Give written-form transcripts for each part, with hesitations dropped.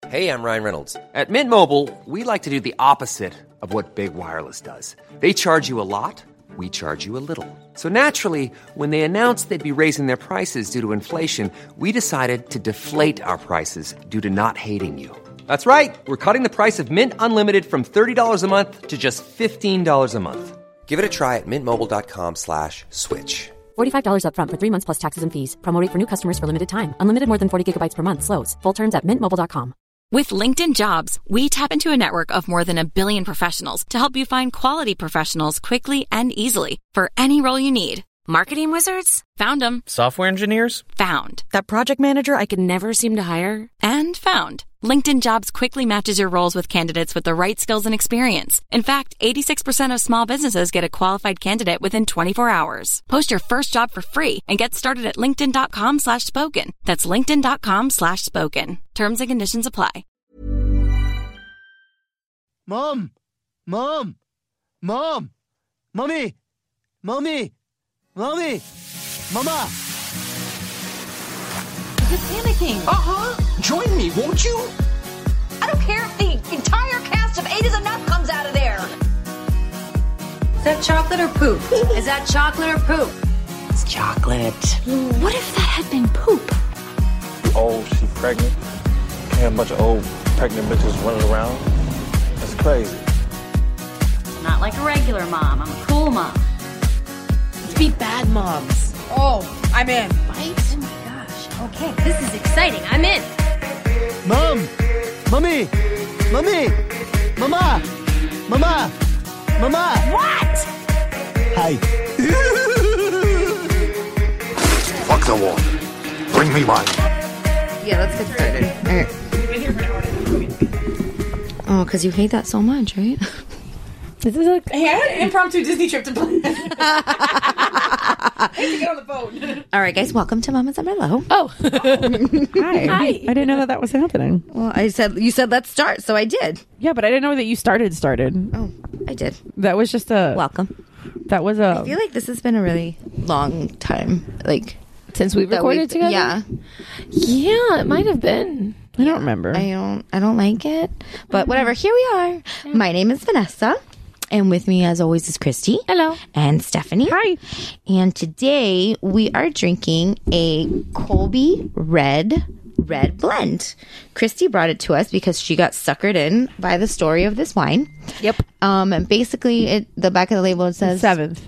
Hey, I'm Ryan Reynolds. At Mint Mobile, we like to do the opposite of what Big Wireless does. They charge you a lot, we charge you a little. So naturally, when they announced they'd be raising their prices due to inflation, we decided to deflate our prices due to not hating you. That's right. We're cutting the price of Mint Unlimited from $30 a month to just $15 a month. Give it a try at mintmobile.com/switch. $45 up front for 3 months plus taxes and fees. Promo rate for new customers for limited time. Unlimited more than 40 gigabytes per month. Slows full terms at mintmobile.com. With LinkedIn Jobs, we tap into a network of more than 1 billion professionals to help you find quality professionals quickly and easily for any role you need. Marketing wizards? Found them. Software engineers? Found. That project manager I could never seem to hire? And found. LinkedIn Jobs quickly matches your roles with candidates with the right skills and experience. In fact, 86% of small businesses get a qualified candidate within 24 hours. Post your first job for free and get started at linkedin.com/spoken. That's linkedin.com/spoken. Terms and conditions apply. Mom! Mom! Mom! Mommy! Mommy! Mommy! Mama! You're panicking. Join me, won't you? I don't care if the entire cast of 8 is Enough comes out of there. Is that chocolate or poop? Is that chocolate or poop? It's chocolate. What if that had been poop? Oh, she pregnant. Can't have a bunch of old pregnant bitches running around. That's crazy. It's not like a regular mom. I'm a cool mom. Let's be bad moms. Oh, I'm in. Right? Oh my gosh. Okay, this is exciting. I'm in. Mom! Mommy! Mommy! Mama! Mama! Mama! What? Hi. Fuck the water. Bring me wine. Yeah, let's get started. All right. Oh, because you hate that so much, right? This is I had an impromptu Disney trip to plan. I had to get on the phone. All right, guys, welcome to Mama's Umbrella. Oh. Hi. I didn't know that was happening. Well, you said let's start, so I did. Yeah, but I didn't know that you started. Oh, I did. That was just a... Welcome. That was a... I feel like this has been a really long time. Like... Since we recorded together? Yeah. Yeah, it might have been. I don't remember. I don't like it. But whatever, here we are. Yeah. My name is Vanessa. And with me, as always, is Christy. Hello. And Stephanie. Hi. And today we are drinking a Colby Red blend. Christy brought it to us because she got suckered in by the story of this wine. Yep. And basically, the back of the label, it says... 7th.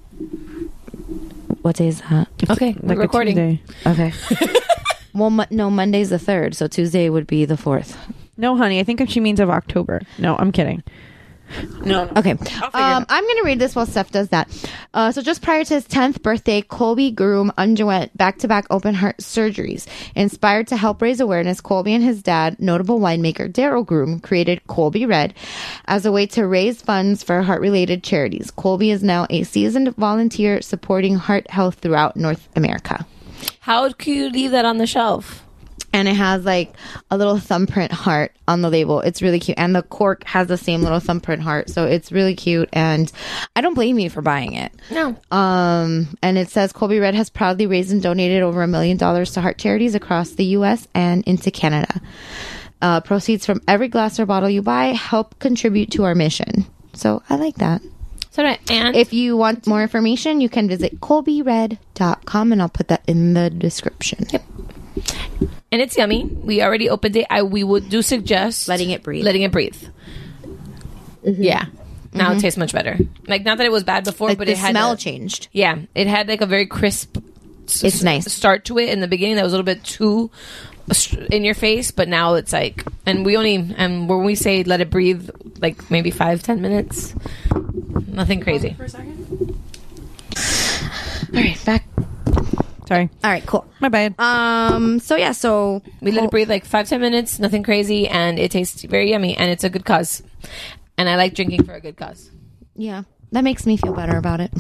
What day is that? Okay, we're recording. Okay. Well, no, Monday's the 3rd, so Tuesday would be the 4th. No, honey, I think she means of October. No, I'm kidding. No. Okay. I'm going to read this while Steph does that. So just prior to his 10th birthday, Colby Groom underwent back-to-back open heart surgeries. Inspired to help raise awareness, Colby and his dad, notable winemaker Daryl Groom, created Colby Red as a way to raise funds for heart-related charities. Colby is now a seasoned volunteer supporting heart health throughout North America. How could you leave that on the shelf? And it has like a little thumbprint heart on the label. It's really cute. And the cork has the same little thumbprint heart. So it's really cute. And I don't blame you for buying it. No. And it says Colby Red has proudly raised and donated over $1 million to heart charities across the U.S. and into Canada. Proceeds from every glass or bottle you buy help contribute to our mission. So I like that. So and if you want more information, you can visit colbyred.com and I'll put that in the description. Yep. And it's yummy. We already opened it. We would do suggest letting it breathe. Mm-hmm. Yeah. Now it tastes much better. Like, not that it was bad before, like but the it had smell changed. Yeah, it had like a very crisp. It's nice start to it in the beginning. That was a little bit too in your face, but now it's like, and when we say let it breathe, like maybe 5-10 minutes, nothing crazy. For a second. All right, back. Sorry. All right, cool. My bad. So we let it breathe like 5-10 minutes, nothing crazy, and it tastes very yummy, and it's a good cause. And I like drinking for a good cause. Yeah, that makes me feel better about it.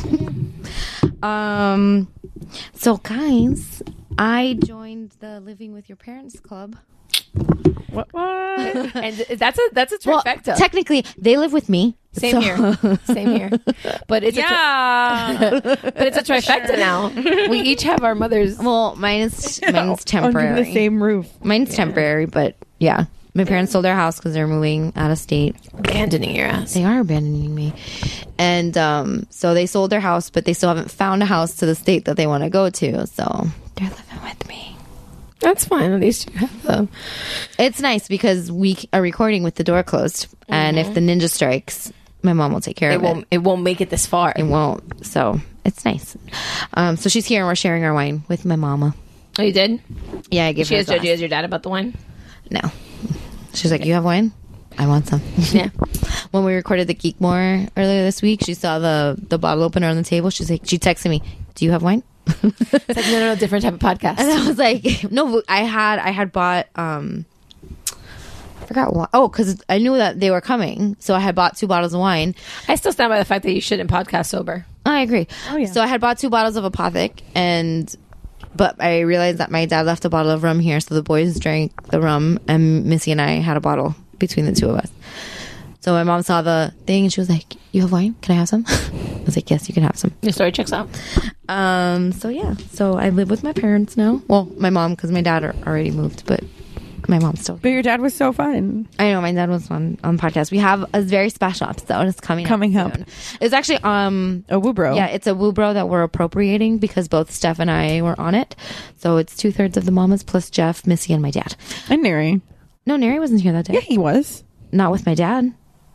So guys, I joined the Living with Your Parents Club. What? And that's a trifecta. Well, technically, they live with me. Same here. But it's a trifecta now. We each have our mothers. Well, mine's temporary. Under the same roof. Mine's temporary, but yeah. My parents sold their house because they're moving out of state. Abandoning your ass. They are abandoning me. And so they sold their house, but they still haven't found a house to the state that they want to go to. So they're living with me. That's fine. At least you have them. It's nice because we are recording with the door closed. And if the ninja strikes, my mom will take care of it. It won't make it this far. It won't. So it's nice. So she's here and we're sharing our wine with my mama. Oh, you did? Yeah, I gave her a She glass. has your dad about the wine? No. She's like, you have wine? I want some. Yeah. When we recorded the Geekmore earlier this week, she saw the bottle opener on the table. She's like, she texted me, do you have wine? It's like, no, different type of podcast. And I was like, no, I had bought, I forgot what. Oh, because I knew that they were coming. So I had bought 2 bottles of wine. I still stand by the fact that you shouldn't podcast sober. I agree. Oh, yeah. So I had bought 2 bottles of Apothic, but I realized that my dad left a bottle of rum here, so the boys drank the rum, and Missy and I had a bottle between the 2 of us. So my mom saw the thing, and she was like, you have wine? Can I have some? I was like, yes, you can have some. Your story checks out. So yeah. So I live with my parents now. Well, my mom, because my dad already moved, but my mom's still. But your dad was so fun. I know, my dad was on podcast. We have a very special episode. It's coming up soon. It's actually A Woobro. Yeah, it's a Woobro that we're appropriating because both Steph and I were on it. So it's 2/3 of the mamas plus Jeff, Missy, and my dad. And Neri. No, Neri wasn't here that day. Yeah, he was. Not with my dad.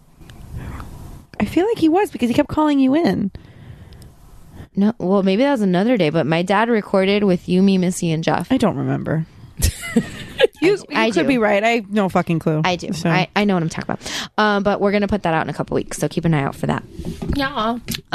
I feel like he was because he kept calling you in. No, well, maybe that was another day, but my dad recorded with you, me, Missy, and Jeff. I don't remember. You I could do. be right. I have no fucking clue. I do. So. I know what I'm talking about. But we're going to put that out in a couple weeks, so keep an eye out for that. Yeah.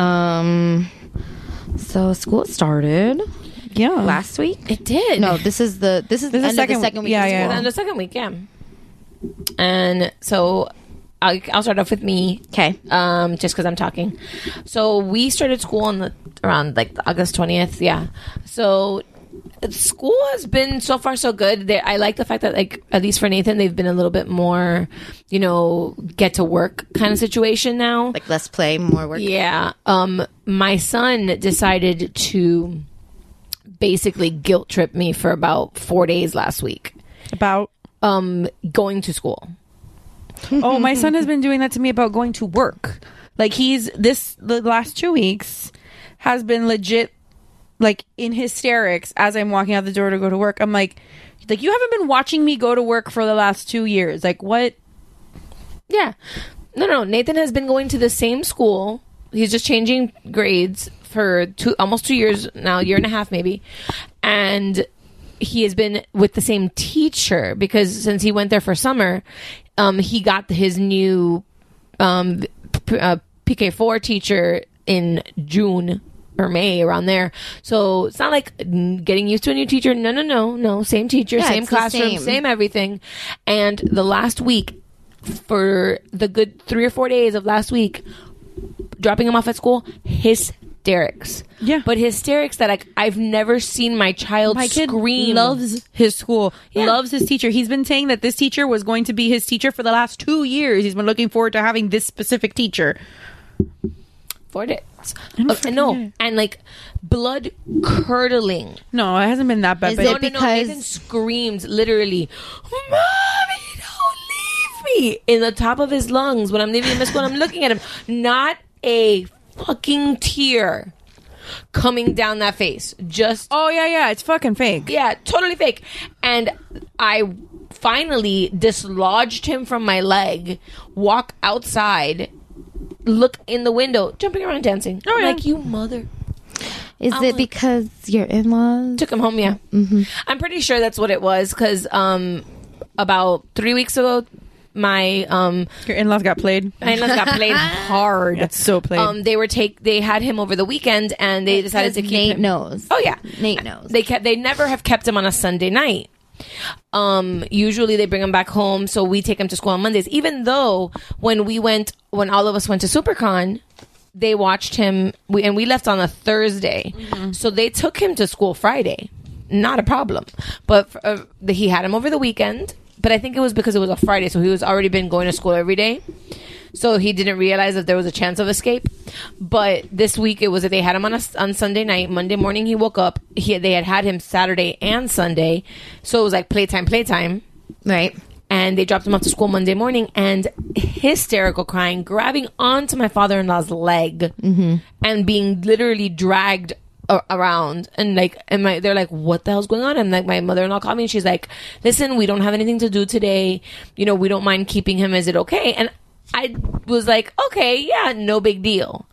So school started Yeah. last week. It did. No, this is the end of the second week. Yeah, of yeah. school. And the second week, yeah. And so I'll start off with me. Okay. Just because I'm talking. So we started school around like August 20th. Yeah. So school has been so far so good. I like the fact that, like, at least for Nathan, they've been a little bit more, get to work kind of situation now. Like less play, more work. Yeah. My son decided to basically guilt trip me for about 4 days last week. About? Going to school. Oh, my son has been doing that to me about going to work. Like, the last 2 weeks has been legit, like, in hysterics as I'm walking out the door to go to work. I'm like, you haven't been watching me go to work for the last 2 years. Like, what? Yeah. No. Nathan has been going to the same school. He's just changing grades for almost 2 years now, 1.5 years maybe. And he has been with the same teacher because since he went there for summer, he got his new PK4 teacher in June or May, around there. So it's not like getting used to a new teacher. No. Same teacher, Yeah, same it's the classroom, same everything. And the last week, for the good 3 or 4 days of last week, dropping him off at school, hysterics. Yeah. But hysterics that, like, I've never seen my child My kid scream. loves his school, Yeah. loves his teacher. He's been saying that this teacher was going to be his teacher for the last 2 years. He's been looking forward to having this specific teacher. 4 days. No, and like blood curdling. No, it hasn't been that bad. Is but it No, because- Nathan screams literally, "Mommy, don't leave me!" in the top of his lungs when I'm leaving him to school. And I'm looking at him, not a fucking tear coming down that face. Just Oh yeah, it's fucking fake. yeah, totally fake. And I finally dislodged him from my leg, walk outside, look in the window, jumping around dancing. Oh, I'm yeah. like, you mother. Is I'm it like- because your in-laws? Took him home, yeah. Mm-hmm. I'm pretty sure that's what it was because about 3 weeks ago, my Your in-laws got played. in-laws got played hard. That's so played. They had him over the weekend and they decided to keep Nate him. knows. Oh yeah, Nate knows. They never have kept him on a Sunday night. Usually they bring him back home, so we take him to school on Mondays. Even though when all of us went to SuperCon, they watched him, and we left on a Thursday, so they took him to school Friday. Not a problem, but he had him over the weekend. But I think it was because it was a Friday, so he was already been going to school every day. So he didn't realize that there was a chance of escape. But this week it was that they had him on Sunday night. Monday morning he woke up. They had him Saturday and Sunday. So it was like playtime. Right. And they dropped him off to school Monday morning, and hysterical crying, grabbing onto my father-in-law's leg, and being literally dragged around. And like, they're like, what the hell's going on? And like, my mother-in-law called me, and she's like, listen, we don't have anything to do today. You know, we don't mind keeping him. Is it okay? And I was like, okay, yeah, no big deal.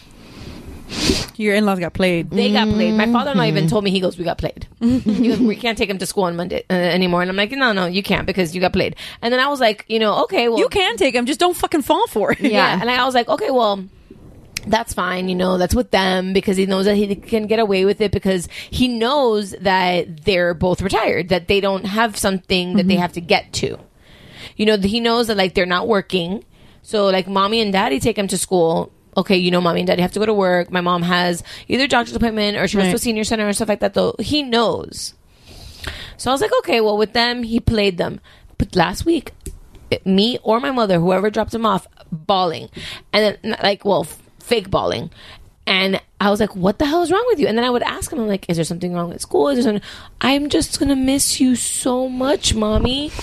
Your in-laws got played. They got played. My father-in-law even told me, he goes, we got played. He goes, we can't take him to school on Monday anymore. And I'm like, no, you can't, because you got played. And then I was like, you know, okay, well, you can take him, just don't fucking fall for it. Yeah. And I was like, okay, well, that's fine. You know, that's with them, because he knows that he can get away with it, because he knows that they're both retired, that they don't have something that they have to get to. You know, he knows that like they're not working. So like mommy and daddy take him to school. Okay, you know, mommy and daddy have to go to work. My mom has either doctor's appointment or she goes to a senior center and stuff like that, though. He knows. So I was like, okay, well, with them, he played them. But last week, me or my mother, whoever dropped him off, bawling. And then, like, well, fake bawling. And I was like, what the hell is wrong with you? And then I would ask him, I'm like, is there something wrong at school? Is there something? I'm just going to miss you so much, mommy.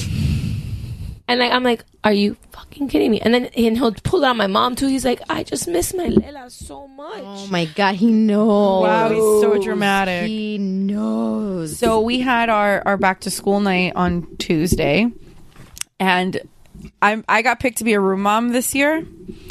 And like, I'm like, are you fucking kidding me? And then he'll pull out my mom too. He's like, I just miss my Lela so much. Oh my God, he knows. Wow, he's so dramatic. He knows. So we had our back to school night on Tuesday, and I got picked to be a room mom this year.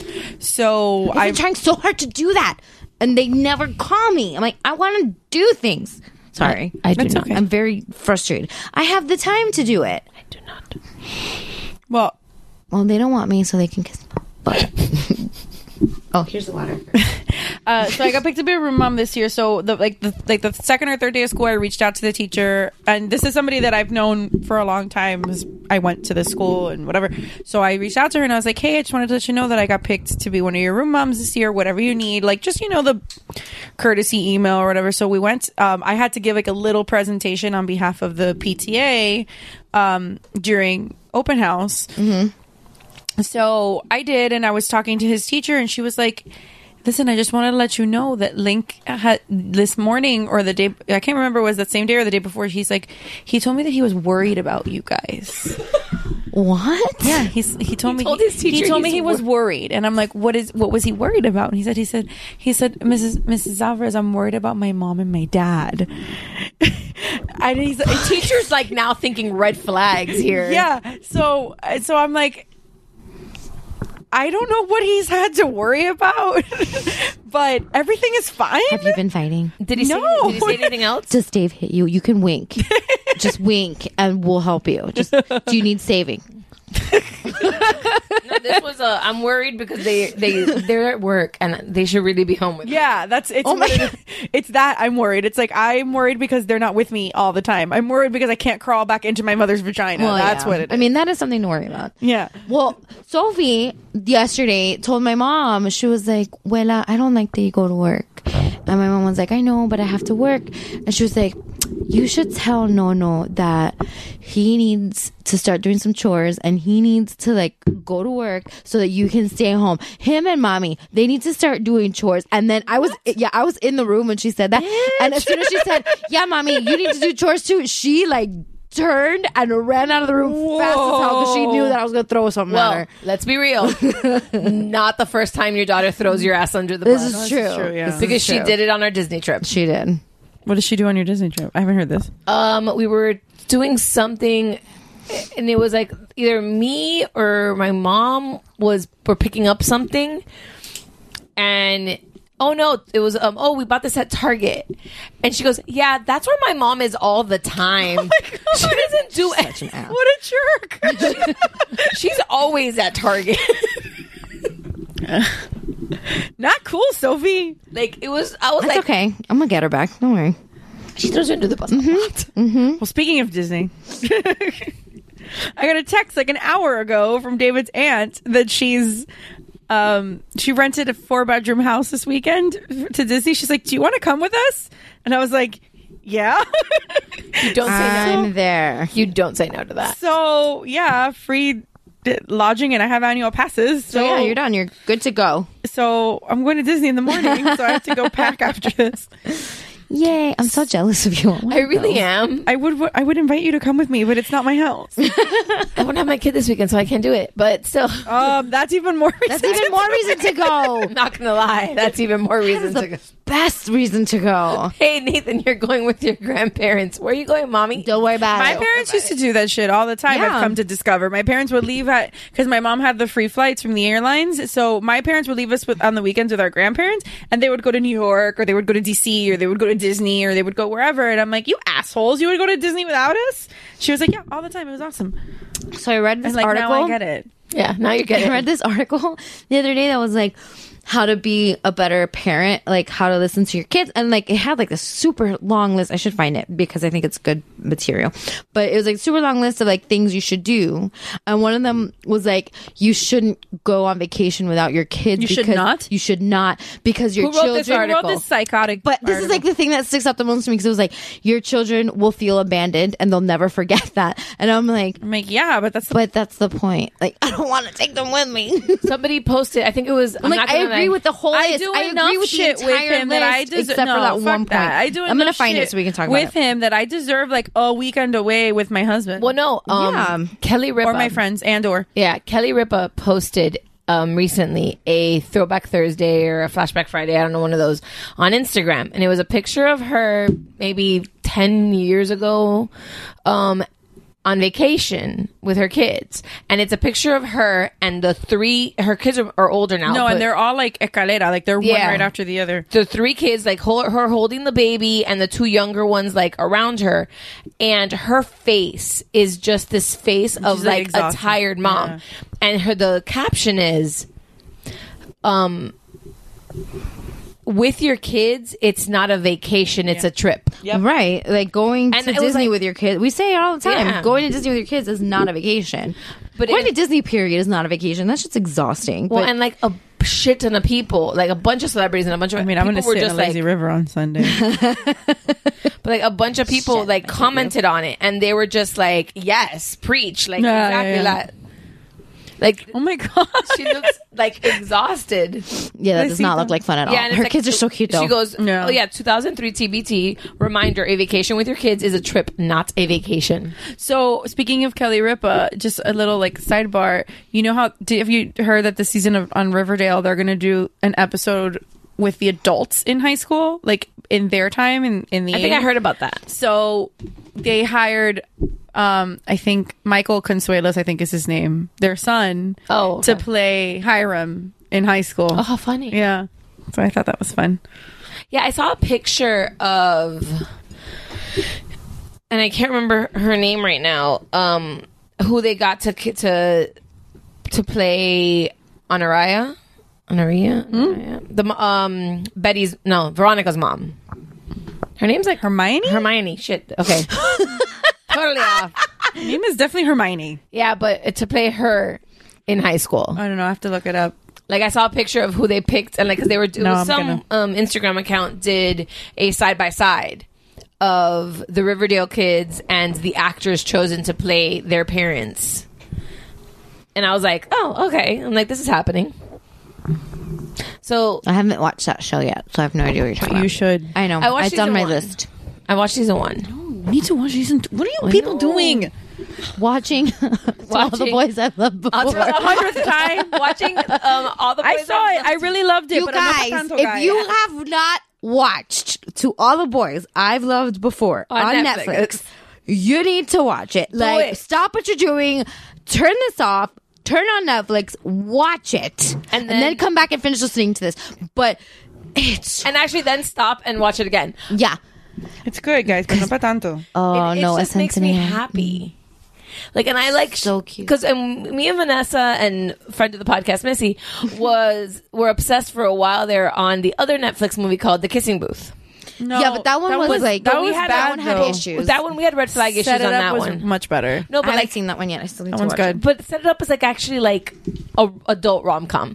So I'm trying so hard to do that, and they never call me. I'm like, I want to do things. Sorry, I do not. Okay. I'm very frustrated. I have the time to do it. I do not. Well, they don't want me, so they can kiss me. But oh, here's the water. So I got picked to be a room mom this year. So the second or third day of school, I reached out to the teacher, and this is somebody that I've known for a long time. I went to the school and whatever. So I reached out to her and I was like, hey, I just wanted to let you know that I got picked to be one of your room moms this year. Whatever you need, like just the courtesy email or whatever. So we went. I had to give like a little presentation on behalf of the PTA during open house. So I did, and I was talking to his teacher, and she was like, listen, I just wanted to let you know that Link had this morning, or the day, I can't remember, was that same day or the day before, he's like, he told me that he was worried about you guys. What? Yeah, he told me he was worried, and I'm like, what was he worried about? And he said, Mrs. Alvarez, I'm worried about my mom and my dad. And he's the teacher's like now thinking red flags here. Yeah, so I'm like, I don't know what he's had to worry about, but everything is fine. Have you been fighting? Did he say anything else? Does Dave hit you? You can wink. Just wink and we'll help you. Just, do you need saving? No, this was I'm worried because they're at work and they should really be home with me. Yeah, it's that I'm worried. It's like I'm worried because they're not with me all the time. I'm worried because I can't crawl back into my mother's vagina. Well, that's what it is. I mean, that is something to worry about. Yeah. Well, Sophie yesterday told my mom, she was like, Wella, I don't like that you go to work. And my mom was like, I know, but I have to work. And she was like, you should tell Nono that he needs to start doing some chores and he needs to like go to work so that you can stay home. Him and mommy, they need to start doing chores. And then I was in the room when she said that. Bitch. And as soon as she said, yeah, mommy, you need to do chores too, she like turned and ran out of the room fast as hell because she knew that I was going to throw something at her. Let's be real. Not the first time your daughter throws your ass under the bus. This is true. Yeah. Because she did it on our Disney trip. She did. What did she do on your Disney trip? I haven't heard this. We were doing something, and it was like either me or my mom were picking up something, and oh no, it was we bought this at Target, and she goes, yeah, that's where my mom is all the time. Oh she doesn't do such an ass. What a jerk. She's always at Target. Not cool, Sophie. Like I was That's like, okay. I'm gonna get her back. Don't worry. She throws her into the bus. Well, speaking of Disney, I got a text like an hour ago from David's aunt that she rented a 4-bedroom house this weekend to Disney. She's like, do you want to come with us? And I was like, yeah. You don't say no. I'm there. You don't say no to that. So yeah, free lodging, and I have annual passes. So yeah, you're done. You're good to go. So I'm going to Disney in the morning, so I have to go pack after this. Yay! I'm so jealous of you. I really am. I would invite you to come with me, but it's not my house. I won't have my kid this weekend, so I can't do it. But still, that's even more. That's even more reason to go. I'm not gonna lie. That's even more reason to go. Best reason to go. Hey, Nathan, you're going with your grandparents. Where are you going, mommy? Don't worry about My it. parents used to do that shit all the time. Yeah. I've come to discover. My parents would leave because my mom had the free flights from the airlines. So my parents would leave us on the weekends with our grandparents, and they would go to New York, or they would go to DC, or they would go to Disney, or they would go wherever. And I'm like, you assholes, you would go to Disney without us? She was like, yeah, all the time. It was awesome. So I read this And article. now I get it. Yeah, now you get it. I read this article the other day that was like how to be a better parent, like how to listen to your kids, and like it had like this super long list. I should find it because I think it's good material, but it was like super long list of like things you should do, and one of them was like you shouldn't go on vacation without your kids. You should not? You should not, because your Who wrote children this article? Who wrote this psychotic? But this is like the thing that sticks out the most to me, because it was like your children will feel abandoned and they'll never forget that. And I'm like, yeah, but that's the point. Like, I don't want to take them with me. Somebody posted. I think it was. I'm like, I agree with the whole list. I do I enough agree with shit the with entire him that I list, deserve. except for that one point. I do. I'm gonna enough find it shit so we can talk with about it. him that I deserve like a weekend away with my husband. Well, no. Kelly Ripa or my friends, yeah, Kelly Ripa posted recently a Throwback Thursday or a Flashback Friday, I don't know, one of those, on Instagram, and it was a picture of her maybe 10 years ago on vacation with her kids, and it's a picture of her and her kids are older now. No, but and they're all like escalera, like they're one right after the other. the 3 kids, like her holding the baby, and the 2 younger ones like around her, and her face is just this face of She's, like a exhausted. tired mom. Yeah. And the caption is with your kids, it's not a vacation, it's a trip. Right. Like going And to it was Disney like- with your kids. We say it all the time. Yeah. Going to Disney with your kids is not a vacation. But going to Disney, period, is not a vacation. That's just exhausting. Well, But and like a shit ton of people, like a bunch of celebrities and a bunch of I'm people going to were sit just in a lazy like, river on Sunday. but like a bunch of people like commented on it, and they were just like, yes, preach, like Yeah, exactly yeah. that. Like, oh my god, she looks like exhausted. yeah, that does not look like fun at all. Yeah, and it's Her like- kids are so cute, though. She goes, oh yeah, 2003 TBT reminder: a vacation with your kids is a trip, not a vacation. So speaking of Kelly Ripa, just a little like sidebar. You know how have you heard that this season on Riverdale they're going to do an episode with the adults in high school, like in their time in the I think I heard about that. So they hired I think Michael Consuelos, I think is his name, their son, to play Hiram in high school. Oh, how funny. Yeah. So I thought that was fun. Yeah, I saw a picture of, and I can't remember her name right now, who they got to play Honoria? The Veronica's mom. Her name's like Hermione. Shit. Okay. Totally off. Her name is definitely Hermione. Yeah, but to play her in high school. I don't know. I have to look it up. Like, I saw a picture of who they picked, and like, because they were some Instagram account did a side by side of the Riverdale kids and the actors chosen to play their parents. And I was like, oh, okay. I'm like, this is happening. So I haven't watched that show yet, so I have no idea what you're talking about. You should. I know. I watched It's on season my 1. list. I watched season 1. Need to watch season 2. What are you people doing? Watching all the boys I loved before. For the 100th time, watching all the boys I saw it. I really loved it. You but I'm not guys, tanto if guy. you have not watched To All the Boys I've Loved Before on Netflix, you need to watch it. Like, it. stop what you're doing, turn this off, turn on Netflix, watch it, and then come back and finish listening to this. But it's... And actually then stop and watch it again. Yeah. It's good, guys. Pero no pa tanto. Oh, It no, just makes me Centineo. happy. Like, and I like so cute because me and Vanessa and friend of the podcast Missy were obsessed for a while there on the other Netflix movie called The Kissing Booth. No, Yeah, but that one was like... that but was we had, bad, that one had though. issues. That one we had red flag issues Set on It Up that was one. much better. No, I but haven't like seen that one yet. I still need That to one's watch good. it. but Set It Up is like actually like a adult rom-com.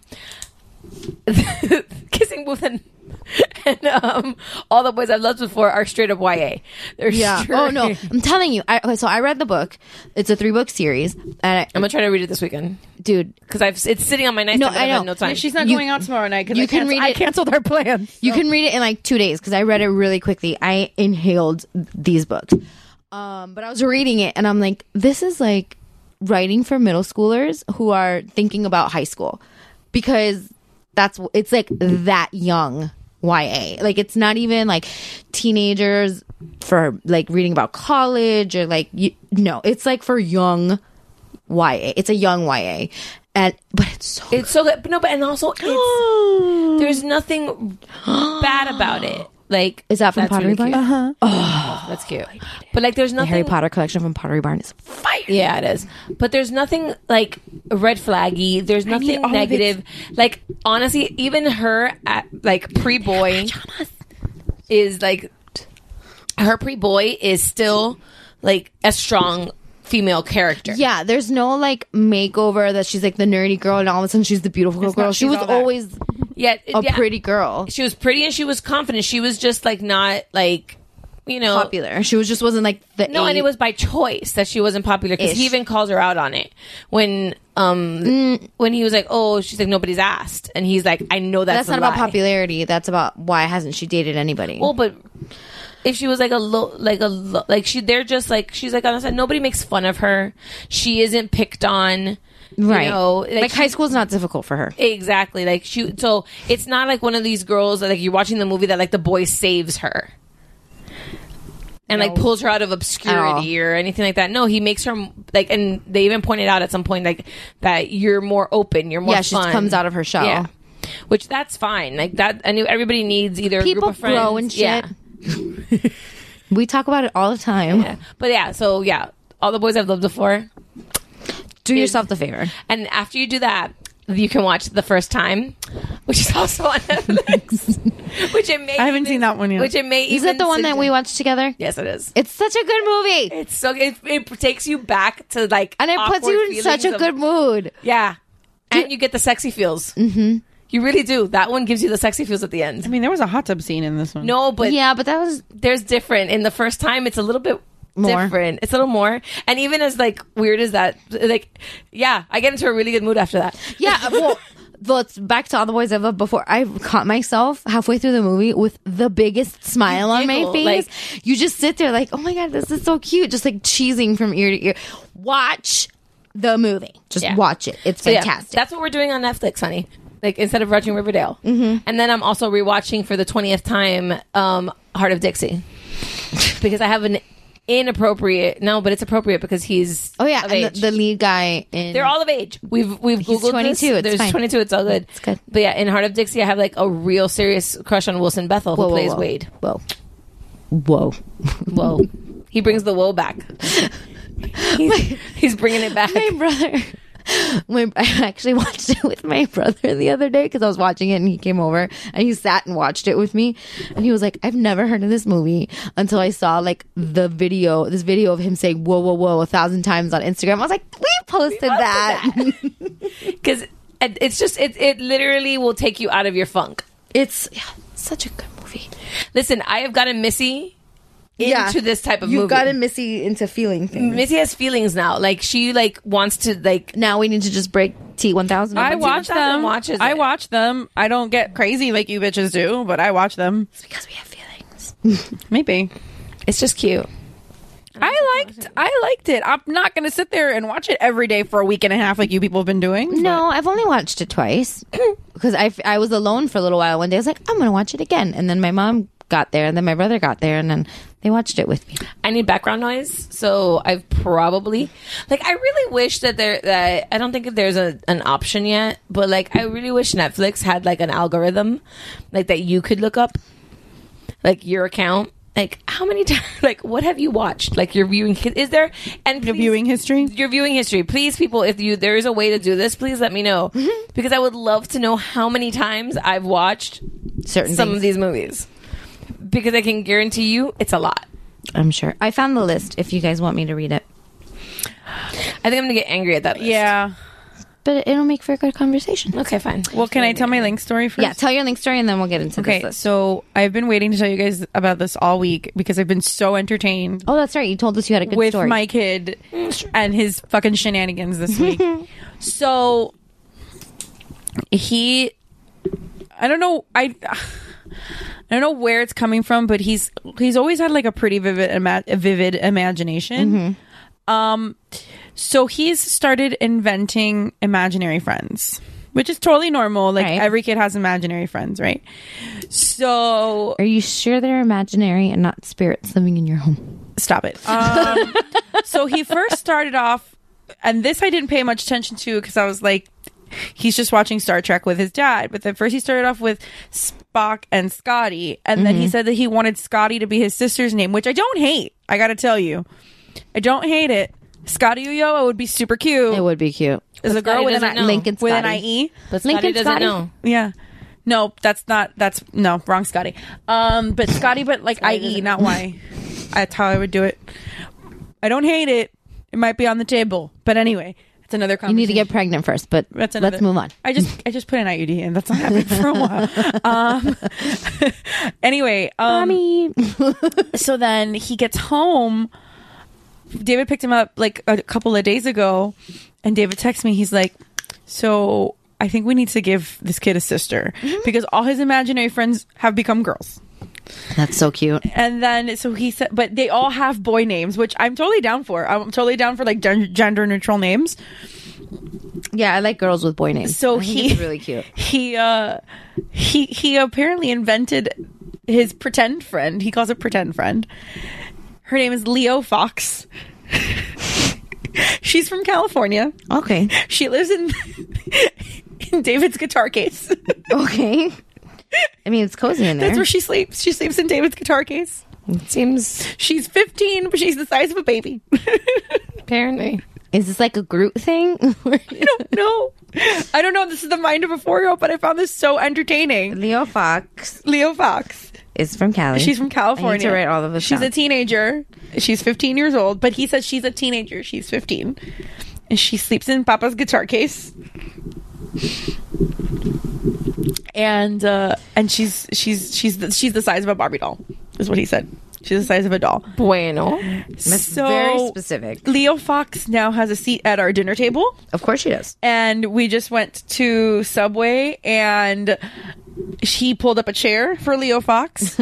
Kissing Booth and All the Boys I've Loved Before are straight up YA. They're Yeah. straight- Oh, no. I'm telling you. So I read the book. It's a 3-book series. And I'm gonna try to read it this weekend. dude, because it's sitting on my nightstand. No, but I I've had know. no time. She's not going out tomorrow night because you can read I it- canceled our plans. you can read it in like 2 days because I read it really quickly. I inhaled these books. But I was reading it and I'm like, this is like writing for middle schoolers who are thinking about high school, because it's like that young YA. Like, it's not even like teenagers for like reading about college or like, no, it's like for young YA. It's a young YA. But it's so good. No, but and also there's nothing bad about it. Like, is that from that's Pottery really Barn? cute. Oh, that's cute. But like, there's The nothing. Harry Potter collection from Pottery Barn is fire. Yeah, it is. But there's nothing like red flaggy. There's nothing negative. Like, honestly, even her like pre-boy is like, her pre-boy is still like a strong female character. Yeah, there's no like makeover that she's like the nerdy girl and all of a sudden she's the beautiful girl. She was always a pretty girl. She was pretty and she was confident. She was just like not like, you know, popular. She just wasn't like the and it was by choice that she wasn't popular, because he even calls her out on it when he was like, oh, she's like, nobody's asked, and he's like, I know that's not about popularity. That's about why hasn't she dated anybody. Well, but if she was like they're just like, she's like, honestly, nobody makes fun of her. She isn't picked on. Right. You know, like high school is not difficult for her. Exactly. Like so it's not like one of these girls that like you're watching the movie that like the boy saves her and like pulls her out of obscurity or anything like that. No, he makes her like, and they even pointed out at some point like that you're more open, you're more she fun. comes out of her shell. Yeah. Which that's fine. Like that, I knew everybody needs either People a group of friends. grow and shit. Yeah. We talk about it all the time. Yeah. But yeah, so yeah, all the boys I've loved before. Do yourself the favor. And after you do that, you can watch The First Time, which is also on Netflix. Which it may I haven't seen that one yet. Which it may Is that the one that we watched together? Yes, it is. It's such a good movie. It's so it takes you back to like, and it puts you in such a good mood. Yeah, and you get the sexy feels. Mm-hmm. You really do. That one gives you the sexy feels at the end. I mean, there was a hot tub scene in this one. No, but but that was there's different. In The First Time, it's a little bit more different. It's a little more, and even as like weird as that, like, yeah, I get into a really good mood after that. Yeah, well, it's back to All the Boys I've Loved Before. I caught myself halfway through the movie with the biggest smile on my face. Like, you just sit there like, oh my god, this is so cute, just like cheesing from ear to ear. Watch the movie. Just watch it. It's fantastic. That's what we're doing on Netflix, honey. Like, instead of watching Riverdale. Mm-hmm. And then I'm also rewatching for the 20th time Heart of Dixie. Because I have an inappropriate... No, but it's appropriate because he's of age. And the lead guy... They're all of age. We've Googled 22. This. There's fine. 22. It's all good. It's good. But yeah, in Heart of Dixie, I have like a real serious crush on Wilson Bethel, who plays Wade. Whoa. He brings the woe back. He's bringing it back. My brother... I actually watched it with my brother the other day because I was watching it and he came over and he sat and watched it with me and he was like, I've never heard of this movie until I saw like this video of him saying whoa 1,000 times on Instagram. I was like, we posted that because it's just it literally will take you out of your funk. It's such a good movie. Listen, I have gotten Missy into this type of movie. You've gotten Missy into feeling things. Missy has feelings now. Like, she like wants to like... Now we need to just break T-1000. I watch them. I watch them. I don't get crazy like you bitches do, but I watch them. It's because we have feelings. Maybe. It's just cute. I liked it. I'm not going to sit there and watch it every day for a week and a half like you people have been doing. No, I've only watched it twice because I was alone for a little while. One day I was like, I'm going to watch it again. And then my mom got there and then my brother got there and then they watched it with me. I need background noise, so I've probably like, I really wish that I don't think if there's an option yet, but like, I really wish Netflix had like an algorithm like that you could look up like your account, like how many times, like what have you watched, like your viewing, is there, and your viewing history, please, people, if there is a way to do this, please let me know, because I would love to know how many times I've watched some of these movies. Because I can guarantee you it's a lot. I'm sure. I found the list if you guys want me to read it. I think I'm going to get angry at that list. Yeah. but it'll make for a good conversation. Okay, fine. Well, can I tell my link story first? Yeah, tell your link story and then we'll get into Okay, this list. so I've been waiting to tell you guys about this all week because I've been so entertained Oh, that's right. You told us you had a good with story. my kid and his fucking shenanigans this week. So I don't know where it's coming from, but he's always had like a pretty vivid imagination. So he's started inventing imaginary friends, which is totally normal. Like every kid has imaginary friends, right? So are you sure they're imaginary and not spirits living in your home? Stop it. So he first started off, and this I didn't pay much attention to because I was like, he's just watching Star Trek with his dad. But then first he started off with Spock and Scotty, and then he said that he wanted Scotty to be his sister's name, which I don't hate. I gotta tell you, I don't hate it. Scotty Ulloa would be super cute. It would be cute. Is a girl with an Lincoln with an Scotty. IE, But Scotty doesn't know. Yeah. No, that's wrong, Scotty. But Scotty, but like IE, not Y. That's how I would do it. I don't hate it. It might be on the table, but anyway, it's another conversation. You need to get pregnant first, but let's move on. I just put an IUD and that's not happening for a while. Anyway, Mommy. So then he gets home. David picked him up like a couple of days ago, and David texts me. He's like, "So I think we need to give this kid a sister because all his imaginary friends have become girls." That's so cute. And then so he said, but they all have boy names, which I'm totally down for. I'm totally down for like gender neutral names. Yeah, I like girls with boy names. So he's really cute. He apparently invented his pretend friend. He calls it pretend friend. Her name is Leo Fox. She's from California. Okay. She lives in David's guitar case. Okay. I mean, it's cozy in there. That's where she sleeps. She sleeps in David's guitar case. It seems... She's 15, but she's the size of a baby. Apparently. Is this like a Groot thing? I don't know. I don't know. This is the mind of a 4-year-old, but I found this so entertaining. Leo Fox is from Cali. She's from California. I need to write all of this She's down. a teenager. She's 15 years old, but he says she's a teenager. She's 15, and she sleeps in Papa's guitar case. And she's the size of a Barbie doll, is what he said. She's the size of a doll. Bueno. That's So, very specific. Leo Fox now has a seat at our dinner table. Of course she does. And we just went to Subway and he pulled up a chair for Leo Fox.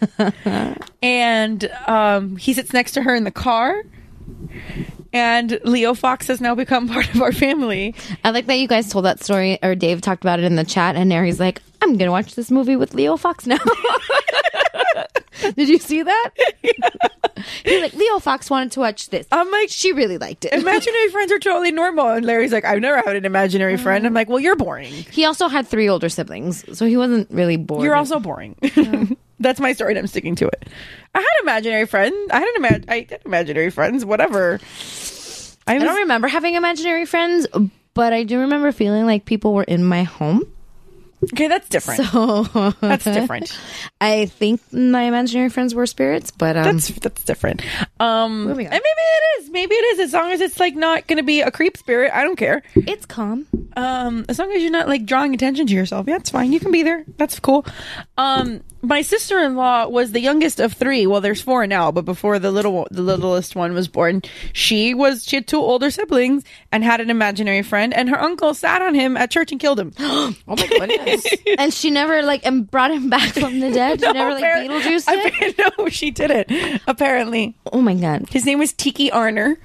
And he sits next to her in the car. And Leo Fox has now become part of our family. I like that you guys told that story, or Dave talked about it in the chat, and Neri's like, I'm going to watch this movie with Leo Fox now. Did you see that? Yeah. He's like, Leo Fox wanted to watch this. I'm like, she really liked it. Imaginary friends are totally normal. And Larry's like, I've never had an imaginary friend. I'm like, well, you're boring. He also had 3 older siblings, so he wasn't really bored. You're also boring. Yeah. That's my story and I'm sticking to it. I had imaginary friends. I had imaginary friends, whatever. I don't remember having imaginary friends, but I do remember feeling like people were in my home. Okay, that's different. So that's different. I think my imaginary friends were spirits, but that's different. And maybe it is. Maybe it is. As long as it's like not going to be a creep spirit, I don't care. It's calm. As long as you're not like drawing attention to yourself, yeah, it's fine. You can be there. That's cool. My sister-in-law was the youngest of 3. Well, there's 4 now, but before the littlest one was born, she had 2 older siblings and had an imaginary friend, and her uncle sat on him at church and killed him. Oh my goodness! And she never brought him back from the dead. She never Beetlejuiced him. No, she didn't. Apparently. Oh my god! His name was Tiki Arner.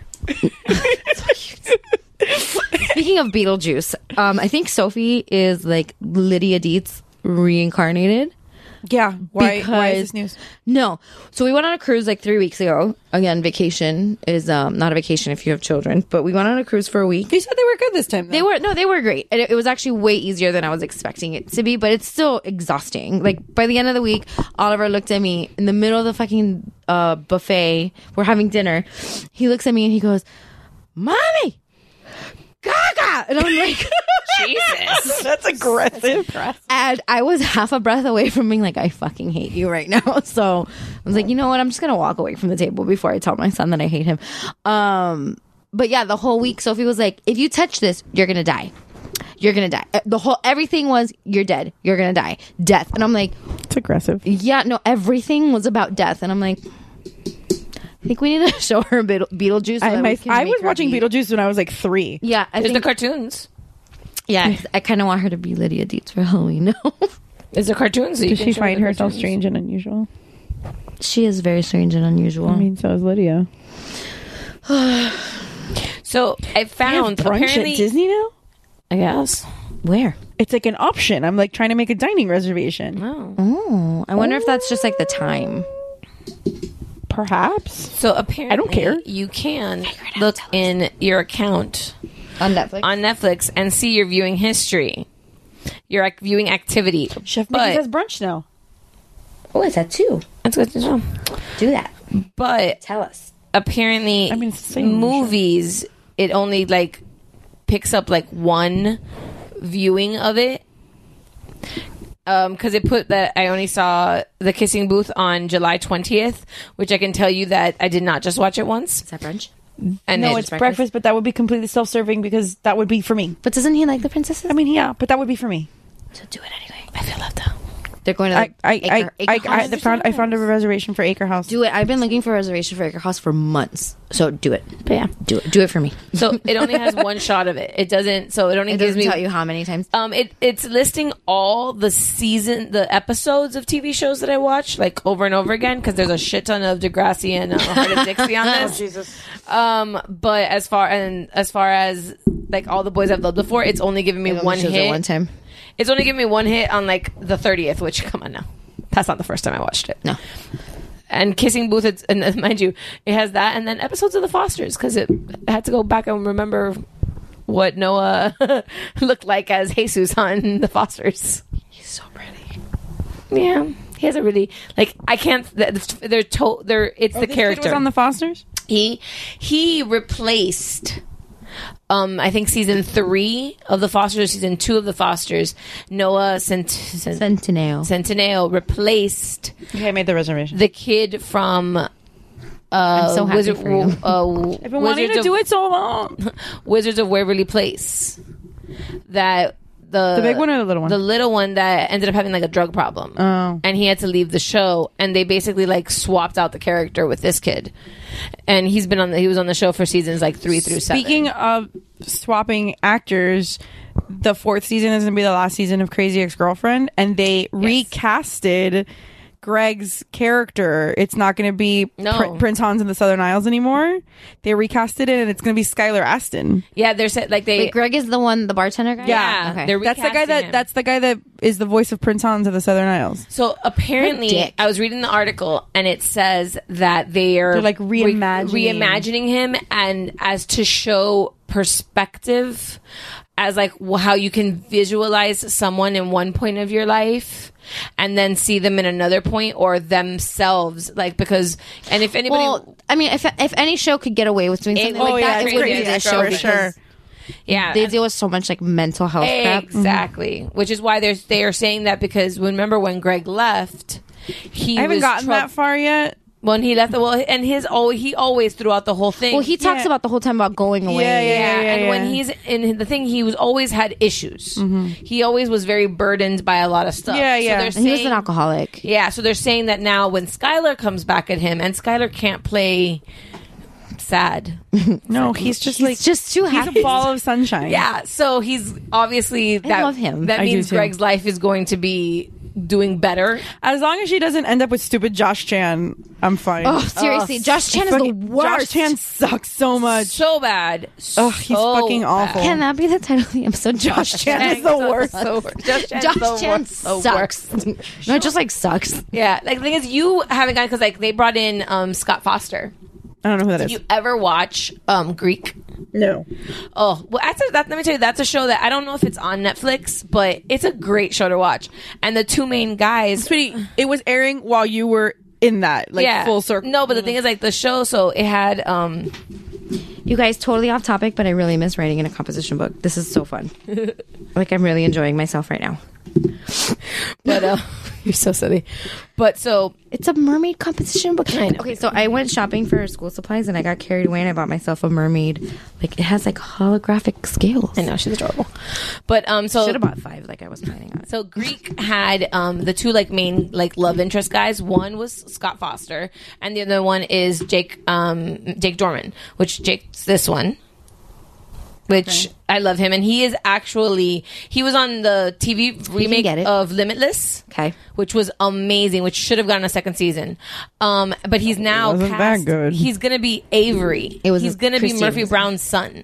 Speaking of Beetlejuice, I think Sophie is like Lydia Dietz reincarnated. Yeah. Why is this news? No. So we went on a cruise like 3 weeks ago. Again, vacation is not a vacation if you have children, but we went on a cruise for a week. You said they were good this time, though. They were great. It was actually way easier than I was expecting it to be, but it's still exhausting. Like by the end of the week, Oliver looked at me in the middle of the fucking buffet. We're having dinner. He looks at me and he goes, "Mommy, Gaga!" And I'm like, Jesus, that's aggressive. And I was half a breath away from being like, I fucking hate you right now. So I was like, you know what? I'm just gonna walk away from the table before I tell my son that I hate him. But yeah, the whole week Sophie was like, if you touch this, you're gonna die. you're gonna die. Everything was, you're dead. You're gonna die. Death. And I'm like, it's aggressive. Yeah, no, everything was about death. And I'm like, I think we need to show her Beetlejuice. I was watching Beetlejuice when I was like 3. Yeah, there's the cartoons. Yeah, I kind of want her to be Lydia Dietz for Halloween. No, there's the cartoons. Does she find herself strange and unusual? She is very strange and unusual. I mean, so is Lydia. So I found brunch apparently at Disney now. I guess. Where? It's like an option. I'm like trying to make a dining reservation. Oh, I wonder if that's just like the time. Perhaps. So apparently, I don't care. You can look in your account on Netflix and see your viewing history, your viewing activity. Chef Mickey has brunch now. Oh, is that too? That's good to know. Do that. But tell us. Apparently, movies, it only like picks up like one viewing of it. Because it put that I only saw The Kissing Booth on July 20th, which I can tell you that I did not just watch it once. Is that brunch? And no, it's breakfast, but that would be completely self-serving because that would be for me. But doesn't he like the princesses? I mean, yeah, but that would be for me. So do it anyway. I feel left out. They're going to I found a reservation for Acre House. Do it. I've been looking for a reservation for Acre House for months. So do it. But yeah, do it for me. So it only has one shot of it. It doesn't. So it only gives me tell you how many times. It's listing all the episodes of TV shows that I watch like over and over again because there's a shit ton of Degrassi and Heart of Dixie on this. Oh, Jesus. But as far as like all the boys I've loved before, it's only giving me one hit. One time. It's only giving me one hit on like the 30th, which come on now. That's not the first time I watched it. No. And Kissing Booth, and mind you, it has that, and then episodes of The Fosters because it had to go back and remember what Noah looked like as Jesus on The Fosters. He's so pretty. Yeah, he has a really like I can't. It's the character. Kid was on The Fosters. He replaced. I think season 3 of The Fosters, season 2 of The Fosters, Noah Centineo replaced. Okay, I made the reservation. The kid from. I'm so happy for you. I've been wanting to do it so long. Wizards of Waverly Place. That the big one or the little one? The little one that ended up having like a drug problem. Oh. And he had to leave the show, and they basically like swapped out the character with this kid. And he was on the show for seasons like 3 through 7. Speaking of swapping actors, the 4th season is going to be the last season of Crazy Ex-Girlfriend, and they recasted Greg's character. It's not going to be Prince Hans in the Southern Isles anymore. They recasted it, and it's going to be Skylar Astin. Yeah, they're said like they. Wait, Greg is the bartender guy. Yeah, okay. they're That's the guy that is the voice of Prince Hans of the Southern Isles. So apparently, I was reading the article, and it says that they're like reimagining him, and as to show perspective, as like how you can visualize someone in one point of your life and then see them in another point or themselves, like because and if anybody, I mean, if any show could get away with doing something like that, it would be this show for sure. Yeah, they deal with so much like mental health crap. Exactly, which is why they are saying that because remember when Greg left, I haven't gotten that far yet. When he left, and he always throughout the whole thing. Well, he talks about the whole time about going away. And when he's in the thing, he was always had issues. Mm-hmm. He always was very burdened by a lot of stuff. So he was an alcoholic. Yeah, so they're saying that now when Skylar comes back at him, and Skylar can't play sad. No, he's just too happy. He's a ball of sunshine. Yeah, so he's obviously I love him. That means Greg's life is going to be doing better. As long as she doesn't end up with stupid Josh Chan, I'm fine. Oh, seriously. Josh Chan is the worst. Josh Chan sucks so much. So bad. Oh, he's fucking awful. Can that be the title of the episode? Josh Chan is the worst. Josh Chan sucks. No, it just like sucks. Yeah. Like the thing is, you haven't gotten because like they brought in Scott Foster. I don't know who that is. Did you ever watch Greek? No. Oh, well, let me tell you, that's a show that I don't know if it's on Netflix, but it's a great show to watch. And the two main guys... Sweetie, it was airing while you were in that, full circle. No, but the thing is, like, the show, so it had... You guys, totally off topic, but I really miss writing in a composition book. This is so fun. Like, I'm really enjoying myself right now. But You're so silly. But so it's a mermaid competition book. Okay, so I went shopping for school supplies and I got carried away and I bought myself a mermaid. Like it has like holographic scales. I know, she's adorable. But so should have bought 5 like I was planning on. So Greek had the two like main like love interest guys. One was Scott Foster, and the other one is Jake Dorman, which Jake's this one. Which I love him, and he was on the TV remake of Limitless, which was amazing, which should have gotten a second season. But he's now that good. He's gonna be Avery. He's gonna be Murphy Brown's son.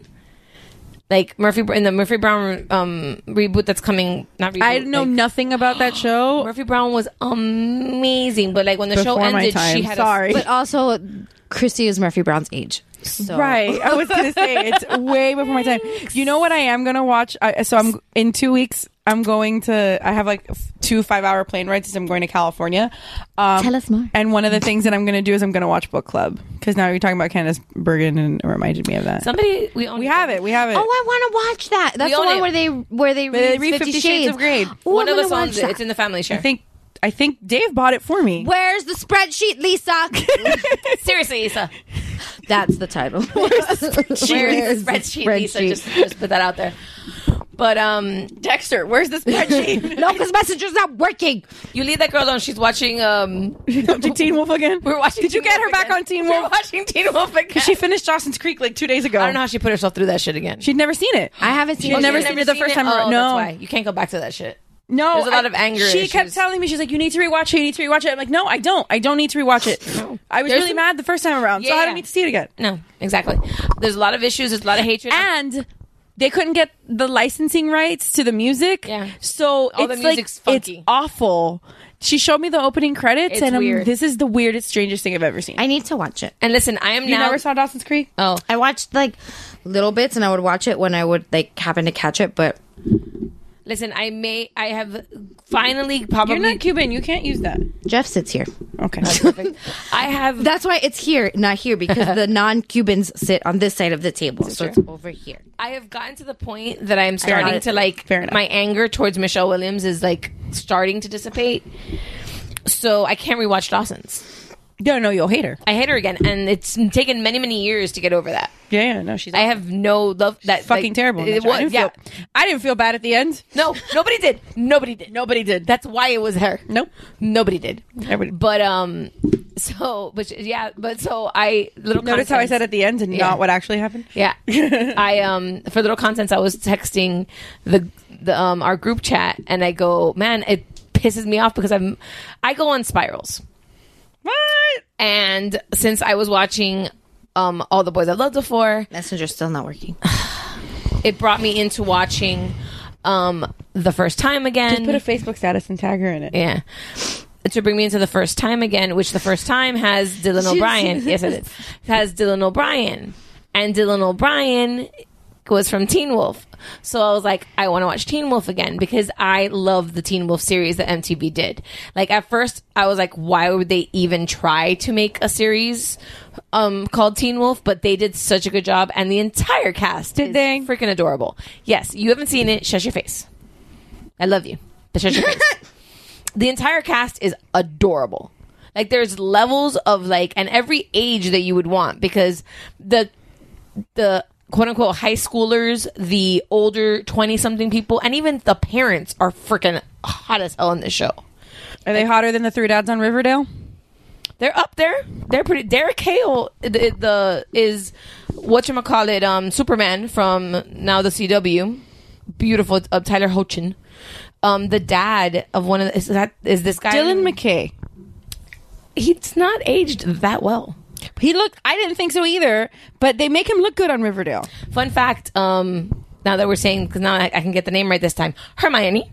Like in the Murphy Brown reboot that's coming. Not reboot. I know nothing about that show. Murphy Brown was amazing, but like when the show ended, she had but also Christy is Murphy Brown's age. So. Right. I was going to say, it's way before my time. You know what I am going to watch? I'm in 2 weeks, I have like 2 5-hour plane rides since I'm going to California. Tell us more. And one of the things that I'm going to do is I'm going to watch Book Club. Because now you're talking about Candace Bergen and it reminded me of that. We have it. Oh, I want to watch that. That's the one where they read 50 Shades of Grey. One of us owns it. It's in the family share. I think Dave bought it for me. Where's the spreadsheet, Lisa? Seriously, Lisa. That's the title. Where's the spreadsheet, Lisa? Just put that out there. But Dexter, where's the spreadsheet? No, because Messenger's not working. You leave that girl alone. She's watching Teen Wolf again. We're watching. Did you get her back on Teen Wolf? We're watching Teen Wolf again. She finished Dawson's Creek like 2 days ago. I don't know how she put herself through that shit again. She'd never seen it. I haven't seen it. She'd never seen it the first time around. No, that's why you can't go back to that shit. No, there's a lot of anger. She kept telling me, she's like, you need to rewatch it. I'm like, no, I don't. I don't need to rewatch it. No. I was really mad the first time around, so I don't need to see it again. No, exactly. There's a lot of issues. There's a lot of hatred. And they couldn't get the licensing rights to the music. Yeah. So all the music's funky. It's awful. She showed me the opening credits, it's weird. This is the weirdest, strangest thing I've ever seen. I need to watch it. And listen, You never saw Dawson's Creek? Oh. I watched like little bits and I would watch it when I would like happen to catch it, but... Listen, I have finally probably... You're not Cuban. You can't use that. Jeff sits here. Okay. That's perfect. That's why it's here, not here, because the non-Cubans sit on this side of the table. So it's over here. I have gotten to the point that I'm starting to like... My anger towards Michelle Williams is like starting to dissipate. So I can't rewatch Dawson's. No, you'll hate her. I hate her again, and it's taken many, many years to get over that. Yeah, no, she's. I have no love. That's fucking terrible. I didn't feel bad at the end. No, nobody did. Nobody did. That's why it was her. Nope, nobody did. Everybody. But I notice how I said at the end and not what actually happened. Yeah, I for little contents, I was texting the our group chat, and I go, man, it pisses me off because I go on spirals. What? And since I was watching All the Boys I Loved Before, Messenger's still not working. It brought me into watching The First Time Again. Just put a Facebook status and tag her in it. Yeah. To bring me into The First Time Again, which The First Time has Dylan O'Brien. Yes, it is. It has Dylan O'Brien. And Dylan O'Brien was from Teen Wolf. So I was like, I want to watch Teen Wolf again because I love the Teen Wolf series that MTV did. Like at first I was like, why would they even try to make a series called Teen Wolf? But they did such a good job, and the entire cast is freaking adorable. Yes, you haven't seen it, shut your face. I love you, but shut your face. The entire cast is adorable. Like there's levels of like, and every age that you would want, because the quote unquote high schoolers, the older 20-something people, and even the parents are freaking hot as hell in this show. Are they hotter than the 3 dads on Riverdale? They're up there. They're pretty. Derek Hale is whatchamacallit, Superman from now the CW. Beautiful. Tyler Hoechlin. The dad of one of the, is this guy Dylan McKay. He's not aged that well. I didn't think so either, but they make him look good on Riverdale. Fun fact, now that we're saying, because now I can get the name right this time, Hermione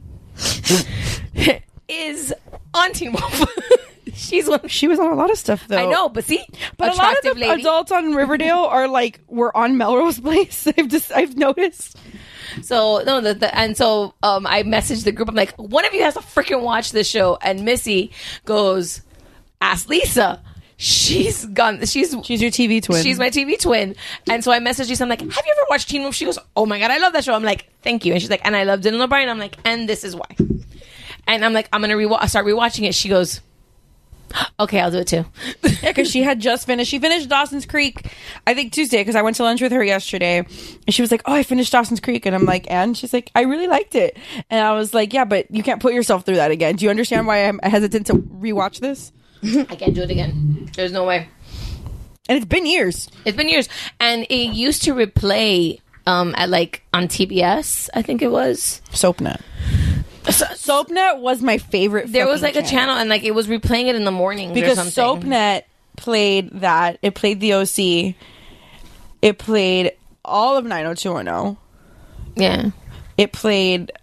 is on Teen Wolf. She was on a lot of stuff, though. I know, but see? But a lot of the adults on Riverdale were on Melrose Place. I've noticed. So no, I messaged the group. I'm like, one of you has to freaking watch this show. And Missy goes, ask Lisa. She's gone. She's your TV twin. She's my TV twin. And so I messaged Lisa. I'm like, have you ever watched Teen Wolf? She goes, oh my God, I love that show. I'm like, thank you. And she's like, and I love Dylan O'Brien. I'm like, and this is why. And I'm like, I'm going to start rewatching it. She goes, okay, I'll do it too. Yeah, because she had just finished. She finished Dawson's Creek, I think Tuesday, because I went to lunch with her yesterday, and she was like, "Oh, I finished Dawson's Creek," and I'm like, "And?" She's like, "I really liked it," and I was like, "Yeah, but you can't put yourself through that again. Do you understand why I'm hesitant to rewatch this?" I can't do it again. There's no way. And it's been years. It's been years, and it used to replay at like on TBS. I think it was SoapNet. SoapNet was my favorite. There was like a channel, and like it was replaying it in the morning because or something. SoapNet played that. It played The OC. It played all of 90210. Yeah. It played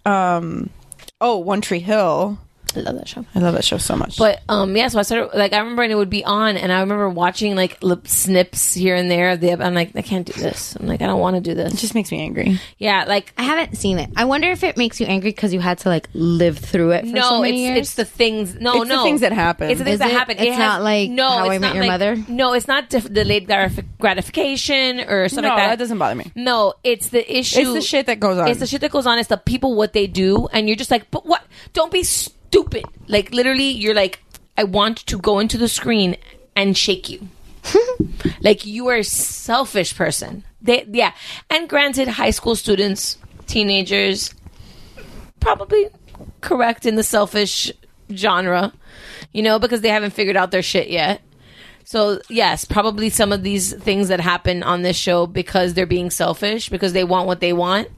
One Tree Hill. I love that show. I love that show so much. But yeah, so I started like I remember when it would be on, and I remember watching like snips here and there. I'm like, I can't do this. I'm like, I don't want to do this. It just makes me angry. Yeah, like I haven't seen it. I wonder if it makes you angry because you had to like live through it for so many years. It's the things. It's the things that happen. It's the things that happen. It's not like How I Met Your Mother. No, it's not delayed gratification or something like that. No, that doesn't bother me. No, it's the issue. It's the shit that goes on. It's the shit that goes on. It's the people, what they do, and you're just like, but what? Don't be stupid. Like literally, you're like, I want to go into the screen and shake you. Like you are a selfish person. Yeah. And granted, high school students, teenagers, probably correct in the selfish genre, you know, because they haven't figured out their shit yet. So yes, probably some of these things that happen on this show because they're being selfish, because they want what they want.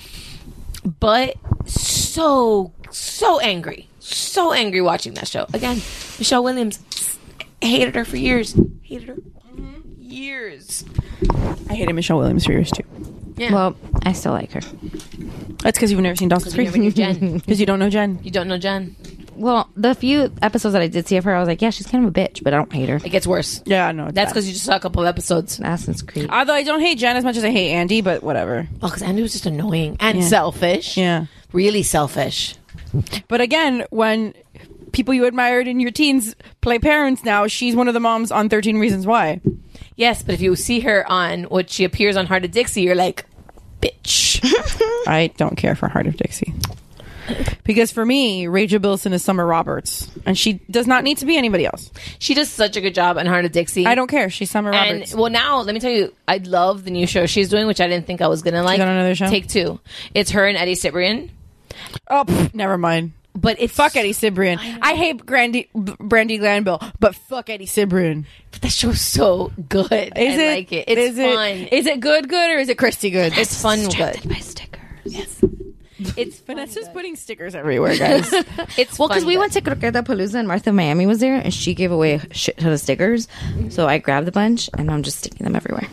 But so angry. So angry watching that show. Again, Michelle Williams, hated her for years. Hated her. Years. I hated Michelle Williams for years too. Yeah. Well, I still like her. That's because you've never seen Dawson's Creek. Because you don't know Jen. You don't know Jen. Well, the few episodes that I did see of her, I was like, yeah, she's kind of a bitch, but I don't hate her. It gets worse. Yeah, no. That's because you just saw a couple of episodes. Dawson's Creek. Although I don't hate Jen as much as I hate Andy, but whatever. Oh, because Andy was just annoying and selfish. Yeah. Really selfish. But again, when people you admired in your teens play parents now, she's one of the moms on 13 Reasons Why. Yes, but if you see her on what she appears on Heart of Dixie, you're like, bitch. I don't care for Heart of Dixie. Because for me, Rachel Bilson is Summer Roberts, and she does not need to be anybody else. She does such a good job on Heart of Dixie. I don't care. She's Summer Roberts. And well, now let me tell you, I love the new show she's doing, which I didn't think I was gonna like. She's on another show? Take Two. It's her and Eddie Cibrian. Oh, never mind. But it's fuck Eddie Cibrian. I hate Brandy Glanville, but fuck Eddie Cibrian. But that show's so good. Is I like it. It's fun. Is it good or is it Christy good? It's fun good. My stickers. Yes. It's Vanessa's putting stickers everywhere, guys. It's well, because we went to Croqueta Palooza and Martha Miami was there, and she gave away a shit ton of stickers. So I grabbed a bunch, and I'm just sticking them everywhere.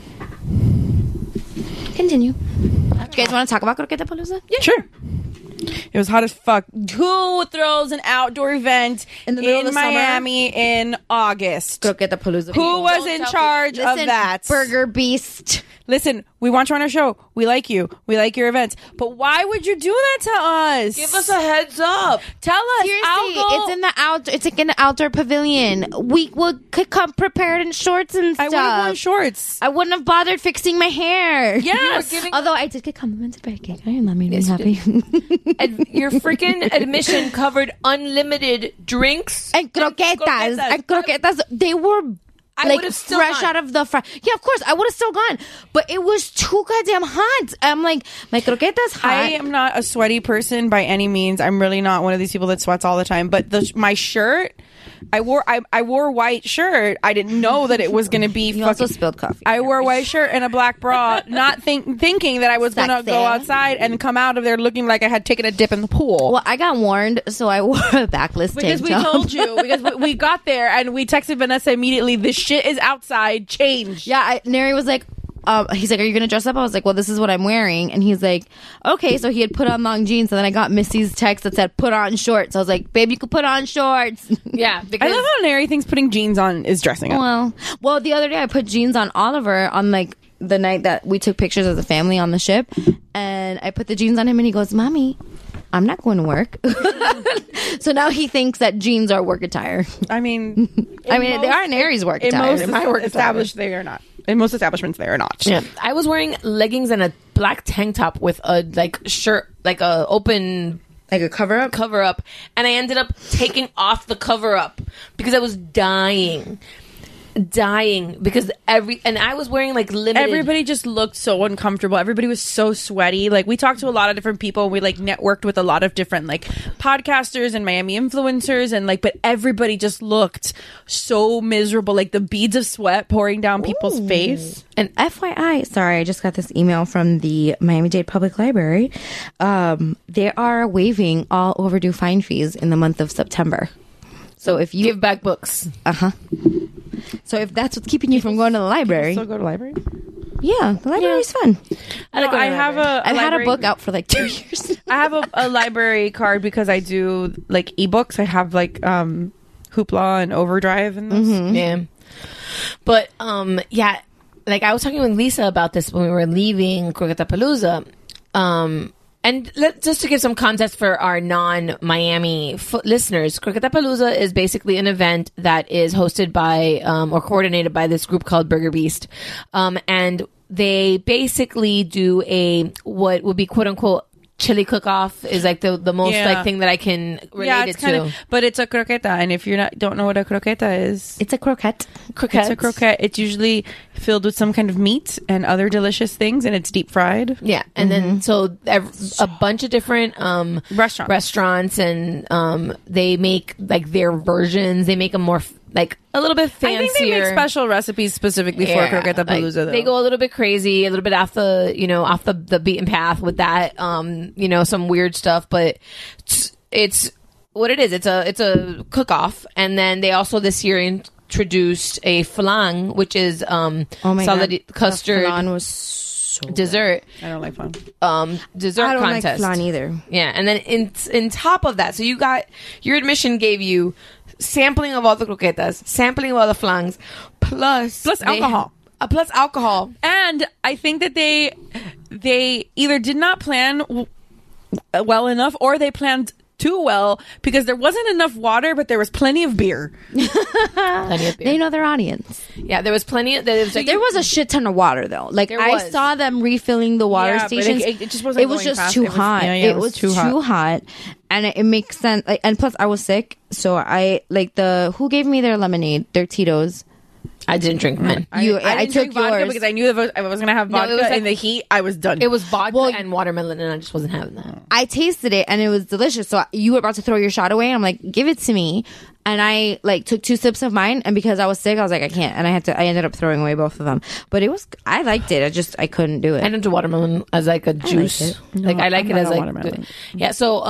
Continue. Do you guys want to talk about Croqueta Palooza? Yeah, sure. It was hot as fuck. Who throws an outdoor event in the middle of the Miami summer? In August? Croqueta Palooza. Who was in charge of that? Burger Beast. Listen, we want you on our show. We like you. We like your events. But why would you do that to us? Give us a heads up. Tell us. Seriously, it's in the outdoor. It's like in the outdoor pavilion. We could come prepared in shorts and stuff. I would have worn shorts. I wouldn't have bothered fixing my hair. Yes. Although I did get compliments by Cake, and that made me happy. Your freaking admission covered unlimited drinks and croquetas. And croquetas. They were. I like would have still fresh gone. out of the fry. Yeah, of course, I would have still gone. But it was too goddamn hot. I'm like, my croqueta's hot. I am not a sweaty person by any means. I'm really not one of these people that sweats all the time. But my shirt, I wore a white shirt. I didn't know that it was going to be. You also spilled coffee. I wore a white shirt and a black bra, not thinking that I was going to go outside and come out of there looking like I had taken a dip in the pool. Well, I got warned, so I wore a backless because tank we top. told you. Because we got there and we texted Vanessa immediately. This shit is outside. Change. Yeah, Neri was like. He's like, are you gonna dress up? I was like, well, this is what I'm wearing. And he's like, okay. So he had put on long jeans, and then I got Missy's text that said put on shorts. I was like, babe, you could put on shorts. Yeah, because I love how Neri thinks putting jeans on is dressing up. Well, the other day I put jeans on Oliver on like the night that we took pictures as a family on the ship, and I put the jeans on him, and he goes, Mommy, I'm not going to work. So now he thinks that jeans are work attire. I mean, they are Neri's work attire. In most established, they are not. In most establishments, they are not. Yeah. I was wearing leggings and a black tank top with a like shirt, like a open Like a cover up? Cover up. And I ended up taking off the cover up because I was dying because and I was wearing like limited. Everybody just looked so uncomfortable. Everybody was so sweaty. Like, we talked to a lot of different people. We like networked with a lot of different like podcasters and Miami influencers, and like, but everybody just looked so miserable, like the beads of sweat pouring down people's face. And FYI, sorry, I just got this email from the Miami-Dade Public Library. They are waiving all overdue fine fees in the month of September. So if you give back books, so if that's what's keeping you from going to the library, still go to the library. Yeah, the library is fun. I've had a book out for like 2 years. I have a library card because I do like ebooks. I have like Hoopla and Overdrive and those. Yeah, but yeah, like I was talking with Lisa about this when we were leaving Croquetapalooza. And just to give some context for our non-Miami listeners, Croquetapalooza is basically an event that is hosted by or coordinated by this group called Burger Beast. And they basically do what would be quote unquote chili cook-off is like the most like thing that I can relate it to. But it's a croqueta, and if you don't know what a croqueta is, it's a croquette. It's a croquette. It's usually filled with some kind of meat and other delicious things, and it's deep fried. Yeah, and then so a bunch of different restaurants, and they make like their versions. They make them more like a little bit fancier. I think they make special recipes specifically for Croquetapalooza. Like, they go a little bit crazy, a little bit off the beaten path with that. Some weird stuff, but it's what it is. It's a cook off, and then they also this year introduced a flan, which is solid custard. Flan was so dessert. I don't like flan. Dessert I don't contest. like flan either. Yeah, and then in top of that, so you got your admission gave you sampling of all the croquetas, sampling of all the flans, plus alcohol. Plus alcohol. And I think that they either did not plan well enough, or they planned too well, because there wasn't enough water, but there was plenty of beer. They know their audience. Yeah, there was plenty of... There was a shit ton of water, though. Like, I saw them refilling the water stations. It just wasn't. It was just too hot. It was too hot. And it makes sense. Like, and plus, I was sick, so I... Like, who gave me their lemonade? Their Tito's. I didn't drink mine. I took vodka because I knew I was going to have vodka in the heat. I was done. It was vodka and watermelon, and I just wasn't having that. I tasted it, and it was delicious. So you were about to throw your shot away, and I'm like, give it to me. And I like took 2 sips of mine, and because I was sick, I was like, I can't. And I ended up throwing away both of them. But I liked it. I couldn't do it. I don't do watermelon as like a juice. I like it as like watermelon. Yeah.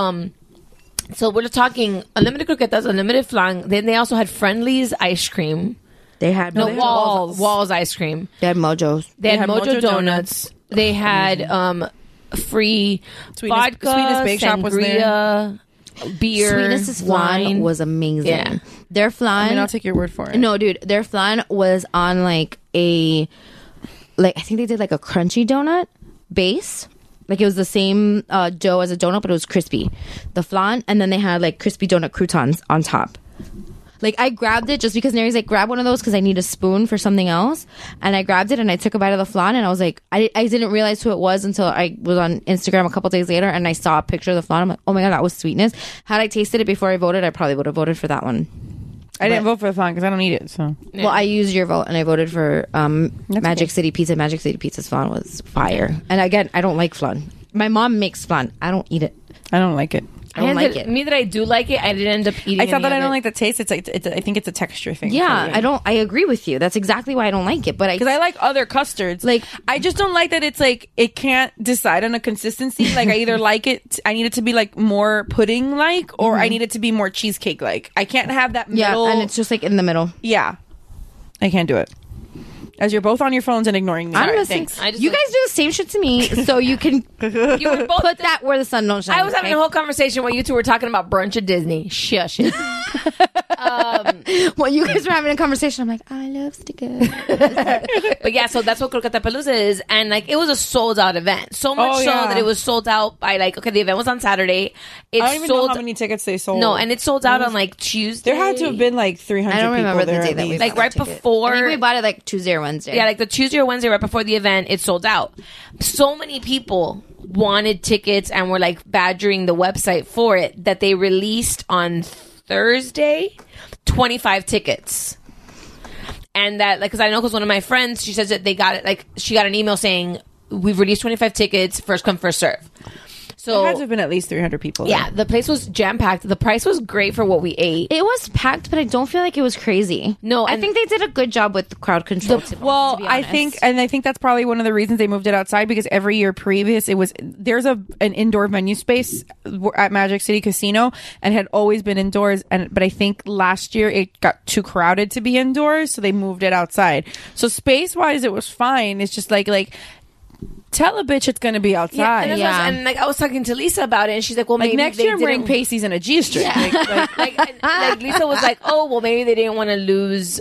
So we're talking unlimited croquetas, unlimited flan. Then they also had Friendly's ice cream. They had Walls ice cream. They had Mojo's. They had Mojo donuts. They had free vodka, Sweetness Bake Shop was there. Beer. Sweetness's flan was amazing. Yeah. Their flan. I'll take your word for it. No, dude, their flan was on I think they did like a crunchy donut base. Like, it was the same dough as a donut, but it was crispy. The flan, and then they had like crispy donut croutons on top. Like, I grabbed it just because Neri's like, grab one of those because I need a spoon for something else. And I grabbed it and I took a bite of the flan, and I was like, I didn't realize who it was until I was on Instagram a couple days later and I saw a picture of the flan. I'm like, oh my God, that was Sweetness. Had I tasted it before I voted, I probably would have voted for that one. I didn't vote for the flan because I don't eat it. So Well, I used your vote and I voted for Magic City Pizza. Magic City Pizza's flan was fire. And again, I don't like flan. My mom makes flan. I don't eat it. I don't like it. I don't like it. Me that I do like it, I didn't end up eating. I thought that I don't it. like the taste. It's like I think it's a texture thing. Yeah, I agree with you. That's exactly why I don't like it. But because I like other custards. Like, I just don't like that it's like it can't decide on a consistency. Like, I either like it, I need it to be like more pudding like, or I need it to be more cheesecake like. I can't have that middle. Yeah, and it's just like in the middle. Yeah, I can't do it. As you're both on your phones and ignoring me. I'm listening. You guys do the same shit to me, so you can You were both put that where the sun don't shine. I was having a whole conversation while you two were talking about brunch at Disney. Shush it. While you guys were having a conversation, I'm like, I love stickers. But yeah, so that's what Croquetapalooza is. And like, it was a sold out event. So much that it was sold out by like, okay, the event was on Saturday. I don't even know how many tickets they sold. No, and it sold out on like Tuesday. There had to have been like 300 I don't remember people the there day at that we least. like right before. I think we bought it like Tuesday or Wednesday. Yeah, like the Tuesday or Wednesday right before the event, it sold out. So many people wanted tickets and were like badgering the website for it that they released on Thursday 25 tickets. And that, like, because I know, because one of my friends, she says that they got it, like, she got an email saying, we've released 25 tickets, first come, first serve. So there had to have been at least 300 people there. Yeah, the place was jam-packed. The price was great for what we ate. It was packed, but I don't feel like it was crazy. No, I think they did a good job with the crowd control. Well, I think that's probably one of the reasons they moved it outside, because every year previous there's an indoor venue space at Magic City Casino and had always been indoors, but I think last year it got too crowded to be indoors, so they moved it outside. So space wise, it was fine. It's just like tell a bitch it's going to be outside. And like I was talking to Lisa about it, and she's like, "Well, like maybe next year I'm wearing pasties and a G-string." Yeah. like Lisa was like, "Oh, well, maybe they didn't want to lose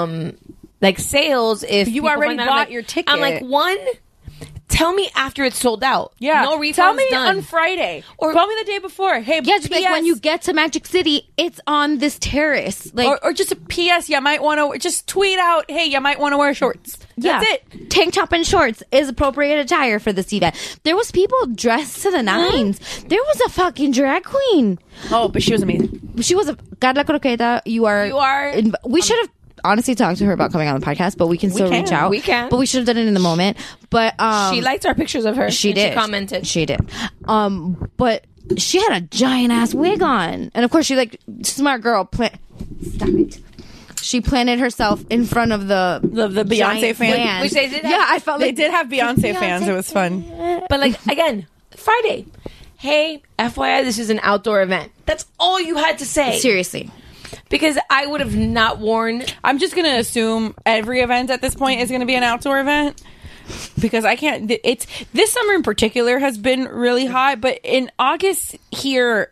like sales if you people already find out." bought your ticket. I'm like, one, tell me after it's sold out. Yeah, no refunds. Tell me done. on Friday, or call me the day before. Hey, yeah, just like when you get to Magic City, it's on this terrace, like, or just a PS. You might want to just tweet out, "Hey, you might want to wear shorts." That's it. Tank top and shorts is appropriate attire for this event. There was people dressed to the nines. There was a fucking drag queen. Oh, but she was amazing. She was a Carla Croqueta. You are. We should have honestly talked to her about coming on the podcast, but we can still reach out. We can, but we should have done it in the moment. But she liked our pictures of her. She did. She commented. She did. But she had a giant ass wig on, and of course she smart girl. Stop it. She planted herself in front of the Beyonce fans. Which they did have, I felt they like did have Beyonce fans. It was fun. But like, again, Friday. Hey, FYI, this is an outdoor event. That's all you had to say. Seriously. Because I would have not worn. I'm just going to assume every event at this point is going to be an outdoor event. Because I can't. It's this summer in particular has been really hot, but in August here,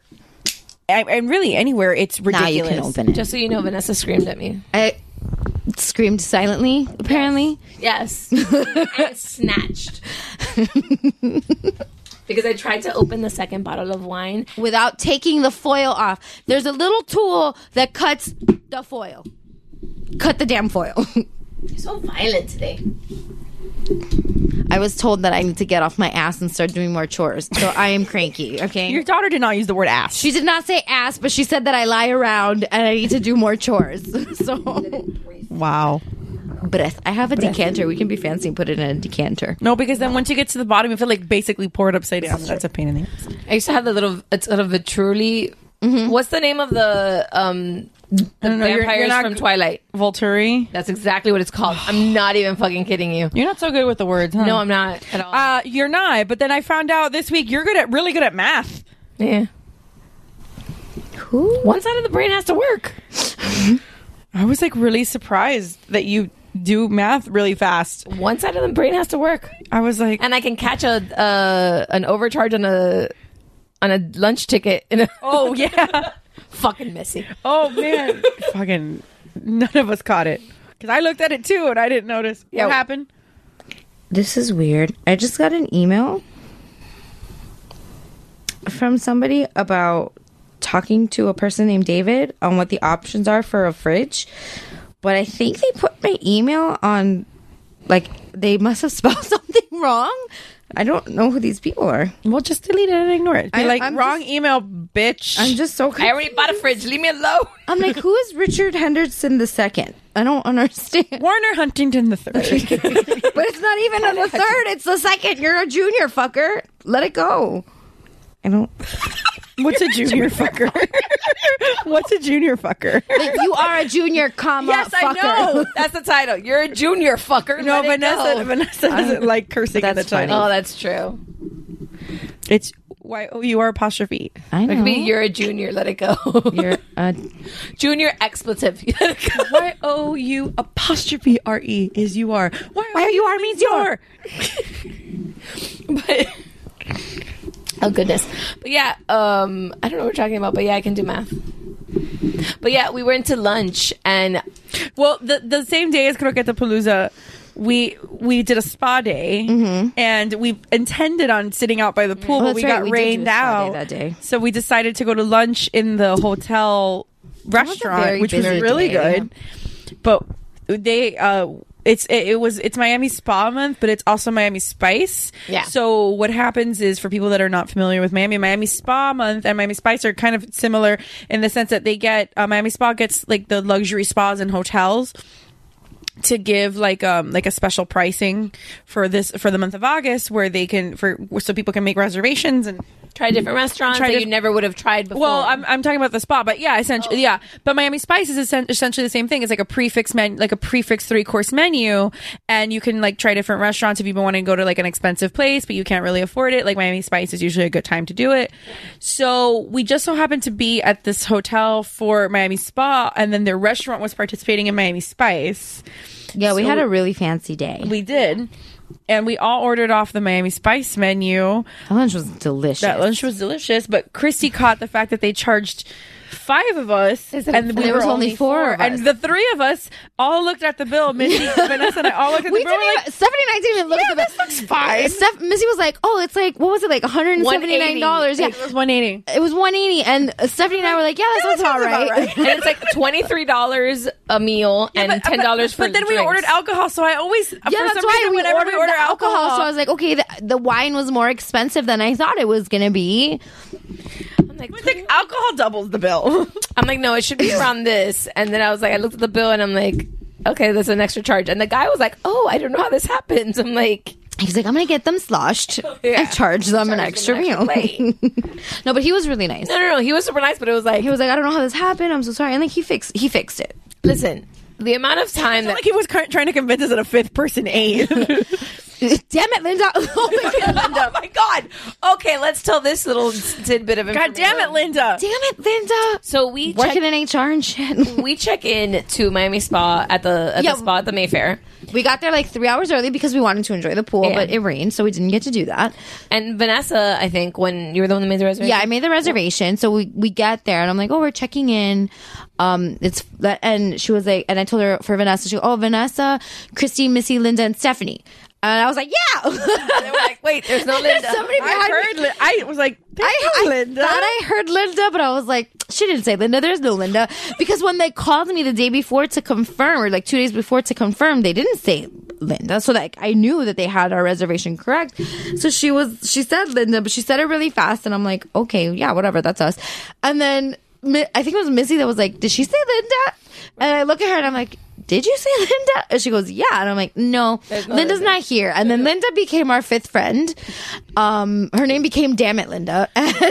and really anywhere, it's ridiculous. Now you can open it. Just so you know, Vanessa screamed at me. I screamed silently, apparently. Yes. And snatched. Because I tried to open the second bottle of wine without taking the foil off. There's a little tool that cuts the foil. Cut the damn foil. You're so violent today. I was told that I need to get off my ass and start doing more chores. So I am cranky, okay? Your daughter did not use the word ass. She did not say ass, but she said that I lie around and I need to do more chores. So, wow. Breath. I have a decanter. We can be fancy and put it in a decanter. No, because then once you get to the bottom, you feel like basically pour it upside down. That's a pain in the ass. I used to have the little, it's sort of a truly. What's the name of the vampires you're not from Twilight? Volturi. That's exactly what it's called. I'm not even fucking kidding you. You're not so good with the words, huh? No, I'm not at all. You're not. But then I found out this week you're really good at math. Yeah. Who? One side of the brain has to work. I was like really surprised that you do math really fast. One side of the brain has to work. I was like, and I can catch an overcharge on a lunch ticket. Oh yeah, fucking messy. Oh man, fucking none of us caught it because I looked at it too and I didn't notice. Yeah. What happened? This is weird. I just got an email from somebody about talking to a person named David on what the options are for a fridge, but I think they put my email on, like, they must have spelled something wrong. I don't know who these people are. Well, just delete it and ignore it. Be like, I'm wrong just- email, bitch. I'm just so confused. I already bought a fridge. Leave me alone. I'm like, who is Richard Henderson II? I don't understand. Warner Huntington III. But it's not even on the third. It's the second. You're a junior, fucker. Let it go. I don't... What's a junior fucker? What's a junior fucker? Like, you are a junior, comma, Yes, fucker. I know. That's the title. You're a junior fucker. No, Let it go. Vanessa doesn't like cursing in the That's title. Oh, that's true. It's YOUR apostrophe. I It know. could be you're a junior. Let it go. You're a... Junior expletive. Let it go. YOU apostrophe RE is you are. YOUR means your. But oh goodness. But yeah, I don't know what we're talking about, but yeah, I can do math. But yeah, we went to lunch, and well, the same day as Croqueta Palooza, we did a spa day, and we intended on sitting out by the pool, but we got rained out that day. So we decided to go to lunch in the hotel restaurant, which was really good. But they it's Miami Spa Month, but it's also Miami Spice. Yeah. So what happens is, for people that are not familiar with Miami Spa Month and Miami Spice are kind of similar in the sense that they get Miami Spa gets like the luxury spas and hotels to give like a special pricing for the month of August, where they can so people can make reservations and try different restaurants that you never would have tried before. Well, I'm talking about the spa, but yeah, essentially, yeah. But Miami Spice is essentially the same thing. It's like a prefix 3-course menu, and you can like try different restaurants if you've been wanting to go to like an expensive place, but you can't really afford it. Like Miami Spice is usually a good time to do it. So we just so happened to be at this hotel for Miami Spa, and then their restaurant was participating in Miami Spice. Yeah, we had a really fancy day. We did. And we all ordered off the Miami Spice menu. That lunch was delicious. But Christy caught the fact that they charged 5 of us, and there was only 4 of us. And the 3 of us all looked at the bill. Missy, Vanessa, and I all looked at the bill. Stephanie and I didn't even look at the bill. This looks fine. Missy was like, "Oh, it's like, what was it, like $179?" Yeah, it was $180. It was $180, and Stephanie and I were like, "Yeah, that sounds about right." And it's like $23 a meal and $10 for. But then we ordered alcohol, so I always that's why we ordered alcohol. So I was like, okay, the wine was more expensive than I thought it was gonna be. I'm like, alcohol doubles the bill. I'm like, no, it should be around this. And then I was like, I looked at the bill and I'm like, okay, that's an extra charge. And the guy was like, oh, I don't know how this happens. I'm like, he's like, I'm gonna get them sloshed and charge them an extra meal. No, but he was really nice. No, he was super nice, but it was like, he was like, I don't know how this happened. I'm so sorry. And like he fixed it. Listen, the amount of time like he was trying to convince us that a 5th person ate. Damn it, Linda. Oh my God. Okay, let's tell this little tidbit of information. God damn it, Linda. So we working in HR and shit. We check in to Miami Spa at the spa at the Mayfair. We got there like 3 hours early because we wanted to enjoy the pool, but it rained, so we didn't get to do that. And Vanessa, I think, when you were the one that made the reservation. Yeah, I made the reservation. So we get there, and I'm like, oh, we're checking in. And she was like, and I told her for Vanessa, she goes, oh, Vanessa, Christy, Missy, Linda, and Stephanie. And I was like, yeah. And they were like, wait, there's no Linda. Somebody behind me. I was like, I Linda. Thought I heard Linda, but I was like, she didn't say Linda. There's no Linda. Because when they called me the day before to confirm, or like 2 days before to confirm, they didn't say Linda. So like I knew that they had our reservation correct. So she said Linda, but she said it really fast. And I'm like, okay, yeah, whatever. That's us. And then I think it was Missy that was like, did she say Linda? And I look at her and I'm like, did you say Linda? And she goes, yeah. And I'm like, no, Linda's not here. And then Linda became our 5th friend. Her name became Damn It, Linda.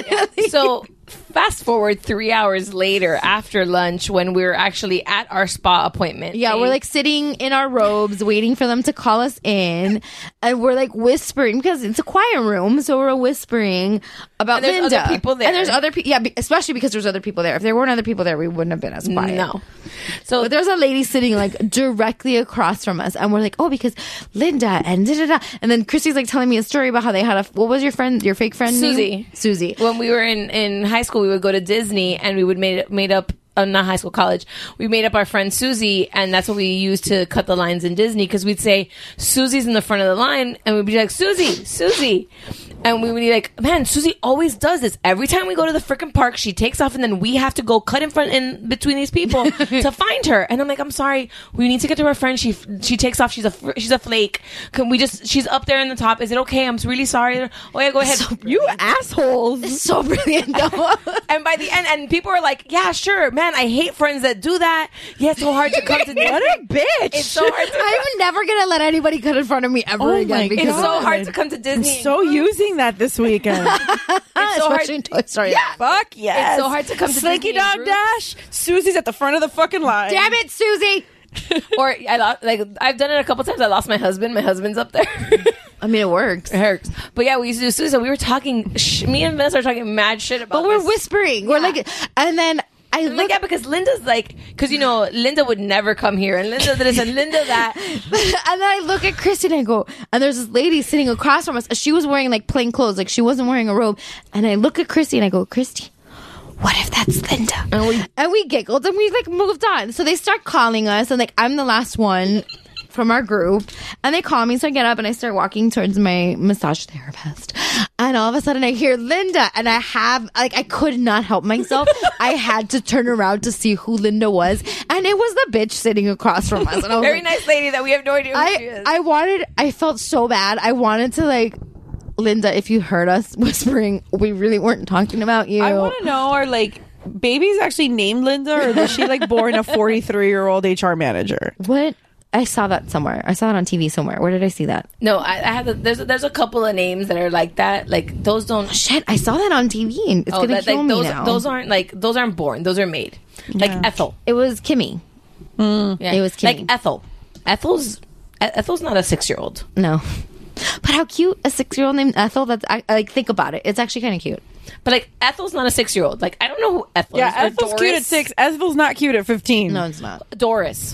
So fast forward 3 hours later after lunch when we were actually at our spa appointment. Yeah, we're like sitting in our robes waiting for them to call us in. And we're like whispering because it's a quiet room. So we're whispering about Linda. There's other people there. And there's other people. Yeah, especially because there's other people there. If there weren't other people there, we wouldn't have been as quiet. No. So there's a lady sitting like directly across from us. And we're like, oh, because Linda and da-da-da. And then Christy's like telling me a story about how they had what was your fake friend name? Susie. When we were in high school, we would go to Disney and we would made up not high school, college. We made up our friend Susie, and that's what we used to cut the lines in Disney, because we'd say Susie's in the front of the line, and we'd be like, Susie. And we would be like, man, Susie always does this. Every time we go to the freaking park, she takes off, and then we have to go cut in between these people to find her. And I'm like, I'm sorry, we need to get to our friend. She takes off. She's a flake. Can we she's up there in the top. Is it okay? I'm really sorry. Oh yeah, go ahead. So you assholes. It's so brilliant though. And by the end, and people are like, yeah, sure, man, I hate friends that do that. Yeah, it's so hard to come to Disney. What a bitch. It's so hard to I'm never gonna let anybody cut in front of me ever again. Because it's so hard to come to Disney. I'm so using that this weekend. It's so hard in Toy Story. Yeah, fuck yes. It's so hard to come to Slinky Disney. Dog Dash. Susie's at the front of the fucking line. Damn it, Susie. Or I've done it a couple times. I lost my husband. My husband's up there. I mean, it works. It hurts. But yeah, we used to do Susie. We were talking. Me and Vanessa are talking mad shit about. But we're whispering. Yeah. We're like, and then. I'm like, yeah, because Linda's like, because Linda would never come here, and Linda this and Linda that. And then I look at Christy and I go, and there's this lady sitting across from us. She was wearing like plain clothes, like she wasn't wearing a robe. And I look at Christy and I go, Christy, what if that's Linda? And we giggled and we like moved on. So they start calling us, and like I'm the last one from our group, and they call me, so I get up and I start walking towards my massage therapist, and all of a sudden I hear Linda, and I could not help myself. I had to turn around to see who Linda was, and it was the bitch sitting across from us. And I was very nice lady that we have no idea who she is. I felt so bad. I wanted to like, Linda, if you heard us whispering, we really weren't talking about you. I want to know, are like babies actually named Linda, or was she like born a 43-year-old HR manager? What? I saw that somewhere. I saw it on TV somewhere. Where did I see that? No, I have. There's a couple of names that are like that. Like those don't. Shit, I saw that on TV. And it's gonna kill me now. Those aren't born. Those are made. Like Ethel. It was Kimmy. Yeah. It was Kimmy. Like Ethel. Ethel's not a 6-year-old. No. But how cute a 6-year-old named Ethel. That's like, think about it. It's actually kind of cute. But like Ethel's not a 6-year-old. Like I don't know who Ethel is. Yeah, Ethel's cute at 6. Ethel's not cute at 15. No, it's not. Doris.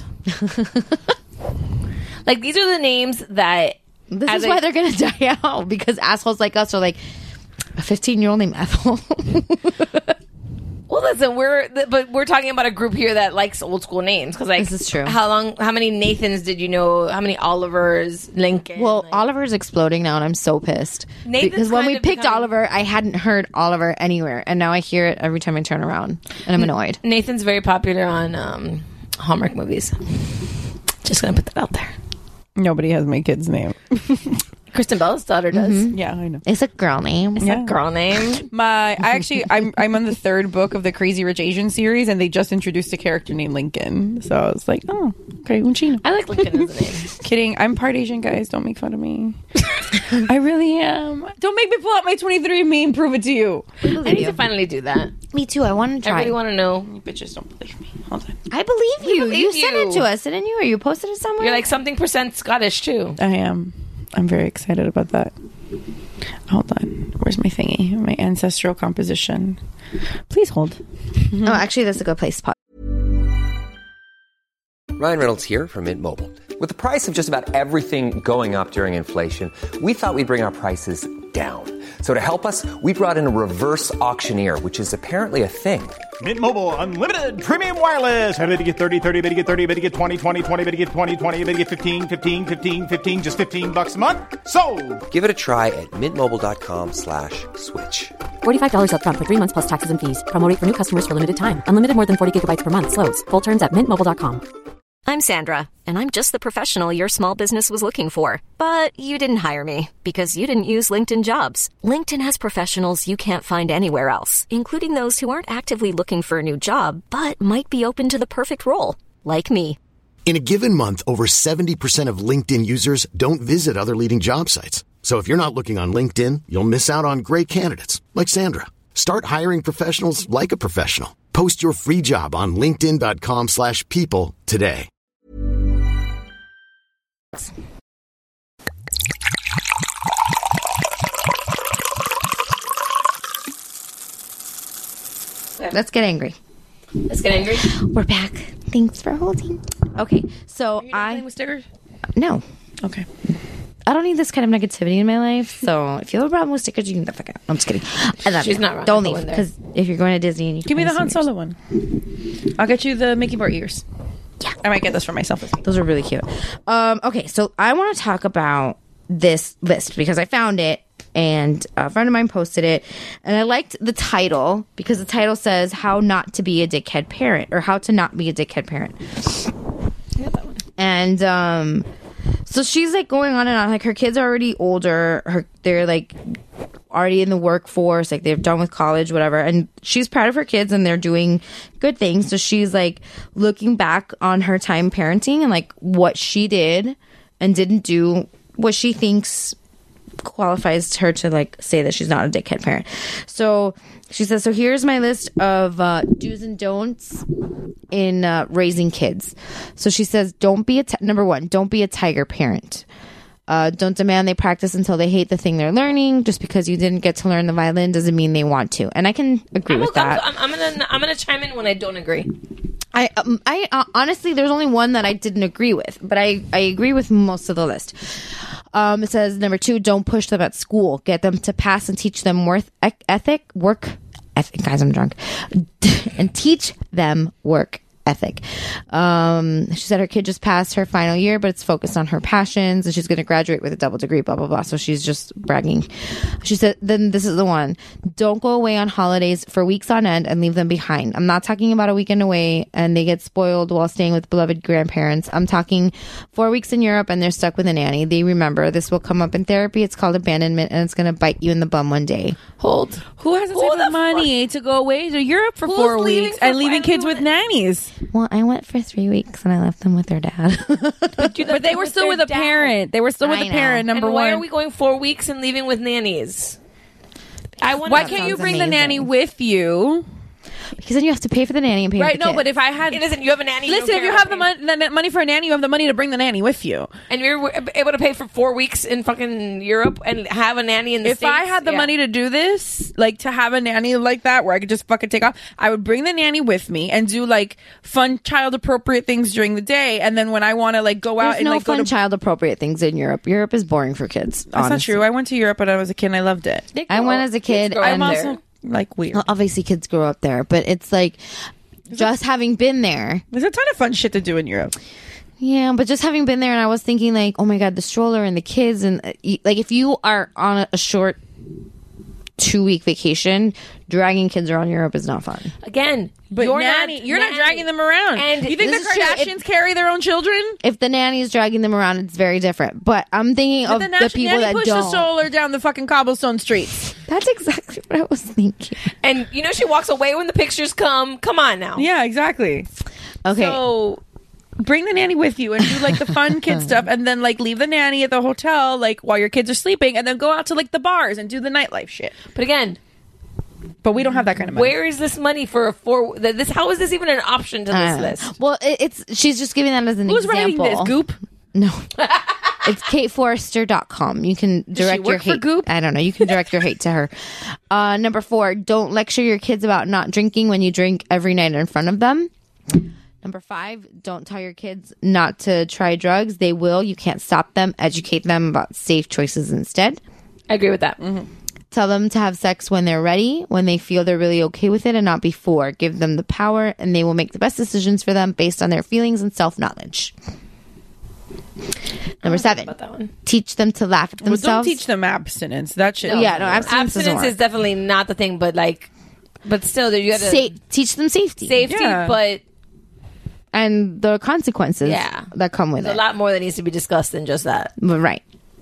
Like these are the names that. This is why they're gonna die out, because assholes like us are like a 15-year-old named Ethel. Well, listen, we're talking about a group here that likes old school names, because like this is true. How many Nathans did you know? How many Olivers? Lincoln? Well, Oliver's exploding now, and I'm so pissed. Nathan's because when kind we of picked becoming- Oliver, I hadn't heard Oliver anywhere, and now I hear it every time I turn around, and I'm annoyed. Nathan's very popular on Hallmark movies. Just gonna put that out there. Nobody has my kid's name. Kristen Bell's daughter does. Mm-hmm. Yeah, I know. It's a girl name. It's a girl name. I'm on the 3rd book of the Crazy Rich Asian series, and they just introduced a character named Lincoln. So I was like, oh, okay, Unchino. I like Lincoln as a name. Kidding. I'm part Asian, guys. Don't make fun of me. I really am. Don't make me pull out my 23andMe and prove it to you. I need to finally do that. Me too. I want to I try. really want to know. You bitches don't believe me. Hold on. I believe you. believe You sent you. it to us, didn't you? Or you posted it somewhere? You're like something % Scottish too. I am. I'm very excited about that. Hold on. Where's my thingy? My ancestral composition. Please hold. Oh, actually, that's a good place to pause. Ryan Reynolds here from Mint Mobile. With the price of just about everything going up during inflation, we thought we'd bring our prices down. So to help us, we brought in a reverse auctioneer, which is apparently a thing. Mint Mobile Unlimited Premium Wireless. How to get 30, 30, bit to get 30, bit to get 20, 20, 20, bit to get 20, 20, bit to get 15, 15, 15, 15, just $15 a month? Sold! Give it a try at mintmobile.com/switch. $45 up front for 3 months plus taxes and fees. Promo rate for new customers for limited time. Unlimited more than 40 gigabytes per month. Slows full terms at mintmobile.com. I'm Sandra, and I'm just the professional your small business was looking for. But you didn't hire me because you didn't use LinkedIn Jobs. LinkedIn has professionals you can't find anywhere else, including those who aren't actively looking for a new job, but might be open to the perfect role, like me. In a given month, over 70% of LinkedIn users don't visit other leading job sites. So if you're not looking on LinkedIn, you'll miss out on great candidates like Sandra. Start hiring professionals like a professional. Post your free job on linkedin.com/people today. Let's get angry. Let's get angry. We're back. Thanks for holding. Okay, so playing with stickers? No. Okay. I don't need this kind of negativity in my life. So if you have a problem with stickers, you can get the fuck out. I'm just kidding. I love She's you. not wrong. Don't Go leave in there. because if you're going to Disney and you Give me the can Han find Solo one. I'll get you the Mickey Bar ears. Yeah. I might get this for myself. those are really cute. Okay, so I want to talk about this list because I found it and a friend of mine posted it, and I liked the title because the title says "How Not to Be a Dickhead Parent" or "How to Not Be a Dickhead Parent." And so she's like going on and on. Like her kids are already older. They're like already in the workforce. Like they're done with college, whatever. And she's proud of her kids and they're doing good things. So she's like looking back on her time parenting and like what she did and didn't do, what she thinks qualifies her to like say that she's not a dickhead parent. So she says, so here's my list of do's and don'ts in raising kids. So she says, number one, don't be a tiger parent. Don't demand they practice until they hate the thing they're learning. Just because you didn't get to learn the violin doesn't mean they want to. And I can agree with that. I'm gonna chime in when I don't agree. I honestly, there's only one that I didn't agree with, but I agree with most of the list. It says number two, don't push them at school. Get them to pass and teach them work ethic. Guys, I'm drunk. And teach them work ethic. She said her kid just passed her final year, but it's focused on her passions, and she's going to graduate with a double degree, blah, blah, blah. So she's just bragging. She said, then this is the one. Don't go away on holidays for weeks on end and leave them behind. I'm not talking about a weekend away and they get spoiled while staying with beloved grandparents. I'm talking 4 weeks in Europe and they're stuck with a nanny. They remember this will come up in therapy. It's called abandonment, and it's going to bite you in the bum one day. Hold. Who has the type of money to go away to Europe for 4 weeks and leaving kids with nannies? Well, I went for 3 weeks and I left them with their dad. But they were still with a parent. They were still with a parent, number and one. why are we going 4 weeks and leaving with nannies? Why can't you bring the nanny with you? Because then you have to pay for the nanny and pay for the kid. But if I had... Listen, you have a nanny. Listen, if you have the money for a nanny, you have the money to bring the nanny with you. And you're able to pay for 4 weeks in fucking Europe and have a nanny in the States. If I had the money to do this, like to have a nanny like that where I could just fucking take off, I would bring the nanny with me and do like fun child appropriate things during the day. And then when I want to like go out There's and no like fun go to... child appropriate things in Europe. Europe is boring for kids. That's not true. I went to Europe when I was a kid and I loved it. I went as a kid. I'm and also like weird. Well, obviously kids grow up there, but it's like just having been there. There's a ton of fun shit to do in Europe. Yeah, but just having been there, and I was thinking like, oh my God, the stroller and the kids, and like if you are on a short 2-week vacation, dragging kids around Europe is not fun. Again, but you're not dragging them around. And you think the Kardashians carry their own children? If the nanny is dragging them around, it's very different. But I'm thinking of the people that push don't. The stroller down the fucking cobblestone streets. That's exactly what I was thinking. And you know she walks away when the pictures come. Come on now. Yeah, exactly. Okay. So bring the nanny with you and do like the fun kid stuff, and then like leave the nanny at the hotel like while your kids are sleeping, and then go out to like the bars and do the nightlife shit. But again, we don't have that kind of money. Where is this money for this? How is this even an option to this list? Well, she's just giving that as an Who's example. writing this? Goop? No. It's kateforrester.com. You can direct your hate. Goop? I don't know. You can direct your hate to her. Number 4, don't lecture your kids about not drinking when you drink every night in front of them. Number 5, don't tell your kids not to try drugs. They will. You can't stop them. Educate them about safe choices instead. I agree with that. Mm-hmm. Tell them to have sex when they're ready, when they feel they're really okay with it, and not before. Give them the power, and they will make the best decisions for them based on their feelings and self-knowledge. Number 7, teach them to laugh at themselves. Well, don't teach them abstinence. That shit. Yeah, no, abstinence is definitely not the thing, but still, you got to teach them safety. But and the consequences that come with there's it. a lot more that needs to be discussed than just that. Right.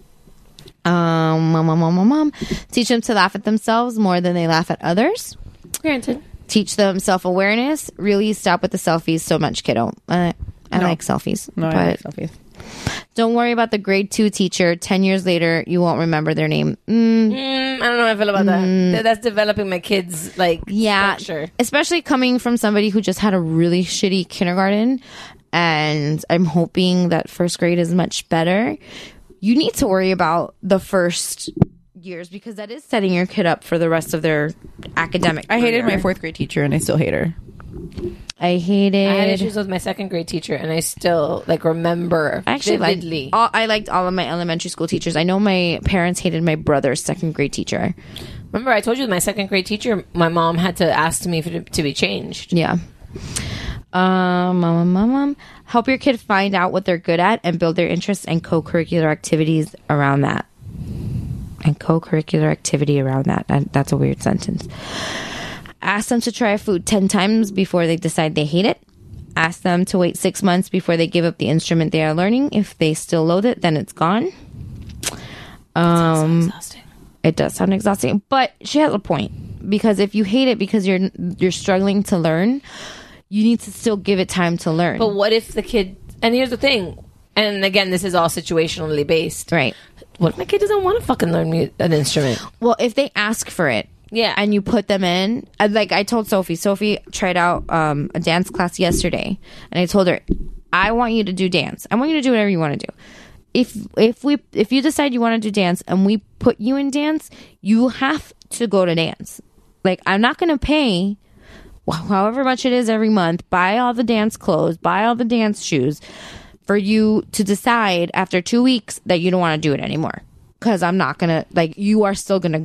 Mom. Teach them to laugh at themselves more than they laugh at others. Granted. Teach them self-awareness. Really stop with the selfies so much, kiddo. I like selfies. No, but I like selfies. Don't worry about the grade 2 teacher. 10 years later, you won't remember their name. I don't know how I feel about that. That's developing my kids' structure. Especially coming from somebody who just had a really shitty kindergarten, and I'm hoping that first grade is much better. You need to worry about the first years because that is setting your kid up for the rest of their academic career. I hated my 4th grade teacher, and I still hate her. I had issues with my 2nd grade teacher, and I still remember vividly. I liked all of my elementary school teachers. I know my parents hated my brother's 2nd grade teacher. Remember, I told you my 2nd grade teacher, my mom had to ask me to be changed. Yeah. Mom. Help your kid find out what they're good at and build their interests and co-curricular activities around that. That's a weird sentence. Ask them to try a food 10 times before they decide they hate it. Ask them to wait 6 months before they give up the instrument they are learning. If they still loathe it, then it's gone. Sounds exhausting. It does sound exhausting, but she has a point. Because if you hate it because you're struggling to learn, you need to still give it time to learn. But what if the kid... And here's the thing. And again, this is all situationally based. Right. What if my kid doesn't want to fucking learn an instrument? Well, if they ask for it, and you put them in, like I told Sophie tried out a dance class yesterday, and I told her, I want you to do dance. I want you to do whatever you want to do. If you decide you want to do dance and we put you in dance, you have to go to dance. Like, I'm not going to pay however much it is every month, buy all the dance clothes, buy all the dance shoes for you to decide after 2 weeks that you don't want to do it anymore. Because I'm not going to, you are still going to go.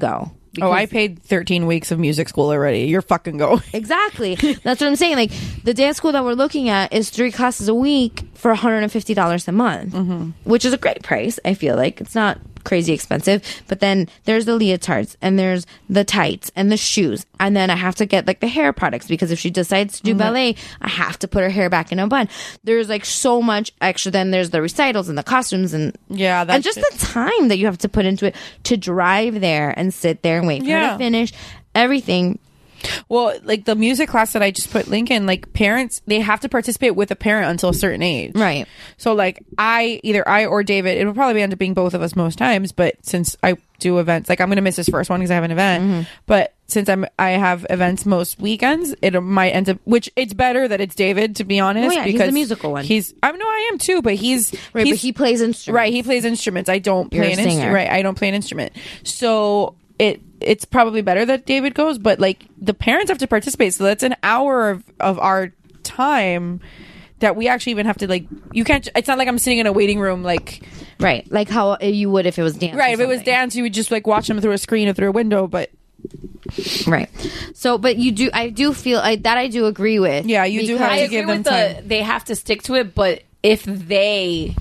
Oh, I paid 13 weeks of music school already. You're fucking going. Exactly. That's what I'm saying. Like, the dance school that we're looking at is 3 classes a week for $150 a month, which is a great price. I feel like it's not crazy expensive, but then there's the leotards and there's the tights and the shoes, and then I have to get like the hair products, because if she decides to do ballet, I have to put her hair back in a bun. There's like so much extra. Then there's the recitals and the costumes and and just the time that you have to put into it to drive there and sit there and wait for her to finish everything. Well, like the music class that I just put Link in, like parents, they have to participate with a parent until a certain age. Right. So like either I or David, it'll probably end up being both of us most times, but since I do events, like I'm going to miss this first one because I have an event, but since I have events most weekends, it might end up, which it's better that it's David, to be honest, because he's the musical one. I am too, but he's but he plays instruments. Right, he plays instruments. I don't play an instrument. Right, I don't play an instrument. So it's probably better that David goes, but like the parents have to participate, so that's an hour of our time that we actually even have to, like, you can't, it's not like I'm sitting in a waiting room like how you would if it was dance. Right, if it was dance, you would just like watch them through a screen or through a window, but right. So, but I do feel that I do agree with. Yeah, you do have to give them time. They have to stick to it, but if they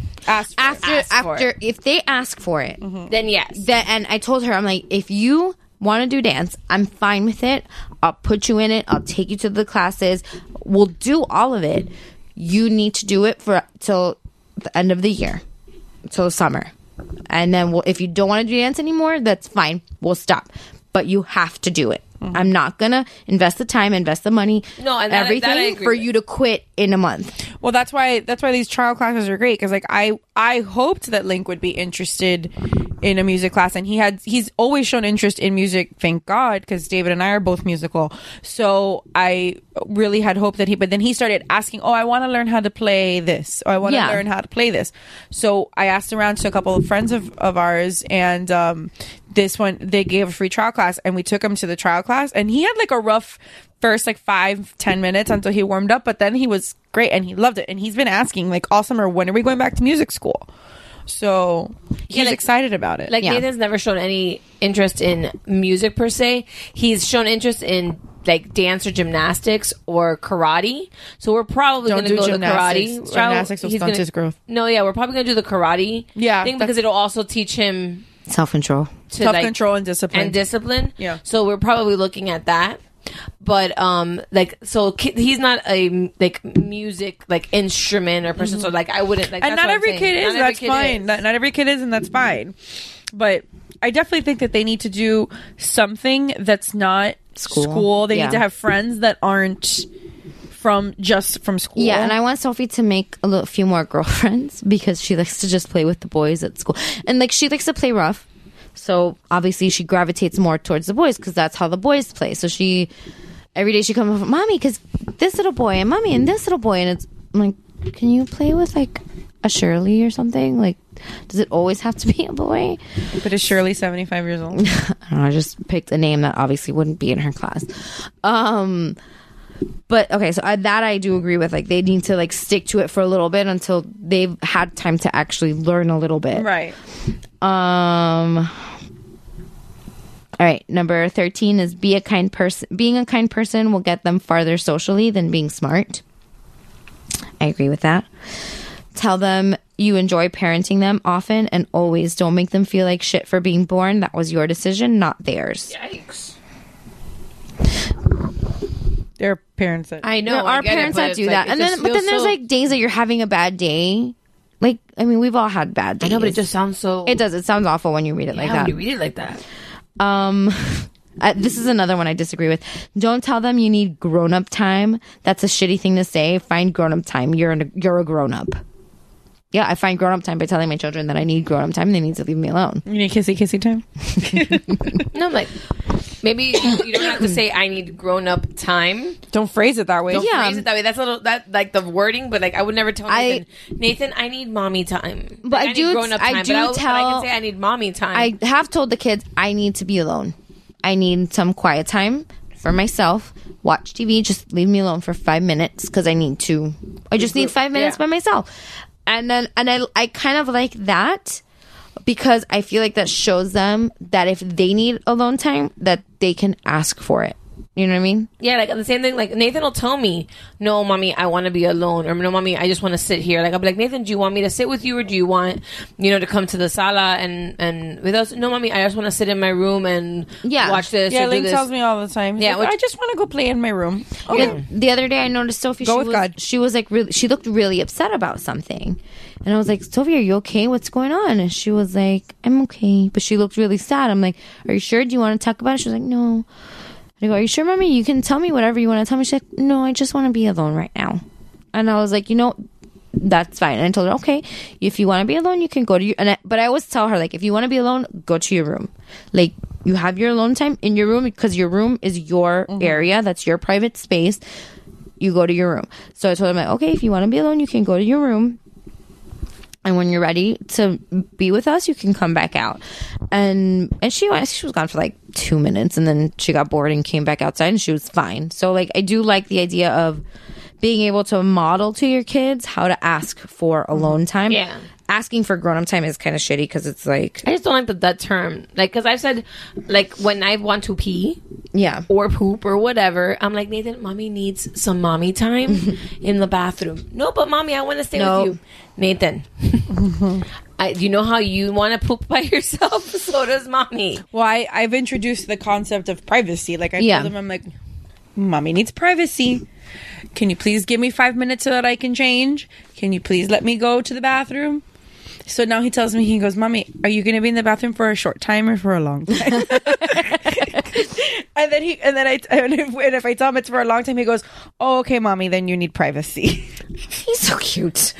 if they ask for it, then yes. And I told her, I'm like, if you want to do dance, I'm fine with it. I'll put you in it. I'll take you to the classes. We'll do all of it. You need to do it till the end of the year, till summer, and then if you don't want to do dance anymore, that's fine. We'll stop. But you have to do it. I'm not gonna invest the time, invest the money, everything for you to quit in a month. Well, that's why these trial classes are great, because like I hoped that Link would be interested in a music class, and he's always shown interest in music, thank God, because David and I are both musical. So I really had hoped that but then he started asking, I want to learn how to play this, or I want to learn how to play this. So I asked around to a couple of friends of ours, and this one, they gave a free trial class, and we took him to the trial class, and he had like a rough first like 5-10 minutes until he warmed up, but then he was great and he loved it, and he's been asking like all summer, when are we going back to music school? So he's excited about it. Like Nathan's never shown any interest in music per se. He's shown interest in like dance or gymnastics or karate. So we're probably going to go to karate. Gymnastics will stunt his growth. No, we're probably going to do the karate thing, because it'll also teach him self-control and discipline. Yeah. So we're probably looking at that. But he's not a like music like instrument or person. So like I wouldn't like. And not every kid is. That's fine. Not every kid is, and that's fine. But I definitely think that they need to do something that's not school. They need to have friends that aren't from school. Yeah, and I want Sophie to make a few more girlfriends, because she likes to just play with the boys at school, and like she likes to play rough. So obviously she gravitates more towards the boys, because that's how the boys play. So every day she comes up, Mommy, because this little boy, and Mommy, and this little boy, and I'm like, can you play with like a Shirley or something? Like, does it always have to be a boy? But is Shirley 75 years old? I don't know, I just picked a name that obviously wouldn't be in her class. But okay, so that I do agree with. Like, they need to like stick to it for a little bit until they've had time to actually learn a little bit. Right. All right, number 13 is be a kind person. Being a kind person will get them farther socially than being smart. I agree with that. Tell them you enjoy parenting them often and always. Don't make them feel like shit for being born. That was your decision, not theirs. Yikes. There are parents that I know. There are parents that do that, and then there's like days that you're having a bad day. Like, I mean, we've all had bad days. I know, but it just sounds so. It does. It sounds awful when you read it like that. When you read it like that. This is another one I disagree with. Don't tell them you need grown-up time. That's a shitty thing to say. Find grown-up time. You're a grown-up. Yeah, I find grown-up time by telling my children that I need grown-up time. They need to leave me alone. You need kissy time? No, I'm like, maybe you don't have to say I need grown-up time. Don't phrase it that way. Phrase it that way. That's a little, that like the wording, but like I would never tell Nathan, I need mommy time. But I do grown-up time. I can say I need mommy time. I have told the kids I need to be alone. I need some quiet time for myself. Watch TV. Just leave me alone for 5 minutes, because I need to. I just need 5 minutes by myself. And I kind of like that, because I feel like that shows them that if they need alone time, that they can ask for it. You know what I mean? Yeah, like the same thing. Like Nathan will tell me, "No, mommy, I want to be alone," or "No, mommy, I just want to sit here." Like I'll be like, "Nathan, do you want me to sit with you, or do you want, to come to the sala and with us?" "No, mommy, I just want to sit in my room and watch this." Yeah, or do Link this. tells me all the time. He's like, I just want to go play in my room. Okay. The other day, I noticed Sophie. She was like really. She looked really upset about something, and I was like, "Sophie, are you okay? What's going on?" And she was like, "I'm okay," but she looked really sad. I'm like, "Are you sure? Do you want to talk about it?" She was like, "No." I go, "Are you sure, mommy? You can tell me whatever you want to tell me." She's like, "No, I just want to be alone right now." And I was like, that's fine. And I told her, okay, if you want to be alone, you can go to your... But I always tell her, like, if you want to be alone, go to your room. Like, you have your alone time in your room because your room is your area. That's your private space. You go to your room. So I told her, like, okay, if you want to be alone, you can go to your room. And when you're ready to be with us, you can come back out. And she was gone for like 2 minutes, and then she got bored and came back outside, and she was fine. So like I do like the idea of being able to model to your kids how to ask for alone time. Yeah. Asking for grown-up time is kind of shitty because it's like... I just don't like that term. Like, because I've said, like, when I want to pee... Yeah. Or poop or whatever, I'm like, Nathan, mommy needs some mommy time in the bathroom. No, but mommy, I want to stay with you. Nathan. You know how you want to poop by yourself? So does mommy. Well, I've introduced the concept of privacy. Like, I told them, I'm like, mommy needs privacy. Can you please give me 5 minutes so that I can change? Can you please let me go to the bathroom? So now he tells me, he goes, "Mommy, are you going to be in the bathroom for a short time or for a long time?" and if I tell him it's for a long time, he goes, "Oh, okay, mommy, then you need privacy." He's so cute.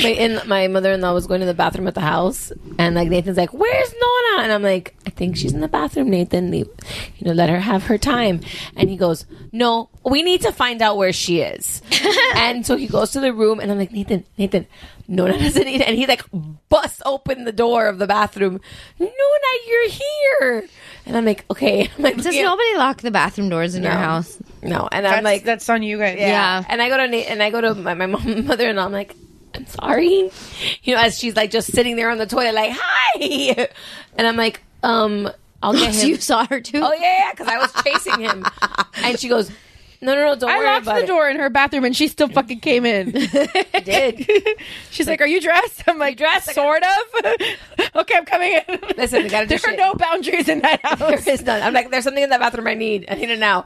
My mother-in-law was going to the bathroom at the house, and like Nathan's like, "Where's Nona?" And I'm like, "I think she's in the bathroom, Nathan. Let her have her time." And he goes, "No, we need to find out where she is." And so he goes to the room, and I'm like, Nathan, Nona doesn't need it. And he like busts open the door of the bathroom. "Nona, you're here." And I'm like, okay. I'm like, does nobody lock the bathroom doors in your house? No. And I'm like, that's on you guys. Yeah. And I go to my mother-in-law. I'm like, "I'm sorry," as she's like just sitting there on the toilet, like, "Hi," and I'm like, I'll get him. So you saw her too? Oh yeah, because I was chasing him, and she goes, No, don't worry about it. I locked the door in her bathroom and she still fucking came in. I did. She's like, "Are you dressed?" I'm like, "Dressed, sort of." "Okay, I'm coming in." Listen, we gotta do there are no boundaries in that house. There is none. I'm like, there's something in that bathroom I need it now.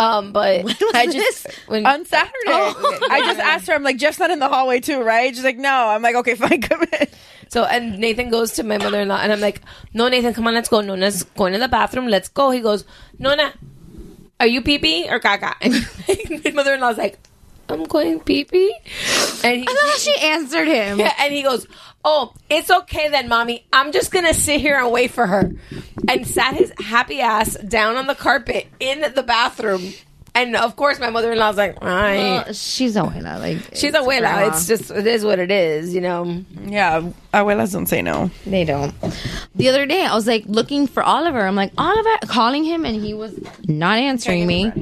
But I just on Saturday, I just asked her. I'm like, "Jeff's not in the hallway too, right?" She's like, "No." I'm like, "Okay, fine, come in." So, and Nathan goes to my mother-in-law, and I'm like, "No, Nathan, come on, let's go. Nona's going to the bathroom. Let's go." He goes, "Nona, are you pee-pee or caca?" And my mother-in-law's like, "I'm going pee-pee." And she answered him. Yeah, and he goes, "Oh, it's okay then, mommy. I'm just going to sit here and wait for her." And sat his happy ass down on the carpet in the bathroom. And of course, my mother-in-law's like, "All right." Well, she's abuela. Like, she's abuela. It's just, it is what it is, Yeah, abuelas don't say no. They don't. The other day, I was like looking for Oliver. I'm like, Oliver, calling him, and he was not answering me.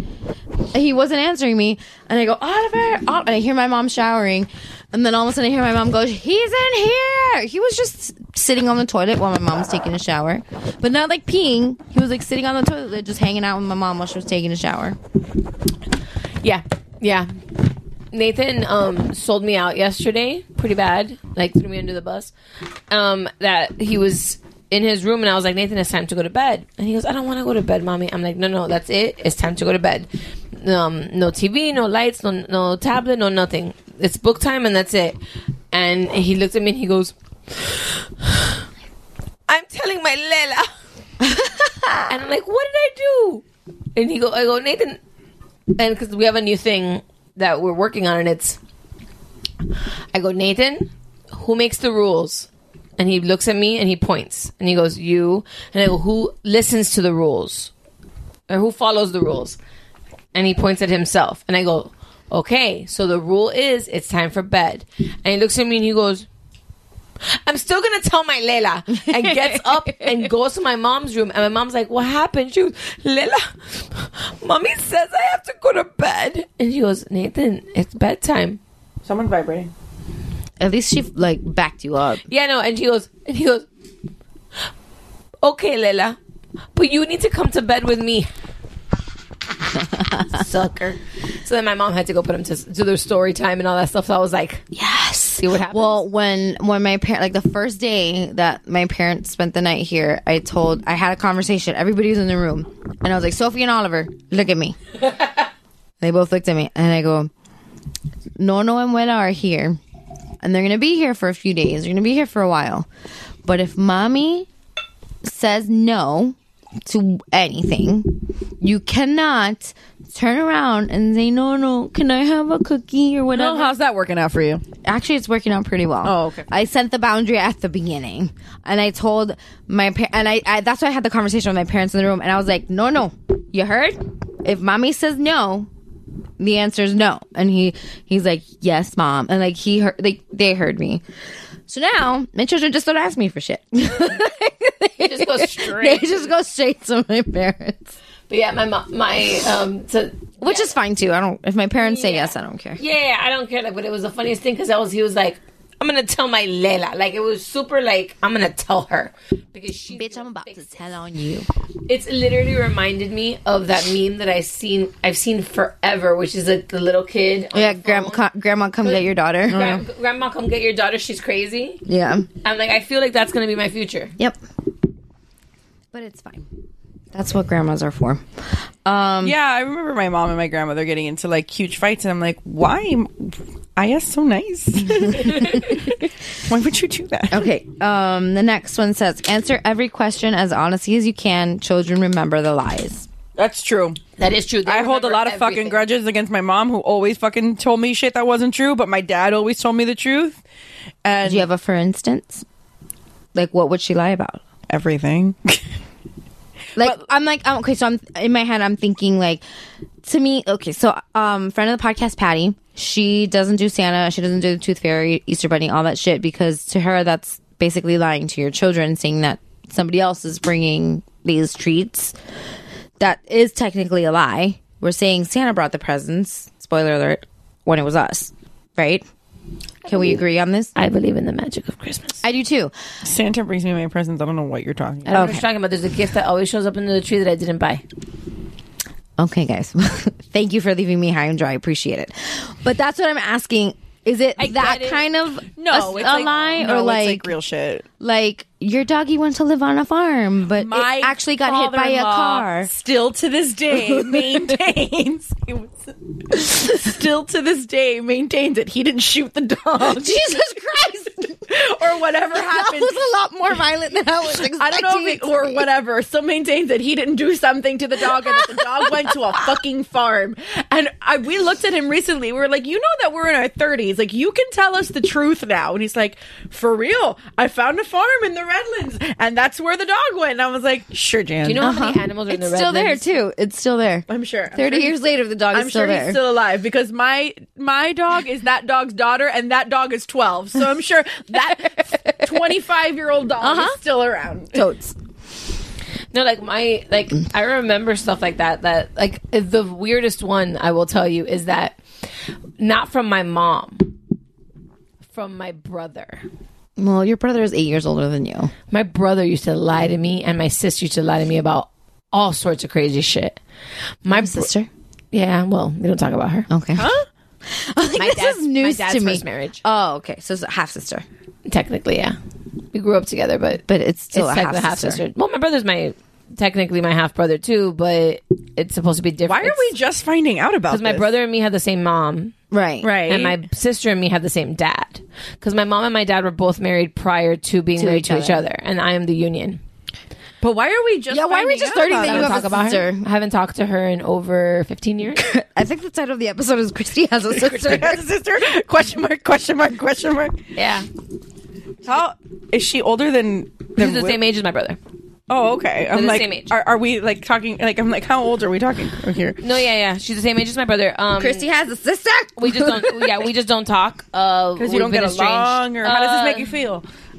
He wasn't answering me. And I go, Oliver. And I hear my mom showering. And then all of a sudden I hear my mom go, "He's in here." He was just sitting on the toilet while my mom was taking a shower. But not like peeing. He was like sitting on the toilet just hanging out with my mom while she was taking a shower. Yeah. Nathan sold me out yesterday pretty bad. Like threw me under the bus. That he was in his room and I was like, "Nathan, it's time to go to bed." And he goes, "I don't want to go to bed, mommy." I'm like, No, that's it. It's time to go to bed. No TV, no lights, no tablet, no nothing. It's book time and that's it. And he looked at me and he goes, "I'm telling my Lela." And I'm like, "What did I do?" And I go, "Nathan," and because we have a new thing that we're working on, and I go, "Nathan, who makes the rules?" And he looks at me and he points and he goes, "You." And I go, "Who listens to the rules? Or who follows the rules?" And he points at himself. And I go, "Okay, so the rule is it's time for bed." And he looks at me and he goes, "I'm still going to tell my Lela." And gets up and goes to my mom's room. And my mom's like, "What happened?" She goes, "Lela, mommy says I have to go to bed." And she goes, "Nathan, it's bedtime." Someone's vibrating. At least she like backed you up. Yeah, no. And he goes, okay, Lela, but you need to come to bed with me. Sucker. So then my mom had to go put him to their story time and all that stuff. So I was like, yes, see what happens. Well, when my parents, like the first day that my parents spent the night here, I had a conversation. Everybody was in the room, and I was like, Sophie and Oliver, look at me. They both looked at me, and I go, Nono and Wela are here, and they're gonna be here for a few days. They're gonna be here for a while, but if mommy says no to anything, you cannot turn around and say, no, can I have a cookie or whatever? Well, how's that working out for you? Actually, it's working out pretty well. Oh, okay. I sent the boundary at the beginning, and I told my and I that's why I had the conversation with my parents in the room, and I was like, no, you heard? If mommy says no, the answer is no. And he's like, yes, mom, and like they heard me. So now my children just don't ask me for shit. They just go straight. They just go straight to my parents. But yeah, which is fine too. If my parents say yes, I don't care. Yeah, I don't care. Like, but it was the funniest thing because he was like, I'm gonna tell my Lela. Like, it was super like, I'm gonna tell her because bitch, I'm about to tell on you. It's literally reminded me of that meme that I've seen forever, which is like the little kid. Yeah, grandma, come get your daughter. Grandma, come get your daughter. She's crazy. Yeah, I'm like, I feel like that's gonna be my future. Yep. But it's fine. That's what grandmas are for. Yeah, I remember my mom and my grandmother getting into like huge fights, and I'm like, why? Aya's so nice. Why would you do that? Okay. The next one says, answer every question as honestly as you can. Children remember the lies. That's true. That is true. I hold a lot of fucking grudges against my mom, who always fucking told me shit that wasn't true, but my dad always told me the truth. And do you have a for instance? Like, what would she lie about? Everything. Like, I'm like, okay, so I'm in my head, I'm thinking like, to me, okay, so friend of the podcast, Patty, she doesn't do Santa, she doesn't do the Tooth Fairy, Easter Bunny, all that shit, because to her that's basically lying to your children, saying that somebody else is bringing these treats. That is technically a lie. We're saying Santa brought the presents, spoiler alert, when it was us, right? Can we agree on this? I believe in the magic of Christmas. I do too. Santa brings me my presents. I don't know what you're talking about. I don't know what you're talking about. There's a gift that always shows up under the tree that I didn't buy. Okay, guys. Thank you for leaving me high and dry. I appreciate it. But that's what I'm asking. Is it that kind of a lie? No, or like, it's like real shit. Like, your doggy went to live on a farm, but my it actually got hit by a car. Still to this day maintains that he didn't shoot the dog. Jesus Christ! Or whatever happened. That was a lot more violent than I was expecting. I don't know or whatever. Still maintains that he didn't do something to the dog and that the dog went to a fucking farm. And we looked at him recently. We were like, you know that we're in our 30s. Like, you can tell us the truth now. And he's like, for real? I found a farm in the Redlands, and that's where the dog went. And I was like, sure, Jan. Do you know how many animals are in the Redlands? It's still there, too. It's still there. I'm sure. 30 years later, the dog is still there. I'm sure he's still alive, because my dog is that dog's daughter, and that dog is 12. So I'm sure that 25-year-old dog is still around. Totes. No, I remember stuff like that, like, the weirdest one, I will tell you, is that not from my mom, from my brother. Well, your brother is 8 years older than you. My brother used to lie to me, and my sister used to lie to me about all sorts of crazy shit. My sister? Yeah, well, we don't talk about her. Okay. Huh? This is news to me. First marriage. Oh, okay. So it's a half sister. Technically, yeah. We grew up together, but it's still a half sister. Well, my brother's technically my half brother too, but it's supposed to be different. Why are we just finding out about this? Because my brother and me had the same mom. Right. And my sister and me have the same dad. Because my mom and my dad were both married prior to being married to each other. And I am the union. But why are we just why are we just starting that you have a sister? I haven't talked to her in over 15 years. I think the title of the episode is Christy has a sister. Christy has a sister? Question mark, question mark, question mark. Yeah. How is she older than She's the same age as my brother. Oh, okay. I'm the like, same age. Are we like talking? Like, I'm like, how old are we talking here? No, yeah. She's the same age as my brother. Christy has a sister. We just don't. We just don't talk. Because you don't get along, or how does this make you feel?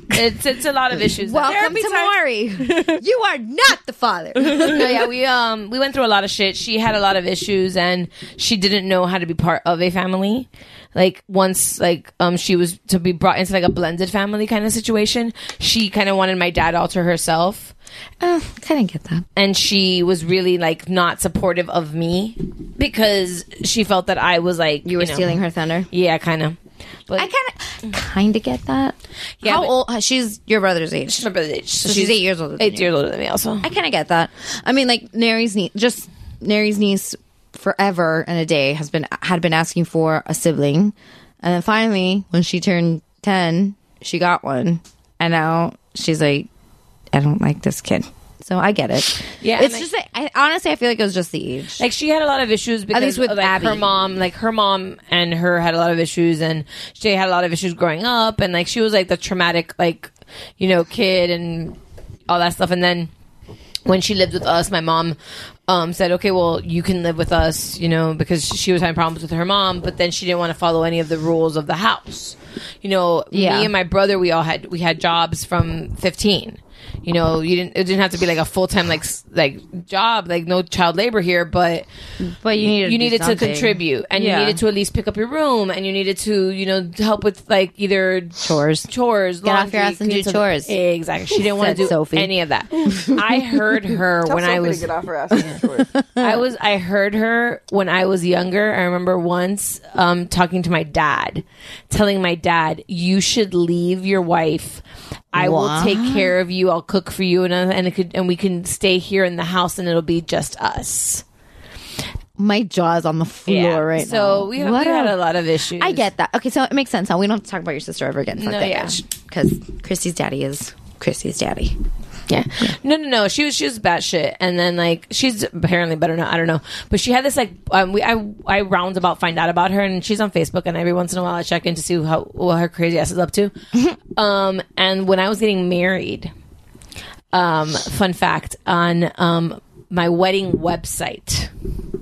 It's a lot of issues. Welcome to Maury. You are not the father. No, yeah, we went through a lot of shit. She had a lot of issues, and she didn't know how to be part of a family. Like once, she was to be brought into like a blended family kind of situation. She kind of wanted my dad all to herself. Kind of get that. And she was really like not supportive of me because she felt that I was like you were stealing her thunder. Yeah, kind of. But I kind of get that. Yeah, how old? She's your brother's age. She's my brother's age. So she's 8 years older. 8 years older than me. Also, I kind of get that. I mean, like Neri's niece, forever and a day had been asking for a sibling, and then finally, when she turned 10, she got one, and now she's like, I don't like this kid. So I get it. Yeah, it's just honestly, I feel like it was just the age. Like she had a lot of issues because at least with of, like, Abby. her mom and her had a lot of issues, and she had a lot of issues growing up, and like she was like the traumatic kid and all that stuff. And then when she lived with us, my mom said, okay, well, you can live with us, because she was having problems with her mom, but then she didn't want to follow any of the rules of the house. Me and my brother, we had jobs from 15. It didn't have to be like a full-time like job, like no child labor here, but you needed to contribute, and you needed to at least pick up your room, and you needed to help with like either chores, get laundry, off your ass and do chores. Exactly. She didn't want to do any of that. I heard her when I was to get off her ass and do chores. I heard her when I was younger. I remember once talking to my dad, telling my dad, you should leave your wife. I will take care of you. I'll cook for you, and we can stay here in the house, and it'll be just us. My jaw's on the floor right now. So we had a lot of issues. I get that. Okay, so it makes sense. Now we don't have to talk about your sister ever again. Fuck that bitch. Because Christy's daddy is Christy's daddy. Yeah. No. She was batshit, and then like she's apparently better now. I don't know, but she had this like I roundabout find out about her, and she's on Facebook, and every once in a while I check in to see what her crazy ass is up to. And when I was getting married, fun fact on my wedding website,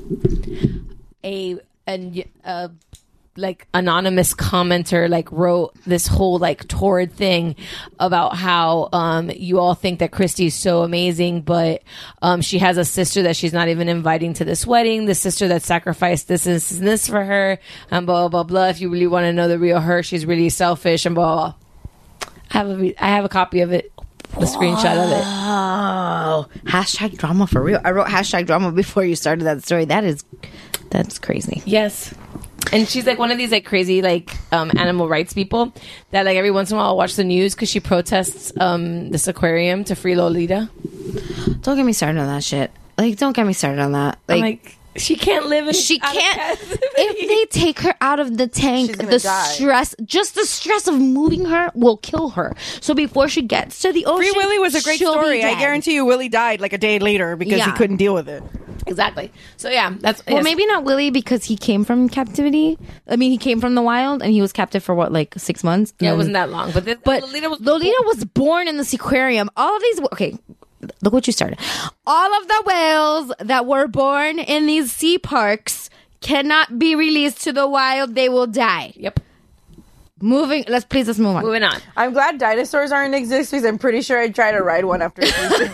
a like anonymous commenter like wrote this whole like torrid thing about how you all think that Christy's so amazing, but she has a sister that she's not even inviting to this wedding, the sister that sacrificed this and this for her, and blah blah blah. If you really want to know the real her, she's really selfish and blah blah. I have a copy of it, the screenshot of it. Oh, hashtag drama for real. I wrote hashtag drama before you started that story. That's crazy. Yes. And she's like one of these like crazy like animal rights people that like every once in a while I'll watch the news because she protests this aquarium to free Lolita. Don't get me started on that shit. Like, don't get me started on that. Like she can't live in. She can't. If they take her out of the tank, the stress of moving her will kill her. So before she gets to the ocean, Free Willy was a great story. I guarantee you, Willie died like a day later because he couldn't deal with it. Exactly. So yeah, that's maybe not Willie because he came from captivity. I mean, he came from the wild and he was captive for what, like 6 months? Yeah, it wasn't that long. But Lolita was born in this aquarium. All of these. Okay, look what you started. All of the whales that were born in these sea parks cannot be released to the wild. They will die. Yep. Let's move on. Moving on. I'm glad dinosaurs aren't in existence because I'm pretty sure I'd try to ride one after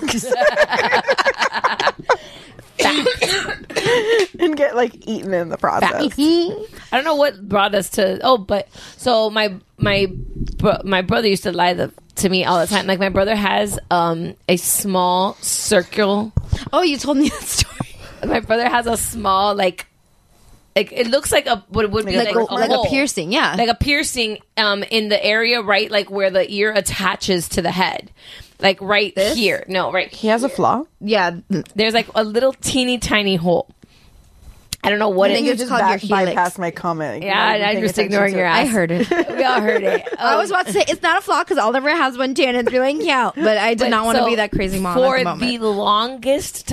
and get like eaten in the process. I don't know what brought us to. So my brother used to lie to me all the time. Like my brother has a small circle. Oh, you told me that story. My brother has a small like it looks like what would be like a piercing, yeah, like a piercing in the area right like where the ear attaches to the head. Like right here. No, right. He has a flaw? Yeah. There's like a little teeny tiny hole. I don't know what it is. You just bypassed my comment. Yeah, I'm just ignoring your ass. I heard it. We all heard it. I was about to say, it's not a flaw because Oliver has one too and it's really cute. But I did not want to be that crazy mom for at the moment. The longest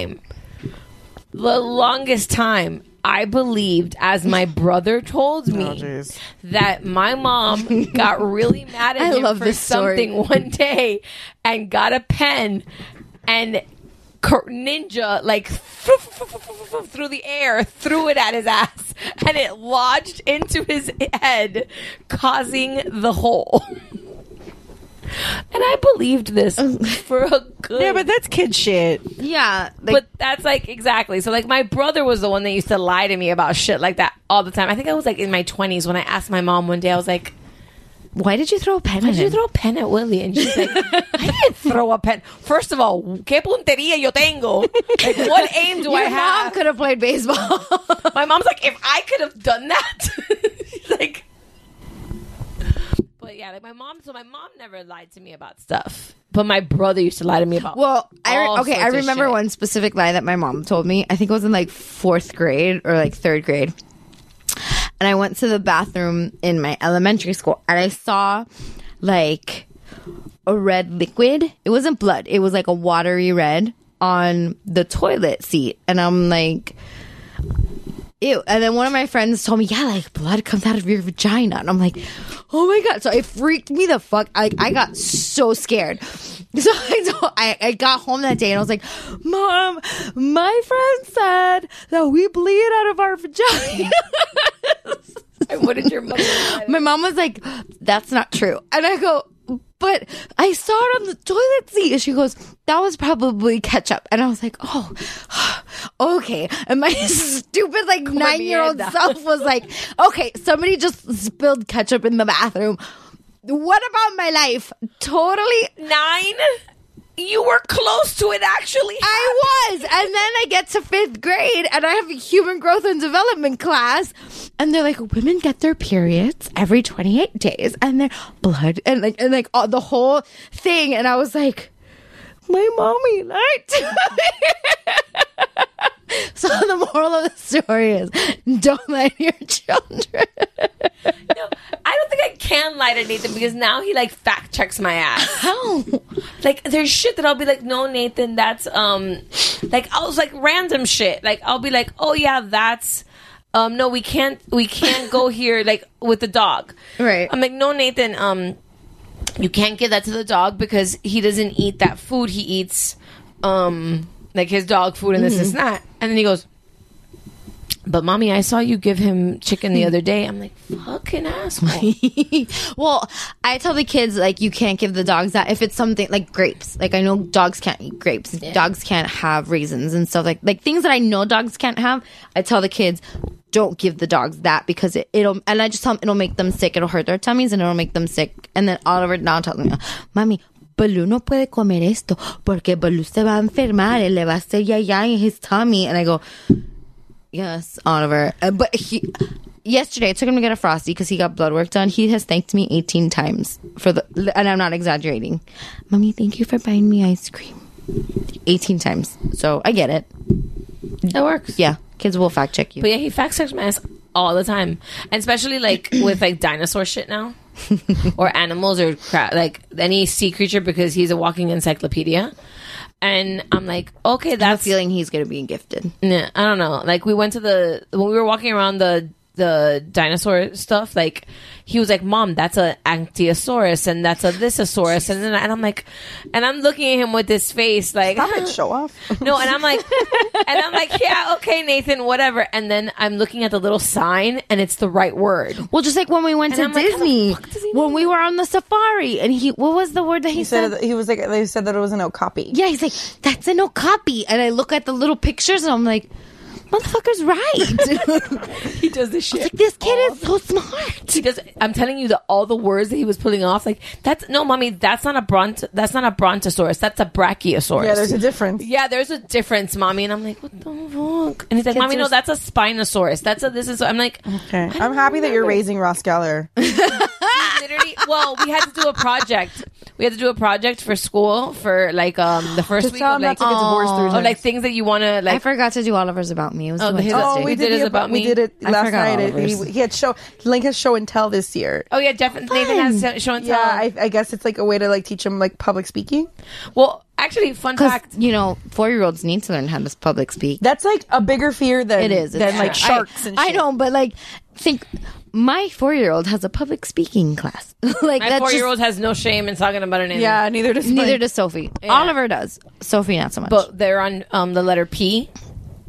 time, I believed, as my brother told me, that my mom got really mad at him for something one day and got a pen and ninja like through the air, threw it at his ass, and it lodged into his head, causing the hole. And I believed this for a good... Yeah, but that's kid shit. Yeah. But that's like, exactly. So like my brother was the one that used to lie to me about shit like that all the time. I think I was like in my 20s when I asked my mom one day, I was like, why did you throw a pen Why did you throw a pen at Willie? And she's like, I didn't throw a pen. First of all, ¿qué puntería yo tengo? Like, what aim do I Your have? mom could have played baseball. My mom's like, if I could have done that. She's like, but yeah, like my mom never lied to me about stuff. But my brother used to lie to me about I remember one specific lie that my mom told me. I think it was in like 4th grade or like 3rd grade. And I went to the bathroom in my elementary school and I saw like a red liquid. It wasn't blood. It was like a watery red on the toilet seat. And I'm like, ew. And then one of my friends told me, yeah, like blood comes out of your vagina. And I'm like, oh my God. So it freaked me the fuck. I got so scared. So I got home that day and I was like, Mom, my friend said that we bleed out of our vagina. And what did your mother say? My mom was like, that's not true. And I go, but I saw it on the toilet seat. And she goes, that was probably ketchup. And I was like, oh, okay. And my stupid like 9-year-old self was like, okay, somebody just spilled ketchup in the bathroom. What about my life? Totally 9? You were close to it, actually. I was. And then I get to 5th grade and I have a human growth and development class. And they're like, women get their periods every 28 days and their blood and like the whole thing. And I was like, my mommy lied to me. So the moral of the story is don't lie to your children. No, I don't think I can lie to Nathan because now he like fact checks my ass. How? Like there's shit that I'll be like, no, Nathan, that's like I was like random shit. Like I'll be like, oh yeah, that's no, we can't go here like with the dog. Right. I'm like, no, Nathan, you can't give that to the dog because he doesn't eat that food. He eats like his dog food and this and that. And then he goes, but mommy, I saw you give him chicken the other day. I'm like, fucking asshole. Well, I tell the kids, like, you can't give the dogs that if it's something like grapes. Like, I know dogs can't eat grapes. Yeah. Dogs can't have raisins and stuff like things that I know dogs can't have. I tell the kids, don't give the dogs that because it'll, and I just tell them it'll make them sick. It'll hurt their tummies and it'll make them sick. And then Oliver now tells me, Mami, Baloo no puede comer esto porque Baloo se va a enfermar y le va a hacer yaya in his tummy. And I go, yes, Oliver. But yesterday I took him to get a Frosty because he got blood work done. He has thanked me 18 times and I'm not exaggerating. Mommy, thank you for buying me ice cream. 18 times. So I get it. That works. Yeah. Kids will fact check you. But yeah, he fact checks my ass all the time. And especially like with like dinosaur shit now. Or animals or like any sea creature because he's a walking encyclopedia. And I'm like, okay, that's feeling he's gonna be gifted. Yeah, I don't know. Like when we were walking around the dinosaur stuff, like he was like, Mom, that's a Ankylosaurus and that's a Thisosaurus, and then I'm like, and I'm looking at him with this face like, stop it, show off. No, and I'm like, yeah, okay, Nathan, whatever. And then I'm looking at the little sign and it's the right word. Well, just like when we went to Disney, when we were on the safari, and what was the word that he said? He was like, they said that it was an okapi. Yeah, he's like, that's an okapi, and I look at the little pictures and I'm like, motherfucker's right. He does this shit. Like, this kid is so smart. He does. I'm telling you that all the words that he was pulling off, like mommy, that's not a brontosaurus. That's a brachiosaurus. Yeah, there's a difference. Yeah, there's a difference, mommy. And I'm like, what the fuck? And he's like, Mommy, no, that's a Spinosaurus. This is. I'm like, okay. I'm happy that you're raising Ross Geller. Literally, well, we had to do a project. We had to do a project for school for like the first week of like, like things that you want to like. I forgot to do Oliver's About Me. It was we did his About Me. We did it last night. He had Link has show and tell this year. Oh yeah, definitely. Nathan has show and tell. Yeah, I guess it's like a way to like teach him like public speaking. Well, actually, fun fact, 4-year-olds need to learn how to public speak. That's like a bigger fear than it is than like sharks and shit. I know, but like think. My 4-year-old has a public speaking class. Like my 4-year-old has no shame in talking about her name. Yeah, neither does Sophie. Yeah. Oliver does. Sophie not so much. But they're on the letter P.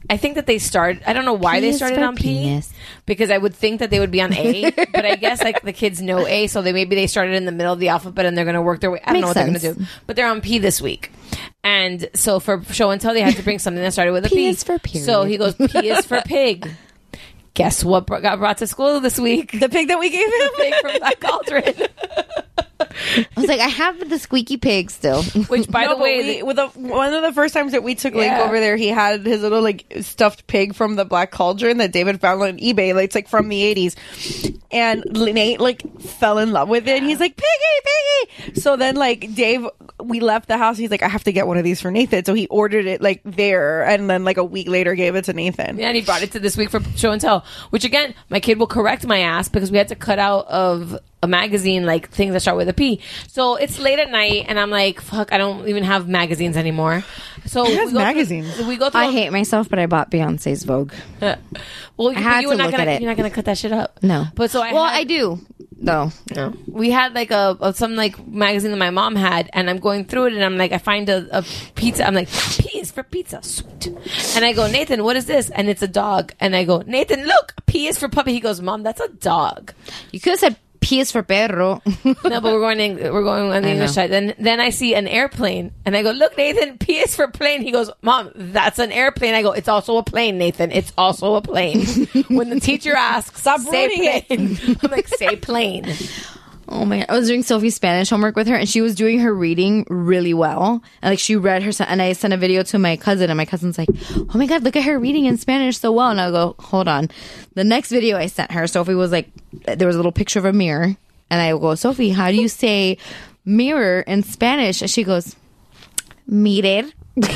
I think that they started. I don't know why they P is started for on P, penis. because I would think that they would be on A, but I guess like the kids know A, so maybe they started in the middle of the alphabet and they're going to work their way. I don't know what Makes they're going to do, but they're on P this week, and so for show and tell they had to bring something that started with a P. P is for period. So he goes, P is for pig. Guess what got brought to school this week? The pig that we gave him. The pig from Black Cauldron. I was like, I have the squeaky pig still. Which, by the way, one of the first times that we took Link Yeah. over there, he had his little like stuffed pig from the Black Cauldron that David found on eBay. Like, it's like from the 80s, and Nate like fell in love with it. And he's like, piggy. So then like Dave, we left the house. He's like, I have to get one of these for Nathan. So he ordered it like there, and then like a week later gave it to Nathan. Yeah, and he brought it to this week for show and tell. Which again, my kid will correct my ass because we had to cut out of a magazine like things that start with a P. So it's late at night, and I'm like, fuck, I don't even have magazines anymore. So Who has we go magazines? Through, we go through. I hate myself, but I bought Beyonce's Vogue. Well, I had you to were not look gonna, at it. You're not gonna cut that shit up. No, but so I do though. No, we had like some like magazine that my mom had, and I'm going through it, and I'm like, I find a pizza. I'm like, P is for pizza, sweet. And I go, Nathan, what is this? And it's a dog. And I go, Nathan, look, P is for puppy. He goes, Mom, that's a dog. You could have said P is for perro. No, but we're going on the English side. Then I see an airplane, and I go, look, Nathan, P is for plane. He goes, Mom, that's an airplane. I go, it's also a plane, Nathan. It's also a plane. When the teacher asks, stop say ruining plane. I'm like, say plane. Oh my God. I was doing Sophie's Spanish homework with her, and she was doing her reading really well. And like she read her, and I sent a video to my cousin, and my cousin's like, oh my God, look at her reading in Spanish so well. And I go, hold on. The next video I sent her, Sophie was like, there was a little picture of a mirror. And I go, Sophie, how do you say mirror in Spanish? And she goes, mirer.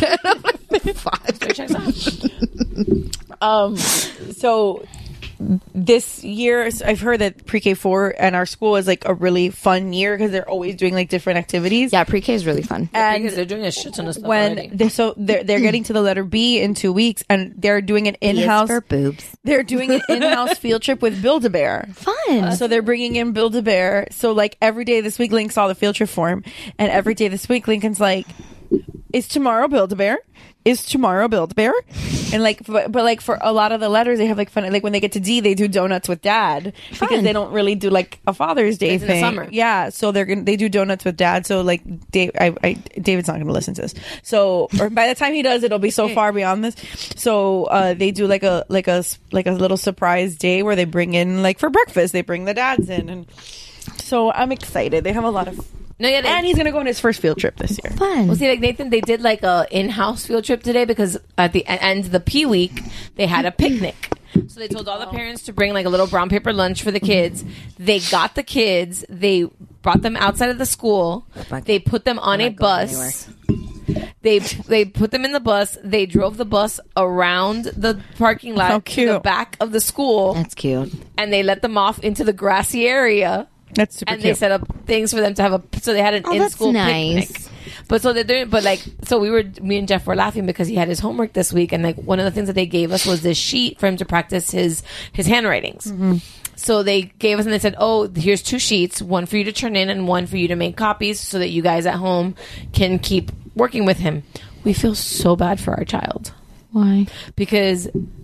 So this year, I've heard that pre-K 4 and our school is like a really fun year because they're always doing like different activities. Yeah, pre-K is really fun. And Because they're doing a shit ton of stuff when already. they're getting to the letter B in 2 weeks, and they're doing an in-house for boobs. They're doing an in-house field trip with Build-A-Bear. Fun. So they're bringing in Build-A-Bear. So like every day this week, Link saw the field trip form, and every day this week, Lincoln's like, "Is tomorrow Build-A-Bear? Is tomorrow Build-A-Bear?" And like, but like for a lot of the letters, they have like fun. Like when they get to D, they do donuts with Dad because they don't really do like a Father's Day It's in the thing. summer. Yeah, so they do donuts with Dad. So like, David's not going to listen to this. So, or by the time he does, it'll be so far beyond this. So they do like a little surprise day where they bring in like for breakfast, they bring the dads in, and so I'm excited. They have a lot of. No, yeah, And he's going to go on his first field trip this year. Fun. Well, see, like Nathan, they did like a in-house field trip today because at the end of the P week, they had a picnic. So they told all the parents to bring like a little brown paper lunch for the kids. They got the kids. They brought them outside of the school. They put them on a bus. They put them in the bus. They drove the bus around the parking lot to the back of the school. That's cute. And they let them off into the grassy area. That's super and cute. they set up things for them to have so they had an in-school nice. picnic. But so they're doing, but like, so me and Jeff were laughing because he had his homework this week, and like one of the things that they gave us was this sheet for him to practice his handwritings. Mm-hmm. So they gave us, and they said, "Oh, here's 2 sheets, one for you to turn in and one for you to make copies, so that you guys at home can keep working with him." We feel so bad for our child. Why? Because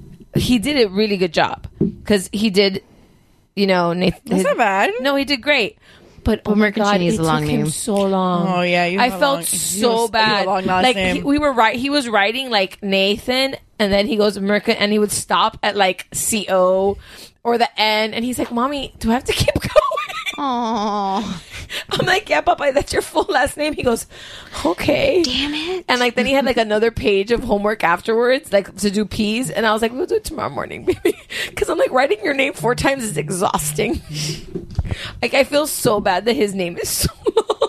he did a really good job. Because he did. You know, Nathan. That's not bad. No, he did great. But oh my God, Mercantini is it a long took him name. so long. Oh yeah, you I have a felt long- so you bad. have a long last Like name. he was writing like Nathan, and then he goes Merca, and he would stop at like CO or the N, and he's like, "Mommy, do I have to keep going?" Oh, I'm like, "Yeah, Papa, that's your full last name." He goes, "Okay." damn it. And like then he had like another page of homework afterwards, like to do P's, and I was like, "We'll do it tomorrow morning, baby," because I'm like, writing your name 4 times is exhausting. Like I feel so bad that his name is so long.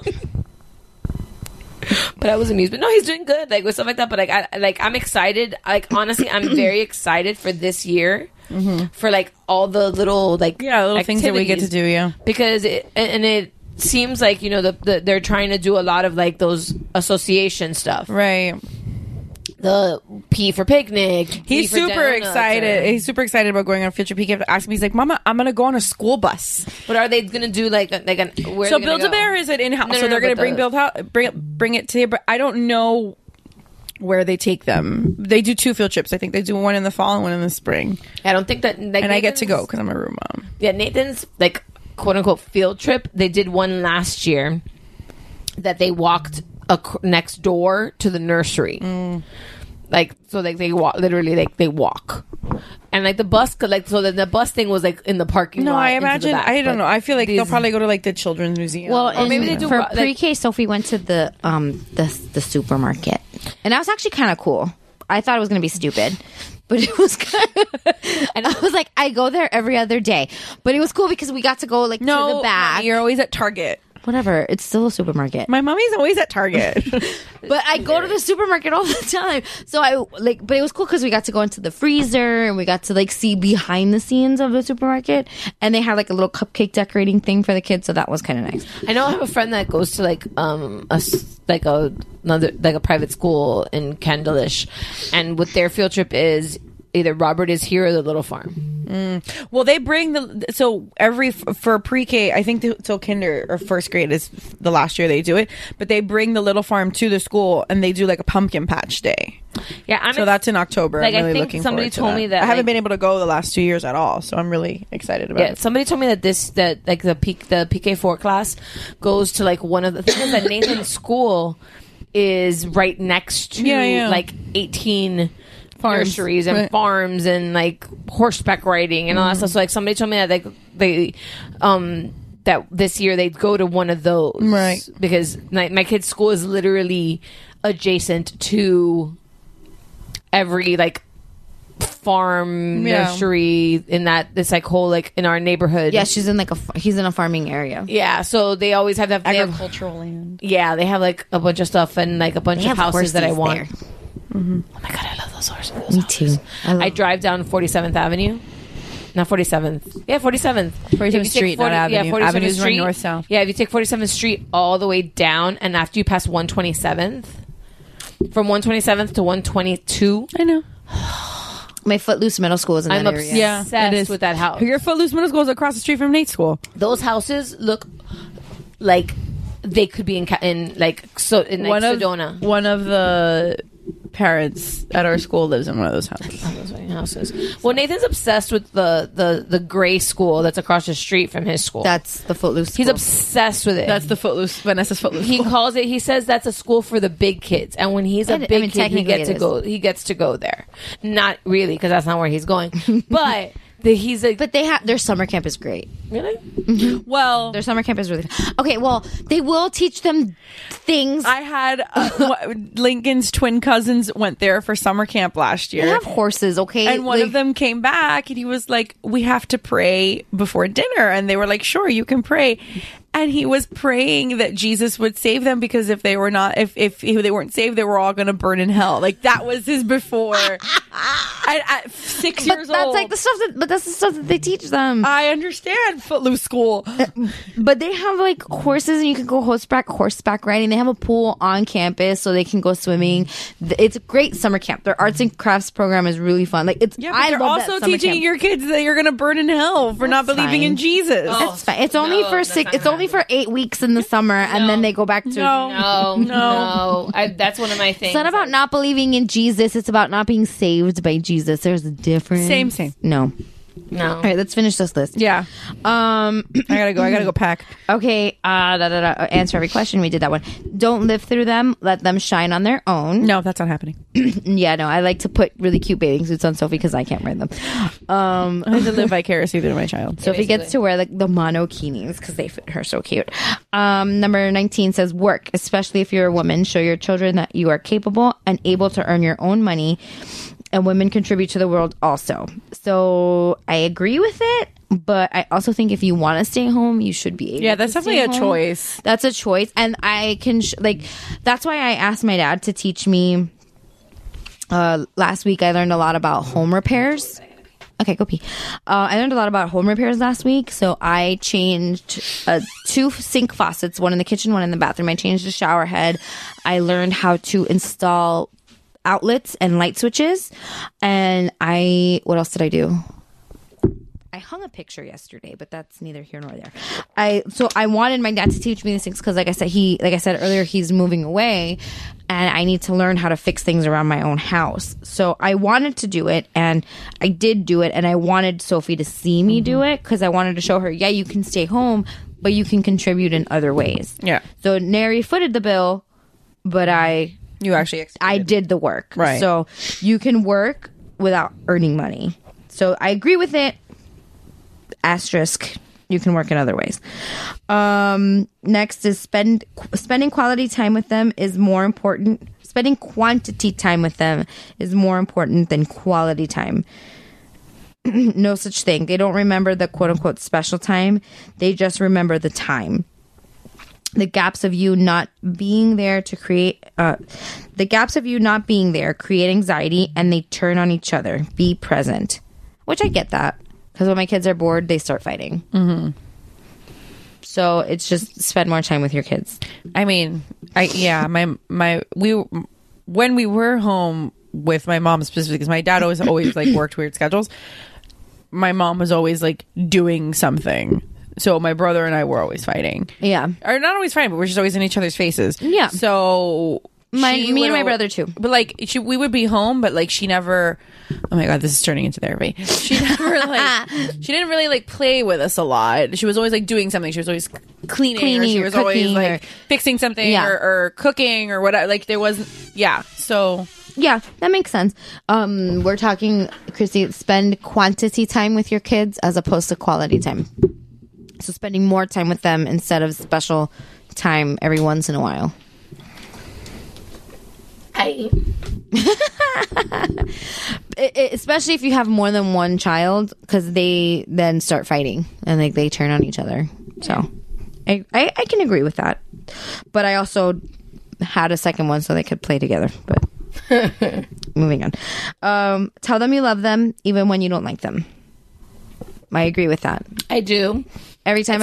But I was amused. But no, he's doing good, like with stuff like that. But I'm excited. Like honestly, I'm very excited for this year. For like all the little like little things that we get to activities. do. Yeah, Because it seems like, you know, they're trying to do a lot of like those association stuff. right. The P for picnic. P He's for super donuts, excited. or- He's super excited about going on a field trip. He kept asking me, he's like, "Mama, I'm gonna go on a school bus." But are they going to do like where So are they gonna Build-A-Bear go? is an in-house. No, so no, they're no, going to but bring it to you. But I don't know where they take them. They do 2 field trips. I think they do one in the fall and one in the spring. I don't think that... Like, and I get to go because I'm a room mom. Yeah, Nathan's, like, quote-unquote field trip, they did one last year that they walked next door to the nursery. Like, so like they walk, literally, like they walk. And like the bus, like, so the bus thing was like in the parking lot. No, I imagine, back, I don't know. I feel like they'll probably go to like the children's museum. Well, or maybe they do for like, pre-K. Sophie went to the supermarket, and that was actually kind of cool. I thought it was going to be stupid, but it was kind of, and I was like, I go there every other day, but it was cool because we got to go like to the back. You're always at Target. Whatever, it's still a supermarket. My mommy's always at Target. But I go to the supermarket all the time. So but it was cool because we got to go into the freezer and we got to like see behind the scenes of the supermarket. And they had like a little cupcake decorating thing for the kids. So that was kind of nice. I know I have a friend that goes to like a private school in Candleish, and what their field trip is either Robert is Here or the Little Farm. Well, they bring for pre-K, I think till kinder or first grade is the last year they do it, but they bring the Little Farm to the school and they do like a pumpkin patch day. Yeah, so that's in October. Like, I'm really I think looking somebody forward to told me that I haven't like, been able to go the last 2 years at all, so I'm really excited about it. Somebody told me that the PK4 class goes to like one of the things that Nathan's school is right next to like 18 nurseries and farms and like horseback riding and all that stuff. So like somebody told me that they that this year they'd go to one of those, right? Because my kid's school is literally adjacent to every like farm nursery in that this like whole like in our neighborhood. Yeah, he's in a farming area. Yeah, so they always have agricultural land. Yeah, they have like a bunch of stuff and like a bunch of houses that I want. There. Mm-hmm. Oh my god, I love those horses. Me too. I drive down 47th Avenue. Not 47th. Yeah, 47th. 47th Street, not Avenue. Yeah, 47th Avenues Street. run north-south. Yeah, if you take 47th Street all the way down, and after you pass 127th, from 127th to 122. I know. My Footloose Middle School is in that area. Yeah, it is with that house. Your Footloose Middle School is across the street from Nate's school. Those houses look like they could be in Sedona. One of the parents at our school lives in one of those houses. Well, Nathan's obsessed with the gray school that's across the street from his school. That's the Footloose school. He's obsessed with it. That's the Vanessa's Footloose He school. calls it. He says that's a school for the big kids, and when he's a big kid, he gets to go there. Not really, because that's not where he's going. But their summer camp is great. Really? Mm-hmm. Well, their summer camp is really fun. Okay, well, they will teach them things. I had Lincoln's twin cousins went there for summer camp last year. They have horses, okay? And one of them came back and he was like, we have to pray before dinner. And they were like, sure, you can pray. And he was praying that Jesus would save them, because if they were not, if they weren't saved, they were all going to burn in hell. Like, that was his before. At 6 years old. That's the stuff that they teach them. I understand Footloose school. But they have like horses, and you can go horseback riding. They have a pool on campus, so they can go swimming. It's a great summer camp. Their arts and crafts program is really fun. Like, it's, I they're love also that summer teaching camp. your kids that you're going to burn in hell for not believing in Jesus. That's fine. It's only for 8 weeks in the summer, and then they go back to no. That's one of my things. It's not about not believing in Jesus. It's about not being saved by Jesus. There's a difference. Same. No. All right, let's finish this list. Yeah. I gotta go pack. Okay. Answer every question. We did that one. Don't live through them. Let them shine on their own. No, that's not happening. Yeah, no. I like to put really cute bathing suits on Sophie because I can't wear them. I have to live vicariously through my child. Sophie gets to wear the monokinis because they fit her so cute. Number 19 says work, especially if you're a woman. Show your children that you are capable and able to earn your own money. And women contribute to the world also. So I agree with it, but I also think if you want to stay home, you should be able to that's definitely a choice. That's a choice. And I can, that's why I asked my dad to teach me. Last week, I learned a lot about home repairs. Okay, go pee. I learned a lot about home repairs last week. So I changed 2 sink faucets, one in the kitchen, one in the bathroom. I changed the shower head. I learned how to install outlets and light switches, and what else did I do? I hung a picture yesterday, but that's neither here nor there. I wanted my dad to teach me these things because, like I said earlier, he's moving away, and I need to learn how to fix things around my own house. So I wanted to do it, and I did do it, and I wanted Sophie to see me do it because I wanted to show her, yeah, you can stay home, but you can contribute in other ways. Yeah. So Neri footed the bill, but I did the work. Right. So you can work without earning money. So I agree with it. Asterisk, you can work in other ways. Next is spending quality time with them is more important. Spending quantity time with them is more important than quality time. No such thing. They don't remember the quote unquote special time. They just remember the time. The gaps of you not being there create anxiety, and they turn on each other. Be present, which I get that. Because when my kids are bored, they start fighting. Mm-hmm. So it's just spend more time with your kids. I mean, when we were home with my mom specifically, because my dad always like worked weird schedules. My mom was always like doing something. So my brother and I were always fighting. Yeah. Or not always fighting, but we're just always in each other's faces. Yeah. So me and my brother too. But like we would be home, but like she never. Oh my god, this is turning into therapy. She never she didn't really like play with us a lot. She was always like doing something. She was always cleaning or she was always like fixing something or cooking or whatever. Like there was So yeah, that makes sense. We're talking, Chrissy, spend quantity time with your kids as opposed to quality time. So spending more time with them instead of special time every once in a while. Especially if you have more than one child, because they then start fighting and like they turn on each other. So I can agree with that, but I also had a second one so they could play together. But moving on. Tell them you love them even when you don't like them. I agree with that. I do. Every time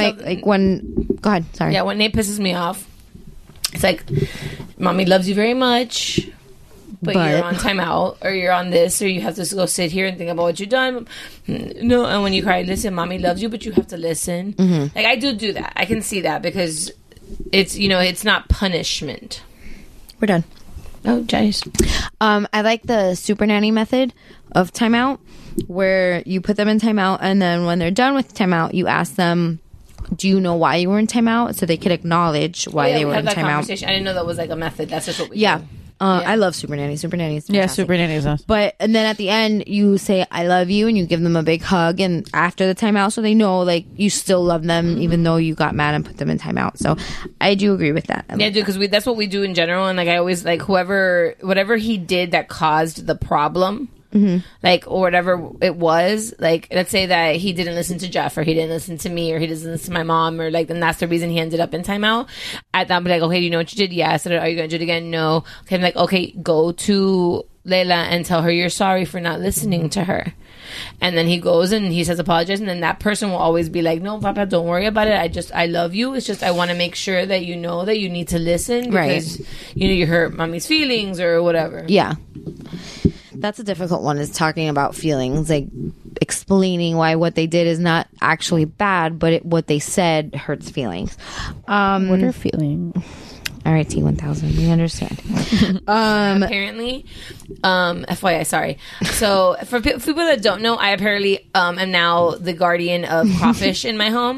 go ahead, sorry. Yeah, when Nate pisses me off, it's like, mommy loves you very much, but you're on timeout, or you're on this, or you have to go sit here and think about what you've done. No, and when you cry, listen, mommy loves you, but you have to listen. Mm-hmm. Like, I do that. I can see that because it's, it's not punishment. We're done. Oh, jeez. I like the super nanny method of timeout, where you put them in timeout, and then when they're done with timeout, you ask them, do you know why you were in timeout? So they could acknowledge why they were in timeout. I didn't know that was like a method. That's just what we do. I love super nannies. Super nannies. Yeah, super nannies. And then at the end, you say, I love you, and you give them a big hug. And after the timeout, so they know like you still love them, even though you got mad and put them in timeout. So I do agree with that. Yeah, because that's what we do in general. And like I always like whatever he did that caused the problem. Mm-hmm. Like, or whatever it was, like, let's say that he didn't listen to Jeff, or he didn't listen to me, or he doesn't listen to my mom, or like, then that's the reason he ended up in timeout. At that, I'm like, okay, do you know what you did? Yes. Are you going to do it again? No. Okay, I'm like, okay, go to Leila and tell her you're sorry for not listening to her. And then he goes and he says apologize, and then that person will always be like, no, Papa, don't worry about it. I love you. It's just I want to make sure that you know that you need to listen because you hurt mommy's feelings or whatever. Yeah. That's a difficult one, is talking about feelings, like explaining why what they did is not actually bad, but what they said hurts feelings. What are feelings? All right, T1000, we understand. Apparently, FYI, sorry. So for people that don't know, I apparently am now the guardian of crawfish in my home,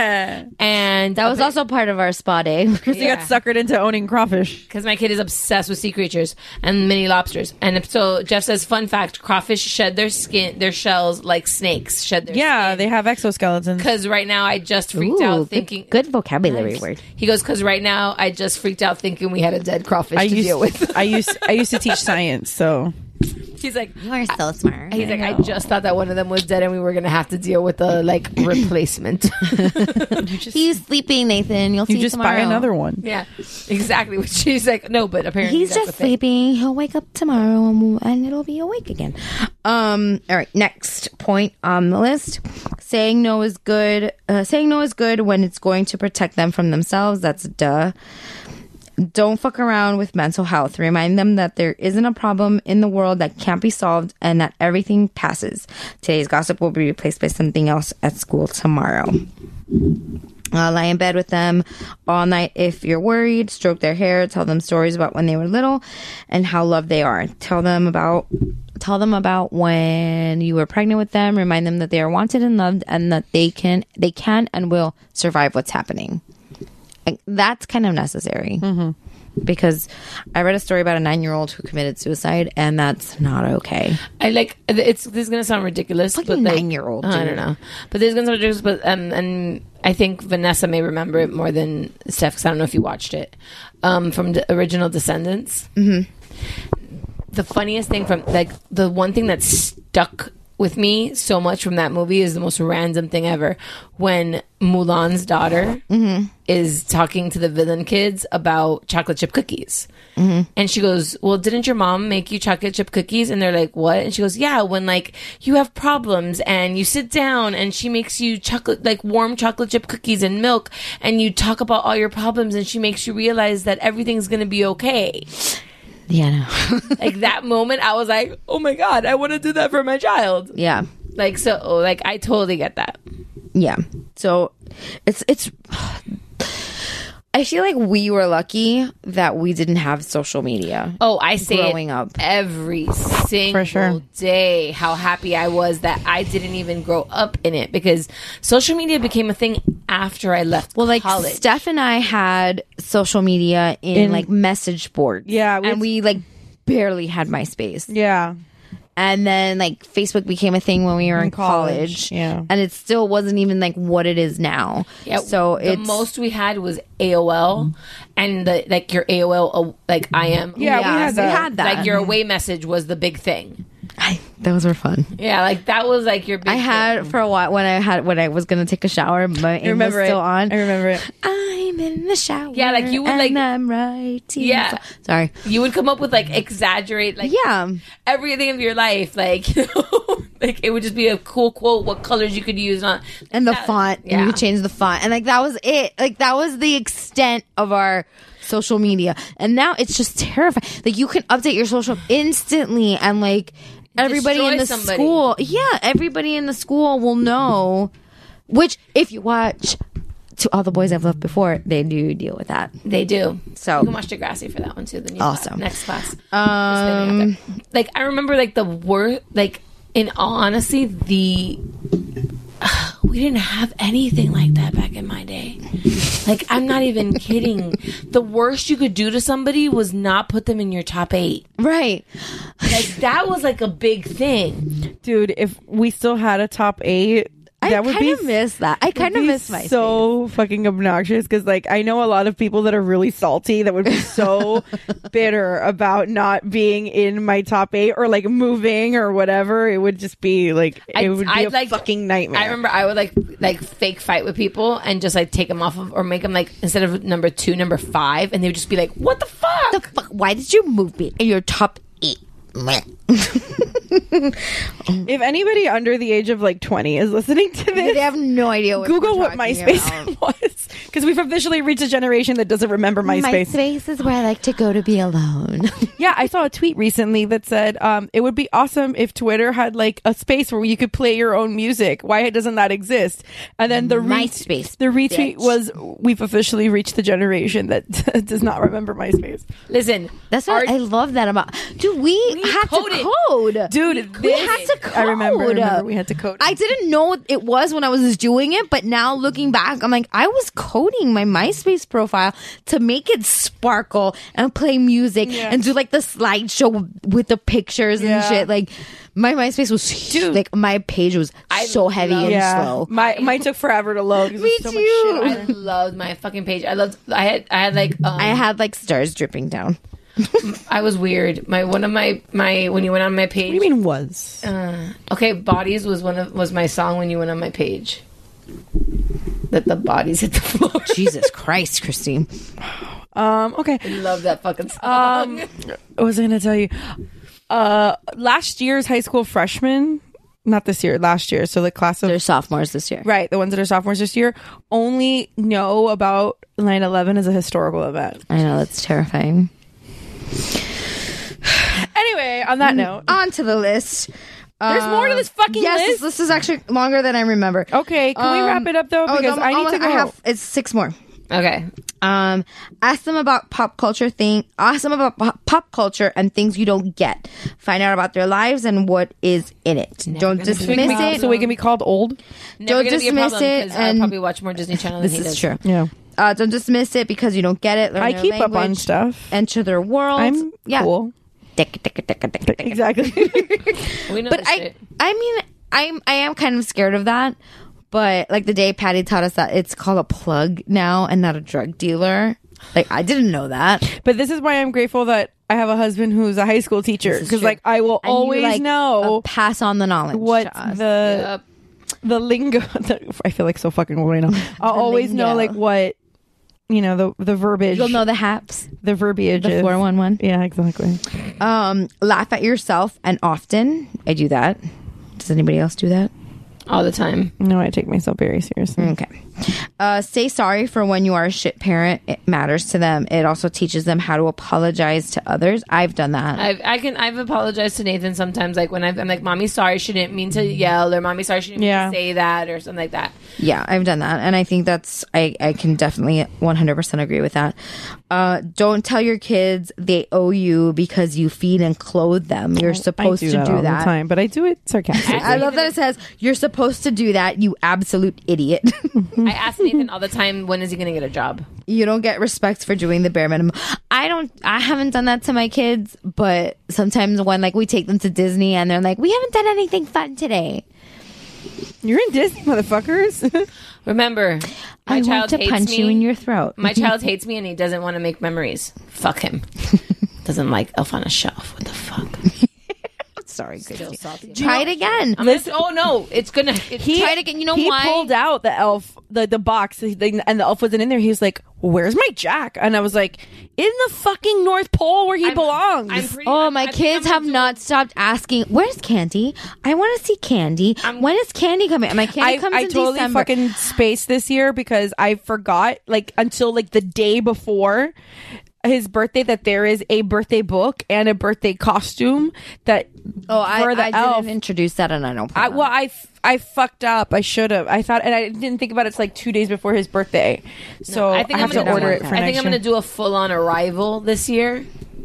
and that was also part of our spa day because you got suckered into owning crawfish. Because my kid is obsessed with sea creatures and mini lobsters, and so Jeff says, fun fact: crawfish shed their shells like snakes shed their skin. They have exoskeletons. Because right now I just freaked out thinking good vocabulary word. He goes, because right now I just freaked out thinking we had a dead crawfish to deal with. I used to teach science, so he's like, you are so smart. He's like, I just thought that one of them was dead and we were gonna have to deal with a replacement. He's sleeping, Nathan. You'll see you just tomorrow. Buy another one. Yeah, exactly. She's like, no, but apparently he's just sleeping. He'll wake up tomorrow and it'll be awake again. All right, next point on the list: saying no is good. Saying no is good when it's going to protect them from themselves. That's duh. Don't fuck around with mental health. Remind them that there isn't a problem in the world that can't be solved and that everything passes. Today's gossip will be replaced by something else at school tomorrow. Lie in bed with them all night if you're worried. Stroke their hair. Tell them stories about when they were little and how loved they are. Tell them about when you were pregnant with them. Remind them that they are wanted and loved and that they can and will survive what's happening. Like, that's kind of necessary. Because I read a story about a 9-year-old who committed suicide, and that's not okay. This is gonna sound ridiculous, like but a 9-year-old. I don't know, but this is gonna sound ridiculous. But and I think Vanessa may remember it more than Steph, because I don't know if you watched it. From the original Descendants. The funniest thing from the one thing that stuck with me so much from that movie is the most random thing ever. When Mulan's daughter is talking to the villain kids about chocolate chip cookies. And she goes, well, didn't your mom make you chocolate chip cookies? And they're like, what? And she goes, yeah, when like you have problems and you sit down and she makes you warm chocolate chip cookies and milk and you talk about all your problems and she makes you realize that everything's going to be okay. Yeah, no. Like that moment, I was like, oh my God, I want to do that for my child. Yeah. I totally get that. Yeah. So it's I feel like we were lucky that we didn't have social media. Oh, I say growing up every single day how happy I was that I didn't even grow up in it, because social media became a thing after I left college. Steph and I had social media in like message boards. Yeah. And we like barely had MySpace. Yeah. And then like Facebook became a thing when we were in college. Yeah. And it still wasn't even like what it is now. Yeah. So the most we had was AOL and your AOL IM. Yeah, we had that. Like your away message was the big thing. Those were fun. Yeah, like that was like your big I had thing. for a while when I was gonna take a shower, my aim was still on. I remember it. I'm in the shower. Yeah, like you would and I'm writing. Yeah. Sorry. You would come up with exaggerate everything of your life. Like it would just be a cool quote, what colors you could use on and the font. Yeah. And you could change the font. And that was it. Like that was the extent of our social media. And now it's just terrifying. Like you can update your social instantly and everybody in the school. Yeah, everybody in the school will know. Which if you watch To All the Boys I've Loved Before, they do deal with that. They do. So you can watch Degrassi for that one too. The new also next class. I remember the word. In all honesty, we didn't have anything like that back in my day. I'm not even kidding. The worst you could do to somebody was not put them in your top 8. Right. That was a big thing. Dude, if we still had a top 8, I kind of miss that. I kind of miss my so fucking obnoxious because I know a lot of people that are really salty that would be so bitter about not being in my top 8 or moving or whatever. It would just be it would be a fucking nightmare. I remember I would fake fight with people and just take them off of, or make them instead of number 2, number 5, and they would just be like, "What the fuck? The fuck? Why did you move me in your top 8?" If anybody under the age of 20 is listening to this, they have no idea Google what MySpace was, because we've officially reached a generation that doesn't remember MySpace. MySpace is where I like to go to be alone. Yeah, I saw a tweet recently that said it would be awesome if Twitter had a space where you could play your own music. Why doesn't that exist? And then the retweet was, we've officially reached the generation that does not remember MySpace. Listen, that's what I love that about. Dude, we had to code. Dude, we had to code. I remember we had to code. I didn't know what it was when I was doing it, but now looking back, I'm I was coding my MySpace profile to make it sparkle and play music and do the slideshow with the pictures and shit. My MySpace was huge. My page was so heavy and slow. Mine took forever to load. Me so too. Much shit I loved my fucking page. I had stars dripping down. I was weird. One of my when you went on my page. What do you mean was? Okay, Bodies was my song when you went on my page. That the bodies hit the floor. Jesus Christ, Christine. Okay. I love that fucking song. What was I going to tell you? Last year's high school freshman not this year, last year. So the class of They're sophomores this year. right, the ones that are sophomores this year only know about 9/11 as a historical event. I know, that's terrifying. Anyway, on that note, on to the list. There's more to this fucking yes, list. This is actually longer than I remember. Okay, can we wrap it up though? Because I need to go. It's 6 more. Okay. Ask them about pop culture Ask them about pop culture and things you don't get. Find out about their lives and what is in it. Don't dismiss it. So we can be called old. Never Don't gonna be a dismiss problem, it. 'cause I'll And probably watch more Disney Channel than this he is does. true. Yeah. Don't dismiss it because you don't get it. Learn I their keep up on language, stuff. Enter their world. I'm cool. Exactly. We know But this I shit. mean, I am kind of scared of that. But like the day Patty taught us that it's called a plug now and not a drug dealer. Like I didn't know that. But this is why I'm grateful that I have a husband who's a high school teacher, because like I will And you, always like, know pass on the knowledge. what to us. the lingo. I feel like so fucking old right now. I'll always know lingo. like what the verbiage. You'll know the haps, the verbiage, the 411. Yeah, exactly. Laugh at yourself and often. I do that. Does anybody else do that? All the time. No, I take myself very seriously. Okay. Say sorry for when you are a shit parent. It matters to them. It also teaches them how to apologize to others. I've done that. I've apologized to Nathan sometimes, like when I'm like, "Mommy, sorry, she didn't mean to yell," or "Mommy, sorry, she didn't mean to say that," or something like that. Yeah, I've done that. And I think that's, I can definitely 100% agree with that. Don't tell your kids they owe you because you feed and clothe them. You're supposed to do all that. the time, but I do it sarcastically. I love that it says, you're supposed to do that, you absolute idiot. I ask Nathan all the time, when is he going to get a job? You don't get respect for doing the bare minimum. I haven't done that to my kids, but sometimes when like we take them to Disney and they're like, we haven't done anything fun today. You're in Disney, motherfuckers. Remember, my I child want to hates punch me. you in your throat. My child hates me and he doesn't want to make memories. Fuck him. Doesn't like Elf on a Shelf. What the fuck? Sorry, Still salty. Try it again. Oh no, it's gonna. Try it again. You know he why? pulled out the elf, the box, and the elf wasn't in there. He was like, "Where's my Jack?" And I was like, "In the fucking North Pole where he belongs." My kids have not stopped asking, "Where's Candy? I want to see Candy. When is Candy coming?" And my Candy comes I in totally December. fucking spaced this year because I forgot, like, until like the day before his birthday, that there is a birthday book and a birthday costume that for the I elf. didn't introduce that, and I don't. I fucked up. I should have. I thought, and I didn't think about it. It's like 2 days before his birthday, so I have to order it for I next think I'm year. gonna do a full-on arrival this year.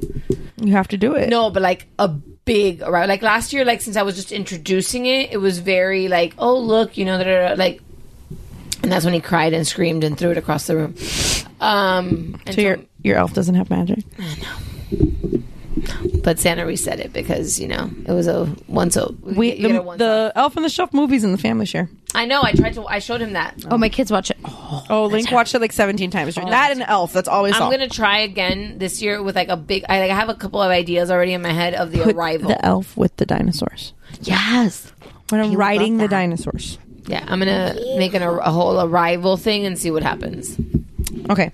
You have to do it. No, but like a big arrival. Like last year, like since I was just introducing it, it was very like, oh look, like, and that's when he cried and screamed and threw it across the room. And So your elf doesn't have magic. I know. But Santa reset it because it was a once a the Elf on the Shelf movies in the family share. I know. I showed him that. Oh, my kids watch it. Oh, Link watched it like 17 times. That and Elf. That's all we saw. I'm gonna try again this year with like a big. I have a couple of ideas already in my head of the Put arrival. the elf with the dinosaurs. Yes, when I'm He riding loved the that. dinosaurs. Yeah, I'm gonna make a whole arrival thing and see what happens. Okay.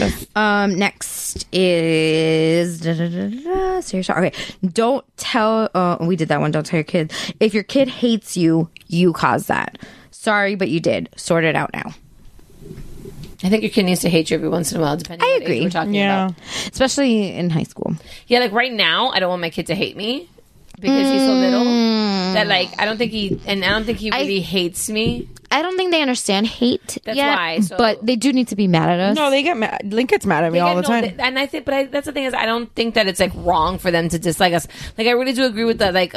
Next is serious. Okay, don't tell. We did that one. Don't tell your kid. If your kid hates you, you caused that. Sorry, but you did. Sort it out now. I think your kid needs to hate you every once in a while, depending on what age we're talking about. Especially in high school. Yeah, like right now, I don't want my kid to hate me because he's so little that like I don't think he really hates me. I don't think they understand hate That's yet, why, so- but they do need to be mad at us. No, they get mad. Link gets mad at me all the time. And I think, but that's the thing is, I don't think that it's like wrong for them to dislike us. Like I really do agree with that. Like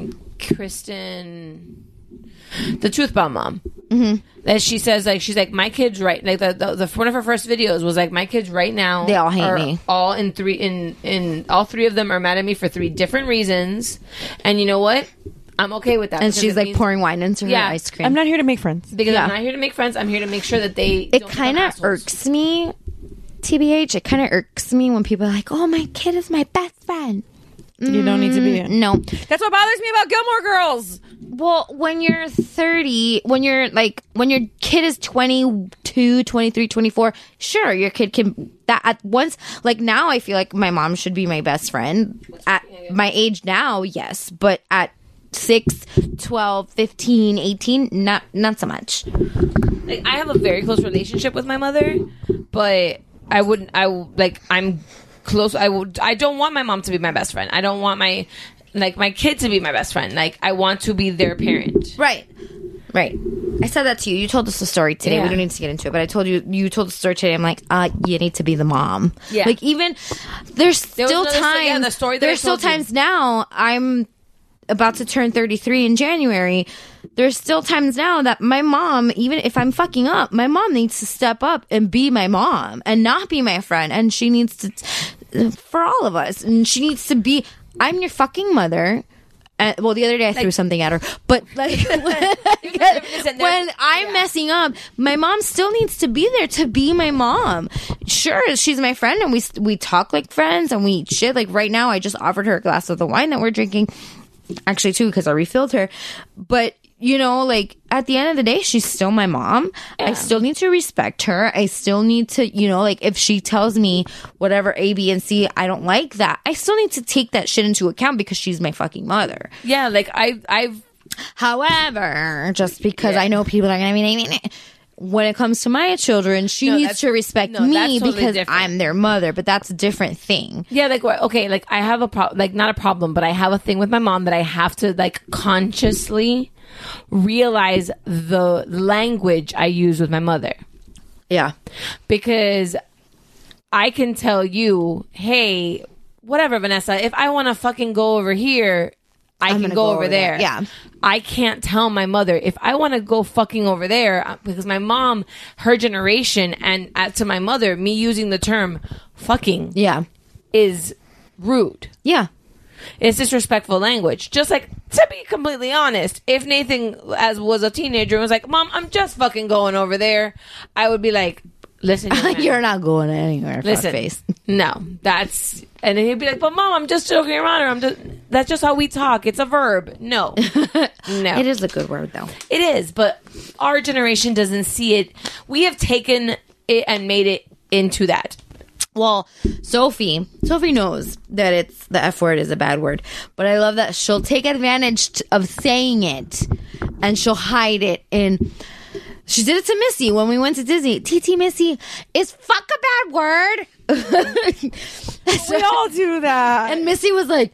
Kristen, the Truth Bomb mom. Mm-hmm. That she says like she's like my kids right like the one of her first videos was like my kids right now They all hate are me. all in all three of them are mad at me for 3 different reasons, and you know what, I'm okay with that. And because she's it like means- pouring wine into her ice cream. I'm not here to make friends. because Yeah. I'm not here to make friends. I'm here to make sure that they It kind of irks me, TBH. It kind of irks me when people are like, "Oh, my kid is my best friend." You don't need to be. No. That's what bothers me about Gilmore Girls. Well, when you're 30, when your kid is 22, 23, 24, sure, your kid can that at once. Like now, I feel like my mom should be my best friend. At my age now, yes, but at 6, 12, 15, 18, not so much. Like, I have a very close relationship with my mother, but I'm close. I don't want my mom to be my best friend. I don't want my kid to be my best friend. Like, I want to be their parent. Right. I said that to you. You told us the story today. Yeah. We don't need to get into it, but I told you told the story today. I'm like, you need to be the mom. Yeah. Like, even there's still times. The story that there's I still told you. times now. I'm about to turn 33 in January. There's still times now that my mom, even if I'm fucking up, my mom needs to step up and be my mom and not be my friend. And she needs to, for all of us, and she needs to be, I'm your fucking mother. Well, the other day I threw something at her, but like when I'm messing up, my mom still needs to be there to be my mom. Sure, she's my friend, and we talk like friends, and we eat shit. Like right now, I just offered her a glass of the wine that we're drinking. Actually, two, because I refilled her. But you know, like at the end of the day, she's still my mom. Yeah. I still need to respect her. I still need to, you know, like if she tells me whatever A, B, and C, I don't like that. I still need to take that shit into account because she's my fucking mother. Yeah, like I've. However, just because I know people are gonna be when it comes to my children, she needs to respect me totally because different. I'm their mother. But that's a different thing. Yeah, like okay, like I have a not a problem, but I have a thing with my mom that I have to like consciously realize the language I use with my mother. Yeah, because I can tell you, hey, whatever, Vanessa, if I want to fucking go over here, I can go over there. Yeah. I can't tell my mother if I want to go fucking over there because my mom, her generation, and to my mother, me using the term fucking is rude. Yeah. It's disrespectful language. Just like, to be completely honest, if Nathan was a teenager and was like, Mom, I'm just fucking going over there, I would be like, listen, you're not going anywhere. Listen, face. No, that's, and then he'd be like, but Mom, I'm just joking around, or that's just how we talk. It's a verb. No, no, it is a good word though. It is, but our generation doesn't see it. We have taken it and made it into that. Well, Sophie knows that it's the F word is a bad word, but I love that she'll take advantage of saying it, and she'll hide it in. She did it to Missy when we went to Disney. TT Missy, is fuck a bad word? We all do that. And Missy was like,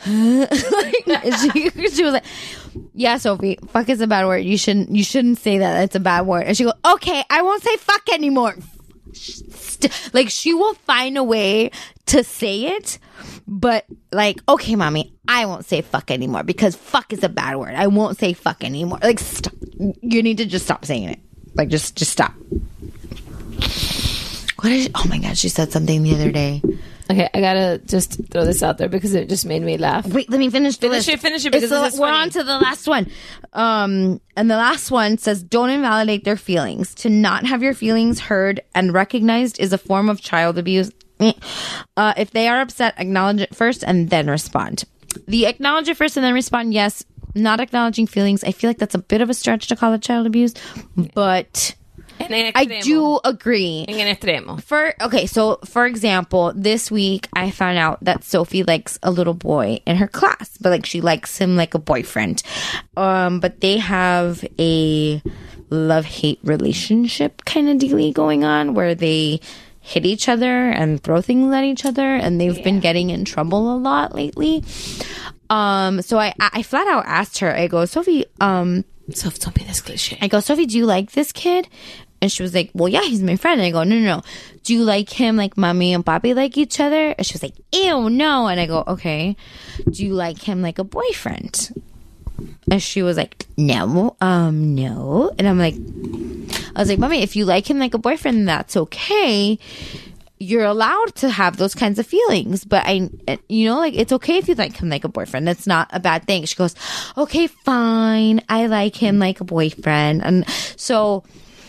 she was like, yeah, Sophie, fuck is a bad word. You shouldn't say that. It's a bad word. And she goes, okay, I won't say fuck anymore. Like, she will find a way to say it, but like, okay, mommy, I won't say fuck anymore because fuck is a bad word. I won't say fuck anymore. Like, stop. You need to just stop saying it. Like, just stop. Oh my God, she said something the other day. Okay, I gotta just throw this out there because it just made me laugh. Wait, let me finish the list. Finish it because this is we're funny. on to the last one. And the last one says, don't invalidate their feelings. To not have your feelings heard and recognized is a form of child abuse. If they are upset, acknowledge it first and then respond. The acknowledge it first and then respond, yes. Not acknowledging feelings, I feel like that's a bit of a stretch to call it child abuse, but I do agree. For example, this week I found out that Sophie likes a little boy in her class, but like she likes him like a boyfriend. But they have a love-hate relationship kind of dealy going on where they hit each other and throw things at each other, and they've been getting in trouble a lot lately. So I flat out asked her, I go, Sophie, Soph, don't be this cliche. I go, Sophie, do you like this kid? And she was like, well, yeah, he's my friend. And I go, no. Do you like him like mommy and papi like each other? And she was like, ew, no. And I go, okay. Do you like him like a boyfriend? And she was like, no, no. And I was like, mommy, if you like him like a boyfriend, that's okay. You're allowed to have those kinds of feelings, but it's okay if you like him like a boyfriend. That's not a bad thing. She goes, okay, fine. I like him like a boyfriend. And so,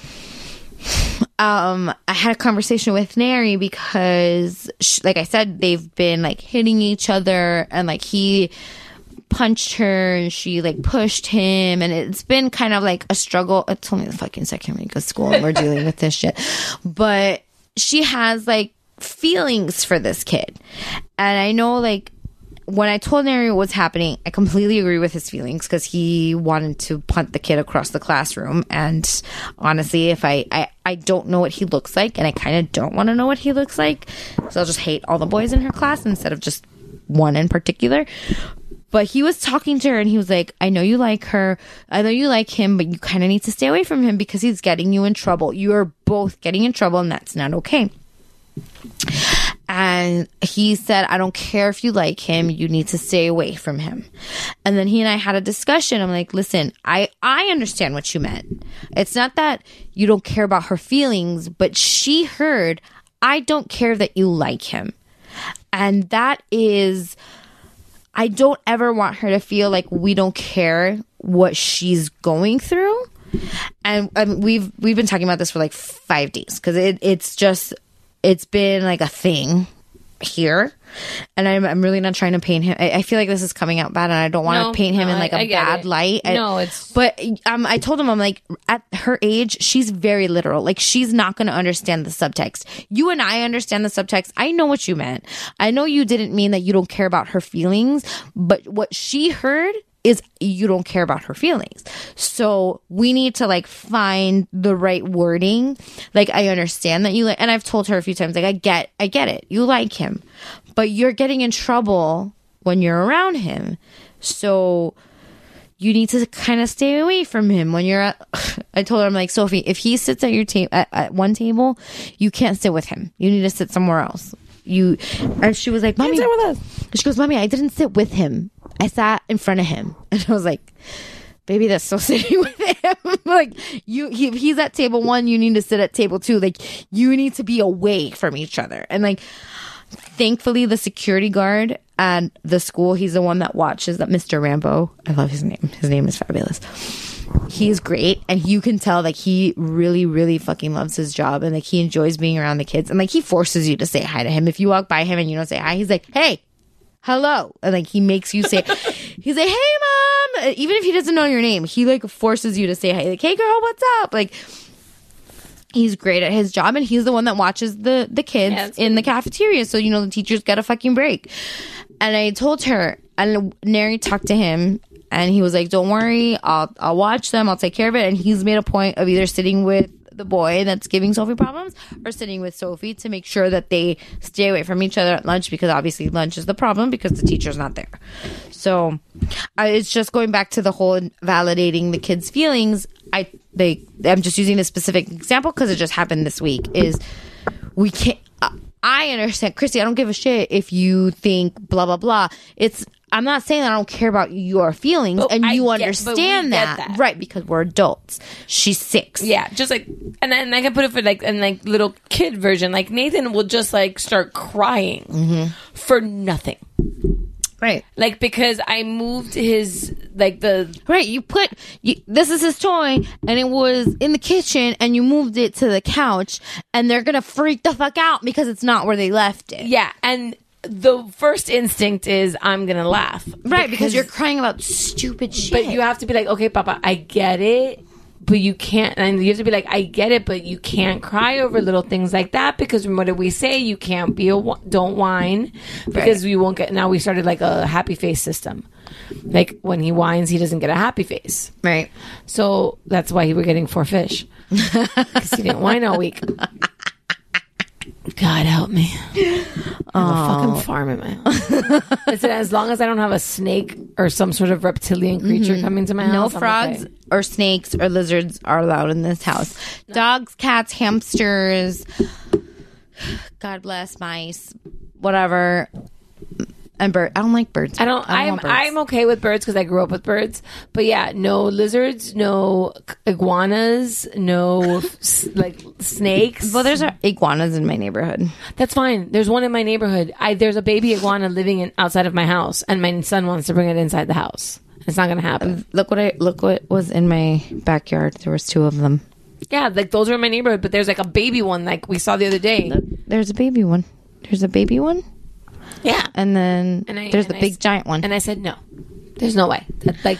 I had a conversation with Neri because, like I said, they've been like hitting each other, and like he punched her and she like pushed him, and it's been kind of like a struggle. It's only the fucking second week of school and we're dealing with this shit, but she has like feelings for this kid, and I know like when I told Neri what was happening, I completely agree with his feelings because he wanted to punt the kid across the classroom. And honestly, if I don't know what he looks like, and I kind of don't want to know what he looks like, so I'll just hate all the boys in her class instead of just one in particular. But he was talking to her and he was like, I know you like her. I know you like him, but you kind of need to stay away from him because he's getting you in trouble. You are both getting in trouble and that's not okay. And he said, I don't care if you like him. You need to stay away from him. And then he and I had a discussion. I'm like, listen, I understand what you meant. It's not that you don't care about her feelings, but she heard, I don't care that you like him. And that is... I don't ever want her to feel like we don't care what she's going through. And we've been talking about this for like 5 days because it's been like a thing here. And I'm really not trying to paint him. I feel like this is coming out bad and I don't want to paint him in like a bad light. But I told him, I'm like, at her age, she's very literal. Like she's not going to understand the subtext. You and I understand the subtext. I know what you meant. I know you didn't mean that you don't care about her feelings, but what she heard is you don't care about her feelings. So we need to like find the right wording. Like I understand that you like, and I've told her a few times, like I get it. You like him, but you're getting in trouble when you're around him. So you need to kind of stay away from him when you're at, I told her, I'm like, Sophie, if he sits at your table, at one table, you can't sit with him. You need to sit somewhere else. And she was like, Mommy, sit with us. She goes, Mommy, I didn't sit with him. I sat in front of him. And I was like, baby, that's still sitting with him. Like he's at table 1, you need to sit at table 2. Like you need to be away from each other. And like, thankfully the security guard at the school, he's the one that watches that Mr. Rambo. I love his name. His name is fabulous. He's great. And you can tell like he really, really fucking loves his job. And like he enjoys being around the kids. And like he forces you to say hi to him. If you walk by him and you don't say hi, he's like, hey, hello. And like he makes you say, he's like, hey mom. Even if he doesn't know your name, he like forces you to say hi. Like, hey girl, what's up? Like he's great at his job and he's the one that watches the kids in the cafeteria. So, you know, the teachers get a fucking break. And I told her, and Neri talked to him and he was like, don't worry, I'll watch them. I'll take care of it. And he's made a point of either sitting with the boy that's giving Sophie problems or sitting with Sophie to make sure that they stay away from each other at lunch, because obviously lunch is the problem because the teacher's not there. So it's just going back to the whole validating the kids' feelings. I'm just using a specific example because it just happened this week. Is we can't. I understand, Christy. I don't give a shit if you think blah blah blah. I'm not saying that I don't care about your feelings, but and you understand that, right? Because we're adults. She's 6. Yeah, just like, and I can put it for like, and like little kid version. Like Nathan will just like start crying for nothing, right? Like because I moved his like the right. This is his toy, and it was in the kitchen, and you moved it to the couch, and they're gonna freak the fuck out because it's not where they left it. Yeah, and the first instinct is I'm gonna laugh, right? Because you're crying about stupid shit. But you have to be like, okay, Papa, I get it, but you can't. And you have to be like, I get it, but you can't cry over little things like that because what did we say? You can't be don't whine because we won't get. Now we started like a happy face system. Like when he whines, he doesn't get a happy face, right? So that's why we're getting 4 fish because he didn't whine all week. God help me. I have a fucking farm in my house. Listen, as long as I don't have a snake or some sort of reptilian creature coming to my house. No frogs or snakes or lizards are allowed in this house. No. Dogs, cats, hamsters, God bless, mice, whatever. And bird. I don't like birds. I'm okay with birds because I grew up with birds. But yeah, no lizards, no iguanas, no like snakes. Well, there's iguanas in my neighborhood. That's fine. There's one in my neighborhood. There's a baby iguana living outside of my house, and my son wants to bring it inside the house. It's not going to happen. Look what was in my backyard. There was 2 of them. Yeah, like those are in my neighborhood. But there's like a baby one, like we saw the other day. Look, there's a baby one. There's a baby one. Yeah. And then there's the big giant one. And I said, no. There's no way.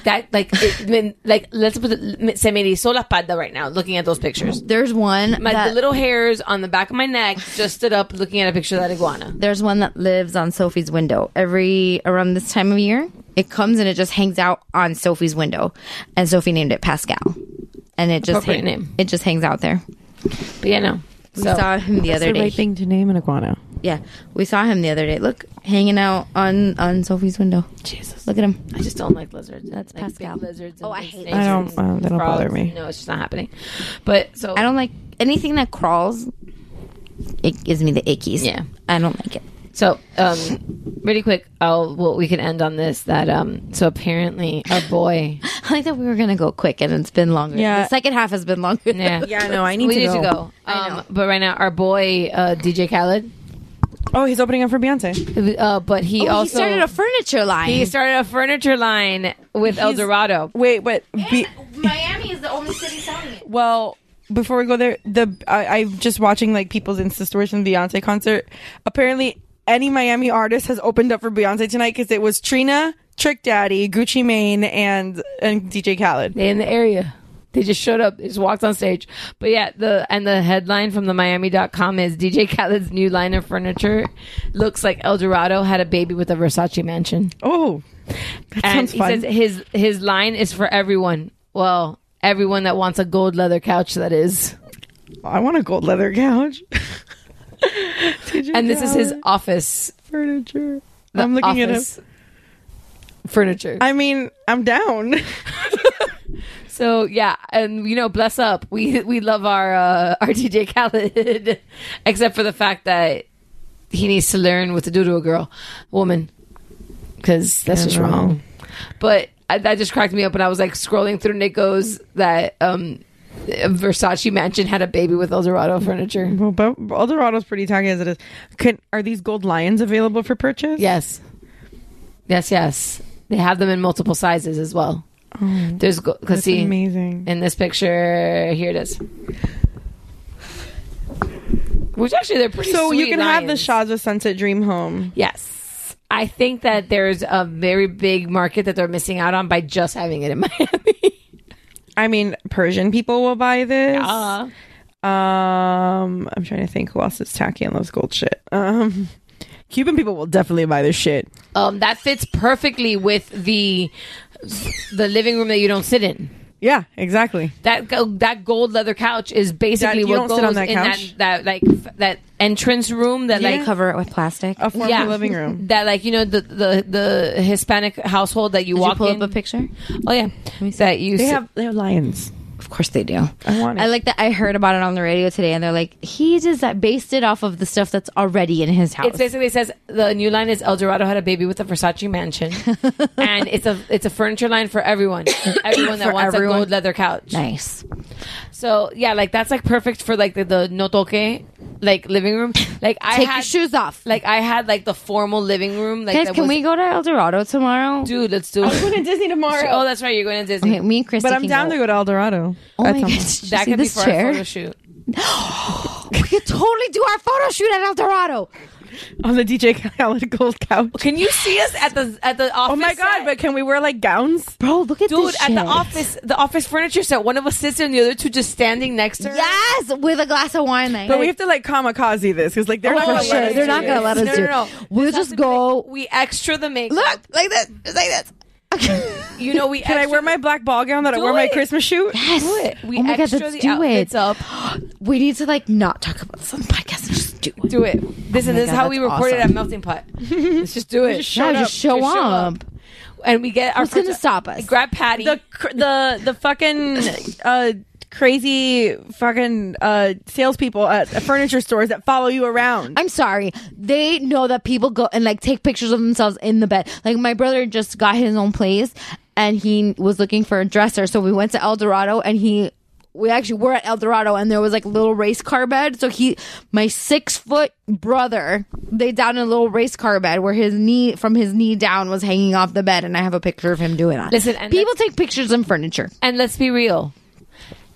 Let's put se me erizó la espalda right now looking at those pictures. There's one the little hairs on the back of my neck just stood up looking at a picture of that iguana. There's one that lives on Sophie's window. Around this time of year, it comes and it just hangs out on Sophie's window. And Sophie named it Pascal. And it just it just hangs out there. But yeah, no. We saw him the other day. The right thing to name an iguana. Yeah, we saw him the other day. Look, hanging out on Sophie's window. Jesus, look at him. I just don't like lizards. That's like Pascal. Big lizards. I hate. They don't bother me. No, it's just not happening. But so I don't like anything that crawls. It gives me the ickies. Yeah, I don't like it. So, really quick, we can end on this. That so apparently our boy. I like that we were gonna go quick, and it's been longer. Yeah, the second half has been longer. Yeah, yeah. No, we need to go. I know. But right now, our boy DJ Khaled. Oh, he's opening up for Beyonce. But he also started a furniture line. He started a furniture line with El Dorado. Wait, but Miami is the only city selling it. Well, before we go there, I'm just watching like people's Insta stories from the Beyonce concert. Apparently, any Miami artist has opened up for Beyonce tonight because it was Trina, Trick Daddy, Gucci Mane, and DJ Khaled. They in the area. They just showed up. They just walked on stage. But yeah, the headline from the Miami.com is DJ Khaled's new line of furniture looks like El Dorado had a baby with a Versace mansion. Oh, that sounds fun. He says his line is for everyone. Well, everyone that wants a gold leather couch, that is. I want a gold leather couch. And this is his office furniture. I'm looking at him. Furniture. I mean, I'm down. So yeah, and bless up. We love our DJ Khaled, except for the fact that he needs to learn what to do to a woman, because that's just wrong. But that just cracked me up when I was like scrolling through Nico's that Versace mansion had a baby with El Dorado furniture. Well, but El Dorado's pretty tacky as it is. Are these gold lions available for purchase? Yes. They have them in multiple sizes as well. Oh, there's because see, amazing. In this picture, here it is. Which actually they're pretty. So sweet you can have the lions. Shazza Sunset Dream Home. Yes, I think that there's a very big market that they're missing out on by just having it in Miami. I mean, Persian people will buy this. Yeah. I'm trying to think who else is tacky and loves gold shit. Cuban people will definitely buy this shit. That fits perfectly with the living room that you don't sit in. Yeah, exactly. That gold leather couch is basically what goes in that entrance room that like cover it with plastic. A formal living room. That the Hispanic household that you walk pull in. up a picture? Oh yeah, that you they have lions. Of course they do. I want it. I like that. I heard about it on the radio today, and they're like, he just based it off of the stuff that's already in his house. It basically says the new line is El Dorado had a baby with a Versace mansion, and it's a furniture line for everyone that wants a gold leather couch. Nice. So yeah, like that's like perfect for like the no toque like living room. Like Take your shoes off. Like I had like the formal living room. Like guys, can we go to El Dorado tomorrow? Dude, let's do it. I'm going to Disney tomorrow. Oh, that's right. You're going to Disney. Okay, me and Christy. But I'm down to go to El Dorado. Oh my god, that could be for our photo shoot. We could totally do our photo shoot at El Dorado. On the DJ Khaled gold couch. Can you see us at the office? Oh my god! set? But can we wear like gowns, bro? Look at dude this at shit. the office furniture set. One of us sits there, and the other two just standing next to her. Yes, with a glass of wine. But we have to like kamikaze this because like they're not gonna let us. They're not gonna let us do. No. We'll just go. We extra the makeup. Look like this. Just like this. We can I wear my black ball gown that I wore my Christmas shoot? Yes. Do it. We oh my extra god, let's the do outfits it. up. We need to like not talk about this on the podcast. Just do it. Do it. This is how we recorded at Melting Pot. Let's just do it. Just show up. And we get our. What's gonna stop us? Grab Patty. The fucking crazy fucking salespeople at furniture stores that follow you around. I'm sorry. They know that people go and like take pictures of themselves in the bed. Like my brother just got his own place and he was looking for a dresser. So we went to El Dorado and we actually were at El Dorado and there was like a little race car bed. So my 6-foot brother laid down in a little race car bed where from his knee down was hanging off the bed. And I have a picture of him doing that. Listen, and people take pictures in furniture. And let's be real.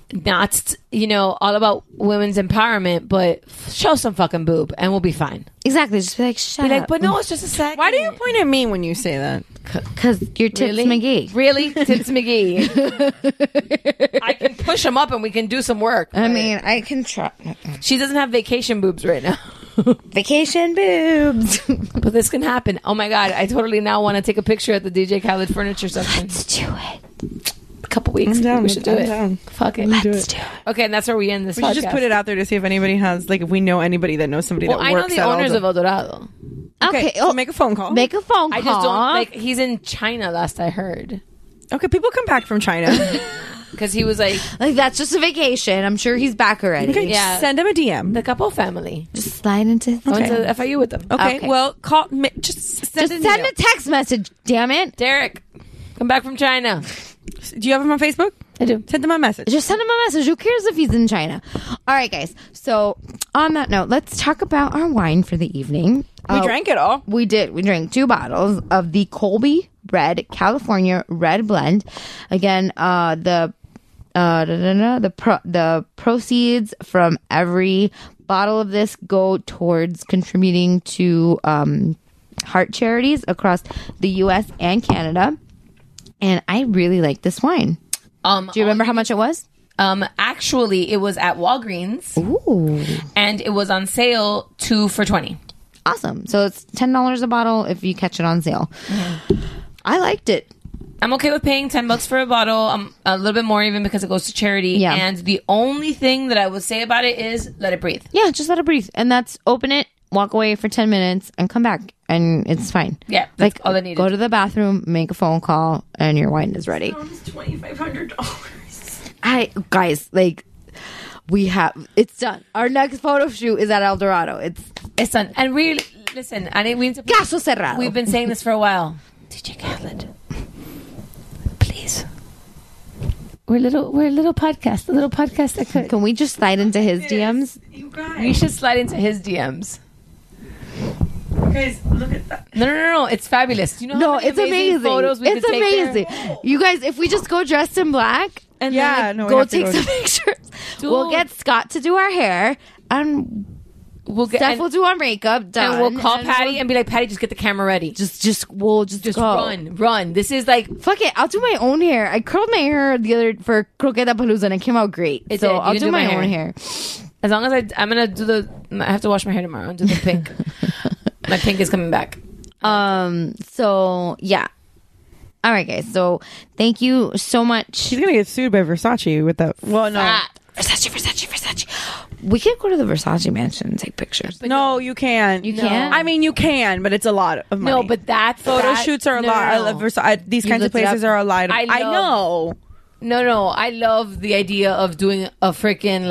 not, all about women's empowerment, but show some fucking boob and we'll be fine. Exactly. Just be like, shut up. But no, it's just a second. Why do you point at me when you say that? Because you're Tits McGee. Really? Tits McGee. I can push them up and we can do some work. I mean, I can try. She doesn't have vacation boobs right now. Vacation boobs. But this can happen. Oh my God. I totally now want to take a picture at the DJ Khaled furniture section. Let's do it. A couple weeks. I'm down. We should do it. Down. Fuck it. Let's do it. Okay, and that's where we end this We podcast. should just put it out there to see if anybody has, if we know anybody that knows somebody Well, that I know works the at owners Eldorado. of Eldorado. Okay, so make a phone call. Make a phone call. I just don't, he's in China last I heard. Okay, people come back from China. Because he was like, that's just a vacation. I'm sure he's back already. Okay, Yeah. send him a DM. the couple family. Just slide into his I went to FIU with them. Okay, well, call. Just send, Just send a text message, damn it. Derek, come back from China. Do you have him on Facebook? I do. Send him a message. Just send him a message. Who cares if he's in China? All right, guys. So, on that note, let's talk about our wine for the evening. We drank it all. We did. We drank 2 bottles of the Colby Red California Red Blend. Again, the proceeds from every bottle of this go towards contributing to heart charities across the U.S. and Canada. And I really like this wine. Do you remember how much it was? Actually, it was at Walgreens. Ooh. And it was on sale 2 for $20. Awesome. So it's $10 a bottle if you catch it on sale. I liked it. I'm okay with paying $10 for a bottle. A little bit more even because it goes to charity. Yeah. And the only thing that I would say about it is let it breathe. Yeah, just let it breathe. And that's open it, walk away for 10 minutes, and come back. And it's fine. Yeah, that's all I needed. Go to the bathroom, make a phone call, and your wine is ready. It's $2,500. Guys, it's done. Our next photo shoot is at Eldorado. It's done. And really, listen, we need to... Caso cerrado. We've been saying this for a while. DJ Khaled, please. We're a little podcast. A little podcast that could... Can we just slide into his DMs? You guys. We should slide into his DMs. Guys, look at that. No. It's fabulous. You know No, how many it's amazing. photos we It's could take amazing. there? You guys, if we just go dressed in black and we go have to take go. some pictures, Dude. we'll get Scott to do our hair, and Steph will do our makeup. Done, and we'll call and Patty and be like, Patty, just get the camera ready. We'll Just go. run. This is like... Fuck it, I'll do my own hair. I curled my hair the other for Croqueta Palooza and it came out great. It so did. You I'll can do do my my own hair. As long as I'm going to do I have to wash my hair tomorrow and do the pink. My pink is coming back. So yeah. All right, guys. So thank you so much. She's gonna get sued by Versace with that. Well, no. Versace. We can go to the Versace mansion and take pictures. No, you can't. You can't? I mean, you can, but it's a lot of money. No, but that photo shoots are a lot. These You kinds of looked it places up? are a lot. I know. No. I love the idea of doing a freaking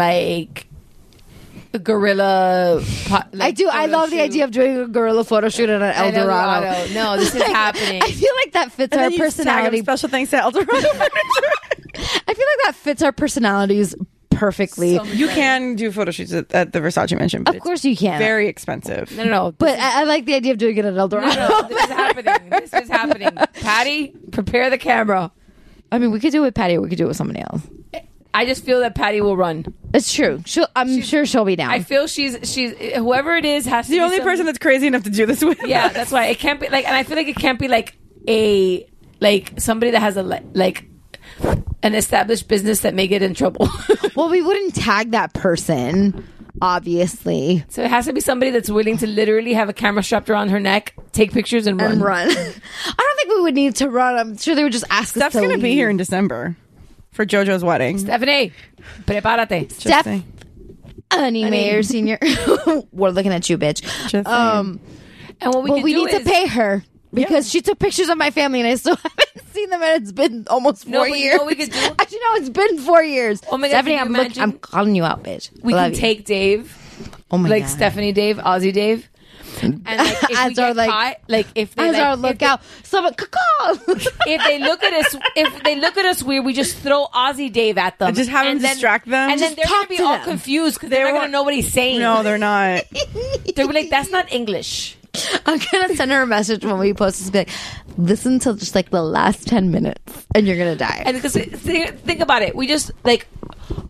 gorilla. I do. I love the idea of doing a gorilla photo shoot at an Eldorado. No, this is happening. I feel like that fits And our then you just tag 'em, personality. Special thanks to Eldorado Furniture. I feel like that fits our personalities perfectly. You can do photo shoots at the Versace mansion. But Of course you can. Very expensive. No. But I like the idea of doing it at Eldorado. No, this is happening. Patty, prepare the camera. I mean, we could do it with Patty or we could do it with somebody else. I just feel that Patty will run. It's true. I'm sure she'll be down. I feel she's whoever it is has to The be only person that's crazy enough to do this with. Yeah, that's why it can't be and I feel like it can't be somebody that has an established business that may get in trouble. Well, we wouldn't tag that person, obviously. So it has to be somebody that's willing to literally have a camera strapped around her neck, take pictures, and run. I don't think we would need to run. I'm sure they would just ask us Steph's to going to be leave. here in December for JoJo's wedding. Stephanie, prepárate. Steph, Mayor Senior. We're looking at you, bitch. And what we need to pay her because she took pictures of my family and I still haven't seen them, and it's been almost 4 years. You know what we could do? Actually, no, it's been 4 years. Oh my God, Stephanie, can you imagine? I'm calling you out, bitch. We Love can you. take Dave, oh my God. Stephanie Dave, Aussie Dave, and if we As our, get caught, if they as our lookout, someone if they look at us weird, we just throw Aussie Dave at them, Just have them distract them. and then Just they're gonna talk be to all them. confused because they're not gonna know what he's saying. No, they're not. They're like, that's not English. I'm gonna send her a message when we post this. Be like, listen till just the last 10 minutes, and you're gonna die. And because think about it, we just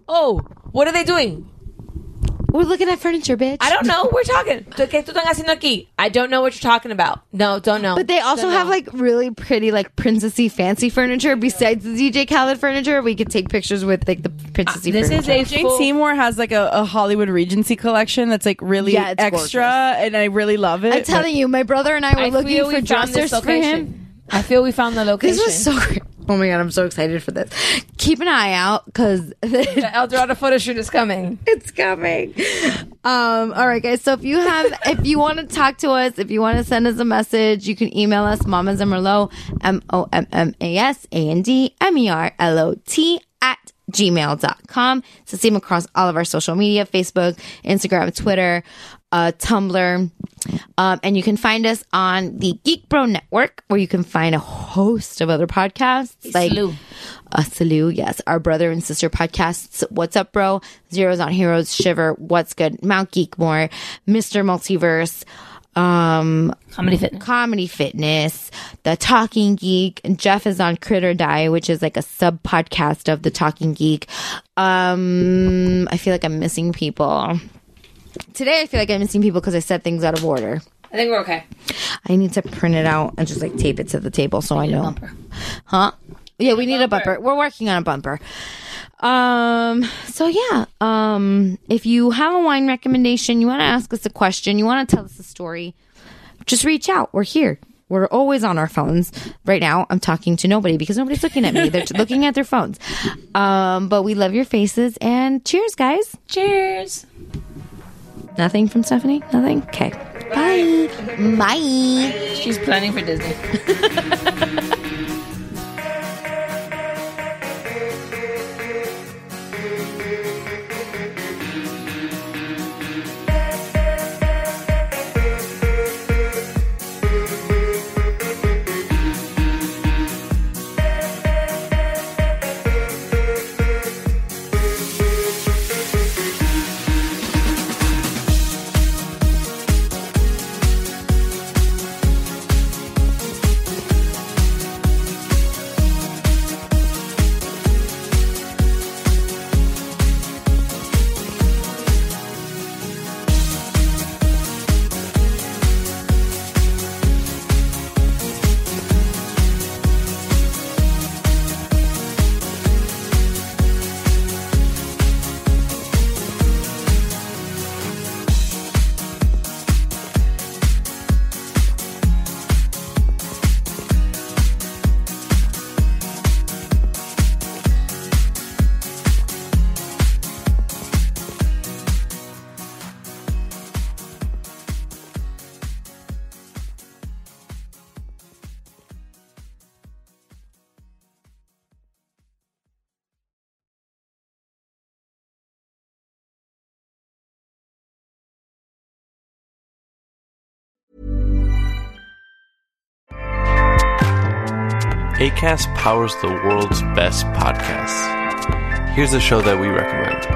Oh, what are they doing? We're looking at furniture, bitch. I don't know. We're talking. ¿Qué tú están haciendo aquí? I don't know what you're talking about. No, don't know. But they also have like really pretty, like princessy, fancy furniture besides the DJ Khaled furniture. We could take pictures with like the princessy furniture. Jane Seymour has like a Hollywood Regency collection that's like really extra, gorgeous. And I really love it. I'm telling you, my brother and I were looking for dressers for him. I feel we found the location. This was so great. Oh my God, I'm so excited for this. Keep an eye out because the El Dorado photo shoot is coming. It's coming. All right, guys. So if you want to talk to us, if you want to send us a message, you can email us Mamas and Merlot, MOMMASANDMERLOT @gmail.com. It's the same across all of our social media: Facebook, Instagram, Twitter, Tumblr. And you can find us on the Geek Bro Network, where you can find a host of other podcasts. Salou, yes. Our brother and sister podcasts, What's Up Bro, Zeros on Heroes, Shiver, What's Good, Mount Geekmore, Mr. Multiverse, Comedy Fitness, The Talking Geek. And Jeff is on Crit or Die, which is like a sub podcast of The Talking Geek. I feel like I'm missing people. Today I feel like I'm missing people because I said things out of order. I think we're okay. I need to print it out and just like tape it to the table so I know. Bumper. Huh? Yeah, we need a bumper. We're working on a bumper. So yeah. If you have a wine recommendation, you want to ask us a question, you want to tell us a story, just reach out. We're here. We're always on our phones. Right now, I'm talking to nobody because nobody's looking at me. They're looking at their phones. But we love your faces and cheers, guys. Cheers. Nothing from Stephanie? Nothing? Okay. Bye. Bye. She's planning for Disney. Acast powers the world's best podcasts. Here's a show that we recommend.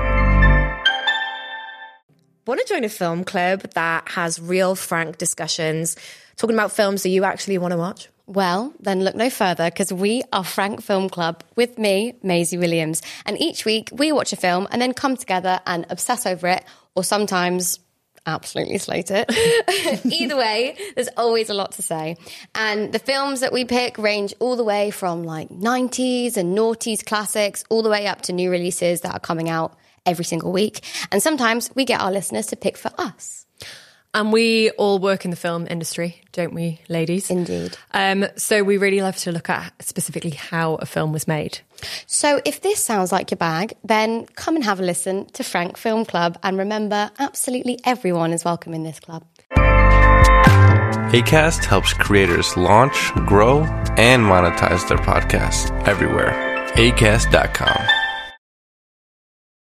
Want to join a film club that has real, frank discussions, talking about films that you actually want to watch? Well, then look no further, because we are Frank Film Club with me, Maisie Williams. And each week we watch a film and then come together and obsess over it, or sometimes absolutely slate it. Either way, there's always a lot to say. And the films that we pick range all the way from like 90s and noughties classics all the way up to new releases that are coming out every single week. And sometimes we get our listeners to pick for us. And we all work in the film industry, don't we, ladies? Indeed. So we really love to look at specifically how a film was made. So if this sounds like your bag, then come and have a listen to Frank Film Club. And remember, absolutely everyone is welcome in this club. Acast helps creators launch, grow, and monetize their podcasts everywhere. Acast.com.